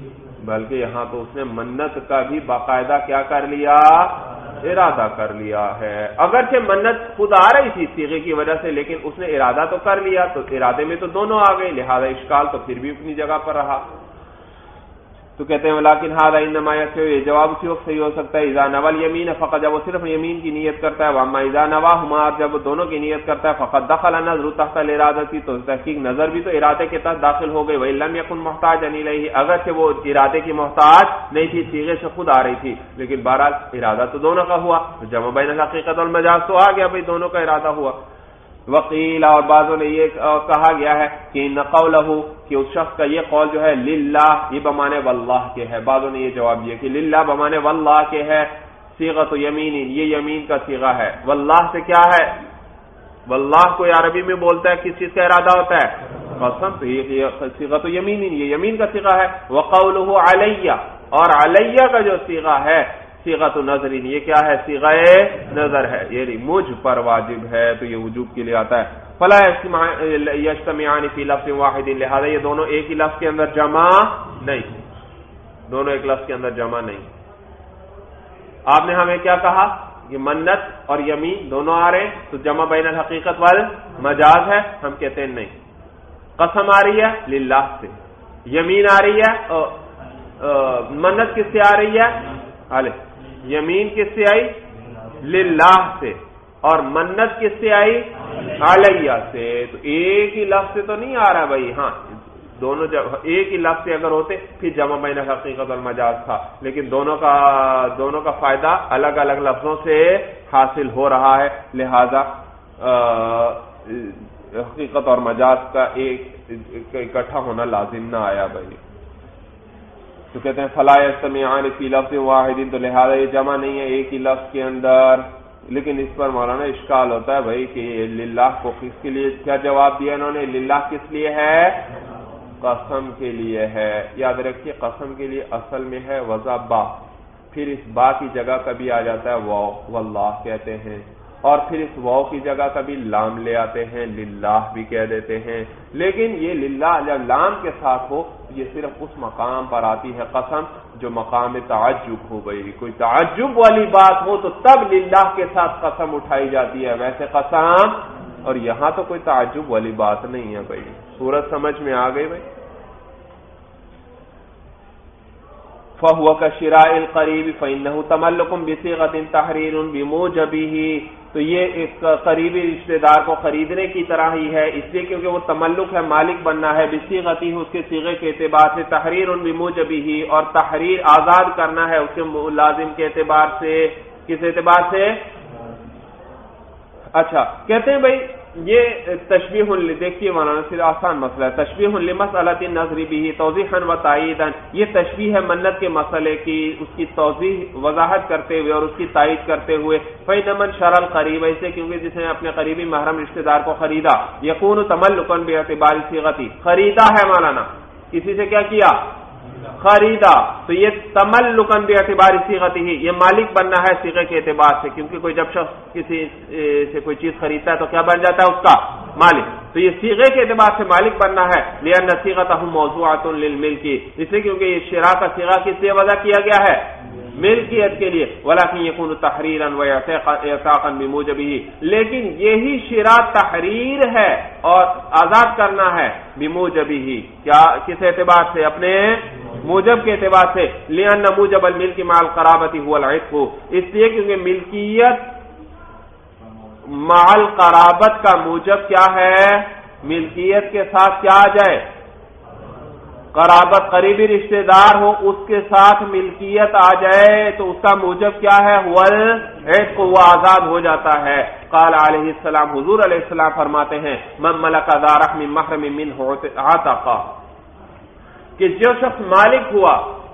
بلکہ یہاں تو اس نے منت کا بھی باقاعدہ کیا کر لیا؟ ارادہ کر لیا ہے. اگرچہ منت خود آ رہی تھی صیغے کی وجہ سے، لیکن اس نے ارادہ تو کر لیا، تو ارادے میں تو دونوں آ گئے، لہذا اشکال تو پھر بھی اپنی جگہ پر رہا. تو کہتے ہیں ولیکن ھذا انما یصح، یہ جواب اسی وقت صحیح ہو سکتا ہے اذا نوى الیمین، فقط جب وہ صرف یمین کی نیت کرتا ہے، واما اذا نواہما، جب وہ دونوں کی نیت کرتا ہے، فقط دخل النظر تحت الارادۃ، تو تحقیق نظر بھی تو ارادے کے تحت داخل ہو گئی. وان لم یکن محتاجا الیہ، اگرچہ وہ ارادے کی محتاج نہیں تھی، صیغے سے خود آ رہی تھی، لیکن بہرحال ارادہ تو دونوں کا ہوا، جمع بین الحقیقت والمجاز تو آ گیا، بھائی دونوں کا ارادہ ہوا. وقیل، اور بعضوں نے یہ کہا گیا ہے کہ ان قولہ، کہ اس شخص کا یہ قول جو ہے للہ، یہ بمانے واللہ کے ہے. بعضوں نے یہ جواب دیا کہ للہ بمانے واللہ کے ہے. صیغۃ یمین، یہ یمین کا صیغہ ہے. واللہ سے کیا ہے؟ واللہ کو عربی میں بولتا ہے کس چیز کا ارادہ ہوتا ہے؟ قسم. تو یہ صیغۃ یمین، یہ یمین کا صیغہ ہے. وقولہ علیہ، اور علیہ کا جو صیغہ ہے صیغۃ نظر، یہ کیا ہے؟ صیغہ نظر ہے، یعنی مجھ پر واجب ہے، تو یہ وجوب کے لیے آتا ہے. فلا یجتمعان فی لفظ واحد، لہذا یہ دونوں ایک ہی لفظ کے اندر جمع نہیں، دونوں ایک لفظ کے اندر جمع نہیں. آپ نے ہمیں کیا کہا کہ منت اور یمین دونوں آ رہے ہیں تو جمع بین الحقیقت والمجاز ہے. ہم کہتے ہیں نہیں، قسم آ رہی ہے للہ سے، یمین آ رہی ہے، منت کس سے آ رہی ہے؟ علیہ. یمین کس سے آئی؟ للہ سے. اور منت کس سے آئی؟ علیہ سے. تو ایک ہی لفظ سے تو نہیں آ رہا بھائی. ہاں دونوں جب ایک ہی لفظ سے اگر ہوتے پھر جمع بین الحقیقت والمجاز تھا، لیکن دونوں کا دونوں کا فائدہ الگ الگ لفظوں سے حاصل ہو رہا ہے، لہذا حقیقت اور مجاز کا ایک اکٹھا ہونا لازم نہ آیا بھائی. تو کہتے ہیں فلا یجتمعان فی لفظ واحد، تو لہذا یہ جمع نہیں ہے ایک ہی لفظ کے اندر. لیکن اس پر مولانا اشکال ہوتا ہے بھائی کہ للہ کو کس کے لیے کیا جواب دیا انہوں نے؟ للہ کس لیے ہے؟ قسم کے لیے ہے. یاد رکھیے قسم کے لیے اصل میں ہے وضع با، پھر اس با کی جگہ کبھی آ جاتا ہے واو، واللہ کہتے ہیں، اور پھر اس واو کی جگہ کبھی لام لے آتے ہیں، للہ بھی کہہ دیتے ہیں. لیکن یہ للہ جب لام کے ساتھ ہو یہ صرف اس مقام پر آتی ہے قسم جو مقام تعجب ہو. بھائی کوئی تعجب والی بات ہو تو تب للہ کے ساتھ قسم اٹھائی جاتی ہے، ویسے قسم، اور یہاں تو کوئی تعجب والی بات نہیں ہے بھائی. صورت سمجھ میں آ گئی بھائی؟ فَهُوَ كَشِرَاءِ الْقَرِيبِ فَإِنَّهُ تَمَلُّكٌ بِصِيغَةٍ تَحْرِيرٌ بِمُوجَبِهِ، تو یہ ایک قریبی رشتہ دار کو خریدنے کی طرح ہی ہے، اس لیے کیونکہ وہ تملک ہے، مالک بننا ہے، بِصِيغَتِهِ اس کے صیغے کے اعتبار سے، تحریر بِمُوجَبِهِ اور تحریر آزاد کرنا ہے اس کے لازم کے اعتبار سے. کس اعتبار سے؟ اچھا کہتے ہیں بھائی یہ تشبیہ، دیکھیے مولانا صرف آسان مسئلہ ہے. تشبیہ لمسألۃ النظر به توضیحا و تائیدا، یہ تشبیہ ہے منت کے مسئلے کی، اس کی توضیح وضاحت کرتے ہوئے اور اس کی تائید کرتے ہوئے. فإن من شرى القریب، ایسے کیونکہ جس نے اپنے قریبی محرم رشتہ دار کو خریدا، یکون تملکا باعتبار صیغتی، خریدا ہے مولانا، کسی سے کیا کیا؟ خریدا، تو یہ تملکن باعتبار صیغتی ہی، یہ مالک بننا ہے صیغے کے اعتبار سے، کیونکہ کوئی جب شخص کسی سے کوئی چیز خریدتا ہے تو کیا بن جاتا ہے؟ اس کا مالک. تو یہ صیغے کے اعتبار سے مالک بننا ہے. لأن صیغته موضوعۃ للملک، اس لیے کیونکہ یہ شراء کا صیغہ کس لیے وضع کیا گیا ہے؟ ملکیت کے لیے. ولكن يكون تحریرا واعتاقا بموجبه، لیکن یہی شراء تحریر ہے اور آزاد کرنا ہے بموجبه، کیا کس اعتبار سے؟ اپنے موجب کے اعتبار سے. لأن موجب الملک مع القرابۃ هو العتق، اس لیے کیونکہ ملکیت مع القرابت کا موجب کیا ہے؟ ملکیت کے ساتھ کیا آ جائے؟ قرابت، قریبی رشتہ دار ہو اس کے ساتھ ملکیت آ جائے تو اس کا موجب کیا ہے؟ هو العتق، وہ آزاد ہو جاتا ہے. قال علیہ السلام، حضور علیہ السلام فرماتے ہیں من ملک ذا رحم محرم منه عتق، کہ جو شخص مالک ہوا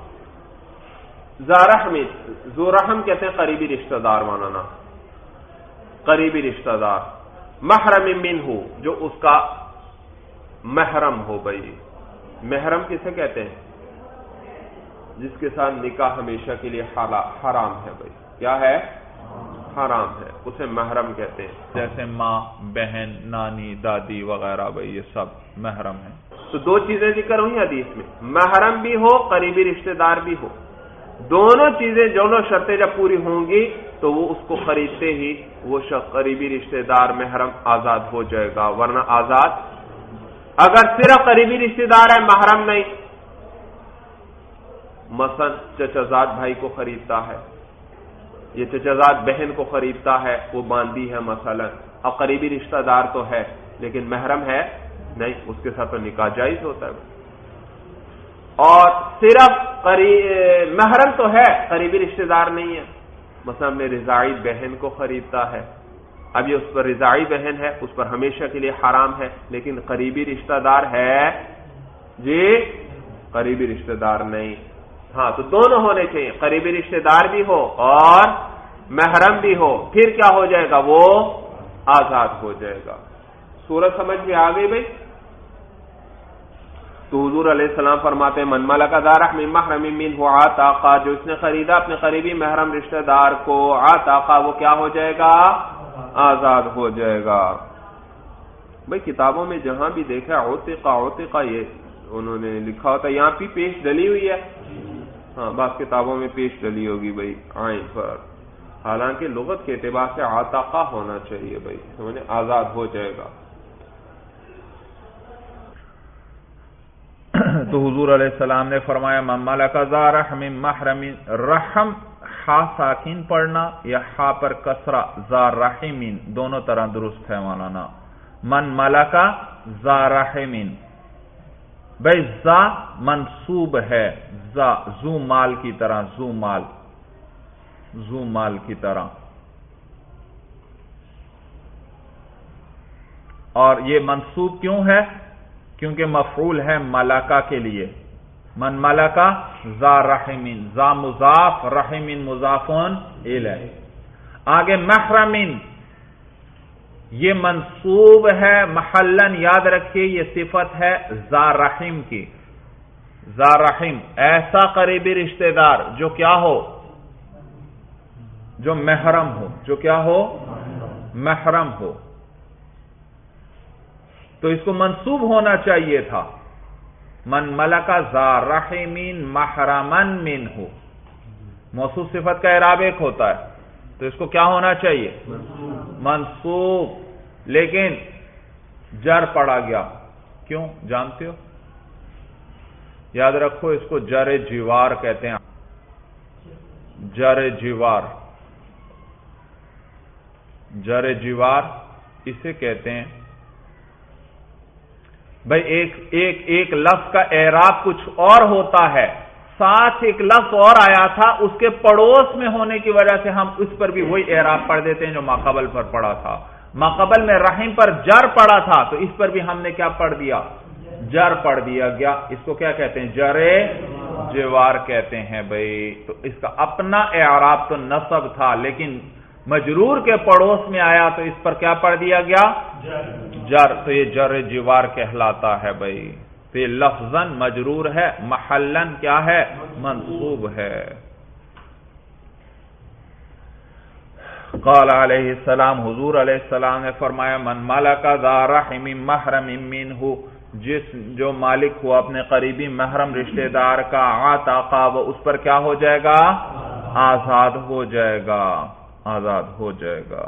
ذا رحم، ذو رحم کہتے ہیں قریبی رشتہ دار ماننا، قریبی رشتہ دار، محرم منہ جو اس کا محرم ہو. بھائی محرم کسے کہتے ہیں؟ جس کے ساتھ نکاح ہمیشہ کے لیے حرام ہے. بھائی کیا ہے؟ حرام ہے، اسے محرم کہتے ہیں. جیسے ماں، بہن، نانی، دادی وغیرہ، بھائی یہ سب محرم ہیں. تو دو چیزیں ذکر ہوئی حدیث میں، محرم بھی ہو قریبی رشتہ دار بھی ہو، دونوں چیزیں دونوں شرطیں جب پوری ہوں گی تو وہ اس کو خریدتے ہی وہ شخص قریبی رشتہ دار محرم آزاد ہو جائے گا، ورنہ آزاد اگر صرف قریبی رشتہ دار ہے محرم نہیں، مثلا چچازاد بھائی کو خریدتا ہے، یہ چچازاد بہن کو خریدتا ہے، وہ باندھی ہے مثلا، اب قریبی رشتہ دار تو ہے لیکن محرم ہے نہیں، اس کے ساتھ تو نکاح جائز ہوتا ہے، اور صرف محرم تو ہے قریبی رشتہ دار نہیں ہے، مثلا اپنے رضاعی بہن کو خریدتا ہے، اب یہ اس پر رضاعی بہن ہے، اس پر ہمیشہ کے لیے حرام ہے، لیکن قریبی رشتہ دار ہے جی، قریبی رشتہ دار نہیں، ہاں تو دونوں ہونے چاہیے، قریبی رشتہ دار بھی ہو اور محرم بھی ہو، پھر کیا ہو جائے گا، وہ آزاد ہو جائے گا۔ سورت سمجھ میں آ گئی بھائی؟ تو حضور علیہ السلام فرماتے ہیں من ملک ذا رحم محرم منہ عتاقا، جو اس نے خریدا اپنے قریبی محرم رشتہ دار کو، عتاقا وہ کیا ہو جائے گا، آزاد ہو جائے گا۔ بھائی کتابوں میں جہاں بھی دیکھا عتقا عتقا یہ انہوں نے لکھا ہوتا ہے، یہاں بھی پیش ڈلی ہوئی ہے، ہاں بعض کتابوں میں پیش ڈلی ہوگی بھائی عین پر، حالانکہ لغت کے اعتبار سے عتاقا ہونا چاہیے بھائی، سمجھے آزاد ہو جائے گا۔ تو حضور علیہ السلام نے فرمایا من ملک ذا رحم محرم، رحم ہا ساکن پڑھنا یا ہا پر کسرہ، ذا رحم دونوں طرح درست ہے مولانا، من ملک ذا رحم، بھائی ذا منصوب ہے، ذا ذو مال کی طرح، ذو مال ذو مال کی طرح، اور یہ منصوب کیوں ہے؟ کیونکہ مفعول ہے ملکہ کے لیے، من ملکہ ذا رحمین، ذا مضاف رحمین مضافون الیہ۔ آگے محرمین یہ منصوب ہے محلن، یاد رکھیے یہ صفت ہے ذا رحم کی، ذا رحم ایسا قریبی رشتہ دار جو کیا ہو، جو محرم ہو، جو کیا ہو، محرم ہو، تو اس کو منصوب ہونا چاہیے تھا من ملکہ ذا رحمین محرمن منہ، موصوف صفت کا اعراب ایک ہوتا ہے تو اس کو کیا ہونا چاہیے، منصوب، لیکن جر پڑا گیا، کیوں جانتے ہو؟ یاد رکھو اس کو جر جیوار کہتے ہیں، جر جیوار، جر جیوار اسے کہتے ہیں بھائی، ایک ایک ایک لفظ کا اعراب کچھ اور ہوتا ہے، ساتھ ایک لفظ اور آیا تھا، اس کے پڑوس میں ہونے کی وجہ سے ہم اس پر بھی وہی اعراب پڑھ دیتے ہیں جو ماقبل پر پڑا تھا۔ ماقبل میں رحم پر جر پڑا تھا تو اس پر بھی ہم نے کیا پڑھ دیا، جر پڑھ دیا گیا، اس کو کیا کہتے ہیں، جر جوار کہتے ہیں بھائی۔ تو اس کا اپنا اعراب تو نصب تھا، لیکن مجرور کے پڑوس میں آیا تو اس پر کیا پڑھ دیا گیا، جر، تو یہ جر جوار کہلاتا ہے بھائی۔ تو یہ لفظاً مجرور ہے، محلن کیا ہے، منصوب ہے۔ قال علیہ السلام، حضور علیہ السلام نے فرمایا من ملک ذا رحم محرم منہ، جس جو مالک ہوا اپنے قریبی محرم رشتہ دار کا، عتاقا وہ اس پر کیا ہو جائے گا، آزاد ہو جائے گا، آزاد ہو جائے گا۔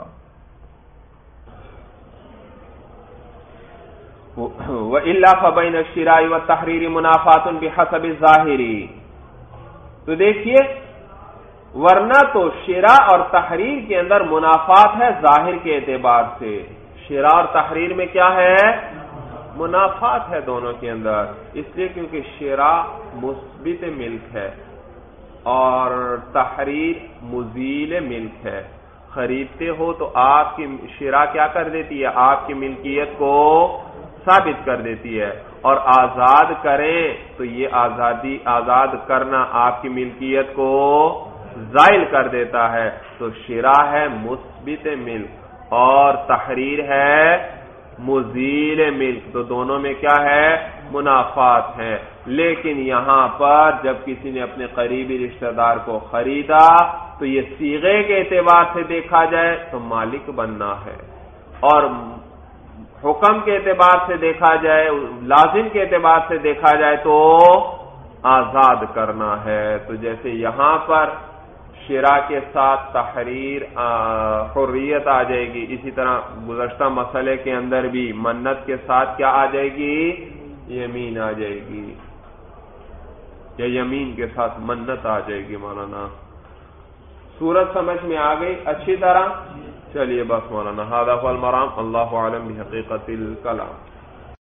وَإِلَّا فَبَيْنَ الشِّرَاءِ وَالتَّحْرِيرِ مُنَافَاتٌ بِحَسَبِ الظَّاهِرِ، تو دیکھیے ورنہ تو شراء اور تحریر کے اندر منافات ہے ظاہر کے اعتبار سے، شراء اور تحریر میں کیا ہے، منافات ہے دونوں کے اندر، اس لیے کیونکہ شراء مثبت ملک ہے اور تحریر مزیل ملک ہے، خریدتے ہو تو آپ کی شراء کیا کر دیتی ہے، آپ کی ملکیت کو ثابت کر دیتی ہے، اور آزاد کریں تو یہ آزادی آزاد کرنا آپ کی ملکیت کو زائل کر دیتا ہے۔ تو شراء ہے مثبت ملک اور تحریر ہے مزیل ملک، تو دونوں میں کیا ہے، منافات ہے۔ لیکن یہاں پر جب کسی نے اپنے قریبی رشتہ دار کو خریدا تو یہ صیغے کے اعتبار سے دیکھا جائے تو مالک بننا ہے، اور حکم کے اعتبار سے دیکھا جائے، لازم کے اعتبار سے دیکھا جائے تو آزاد کرنا ہے. تو جیسے یہاں پر شراء کے ساتھ تحریر حریت آ جائے گی، اسی طرح گزشتہ مسئلے کے اندر بھی منت کے ساتھ کیا آ جائے گی؟ یمین آ جائے گی، یا یمین کے ساتھ منت آ جائے گی. مولانا صورت سمجھ میں آ گئی اچھی طرح؟ چلیے بس مولانا، ھذا هو المرام، اللہ اعلم بحقیقت الکلام.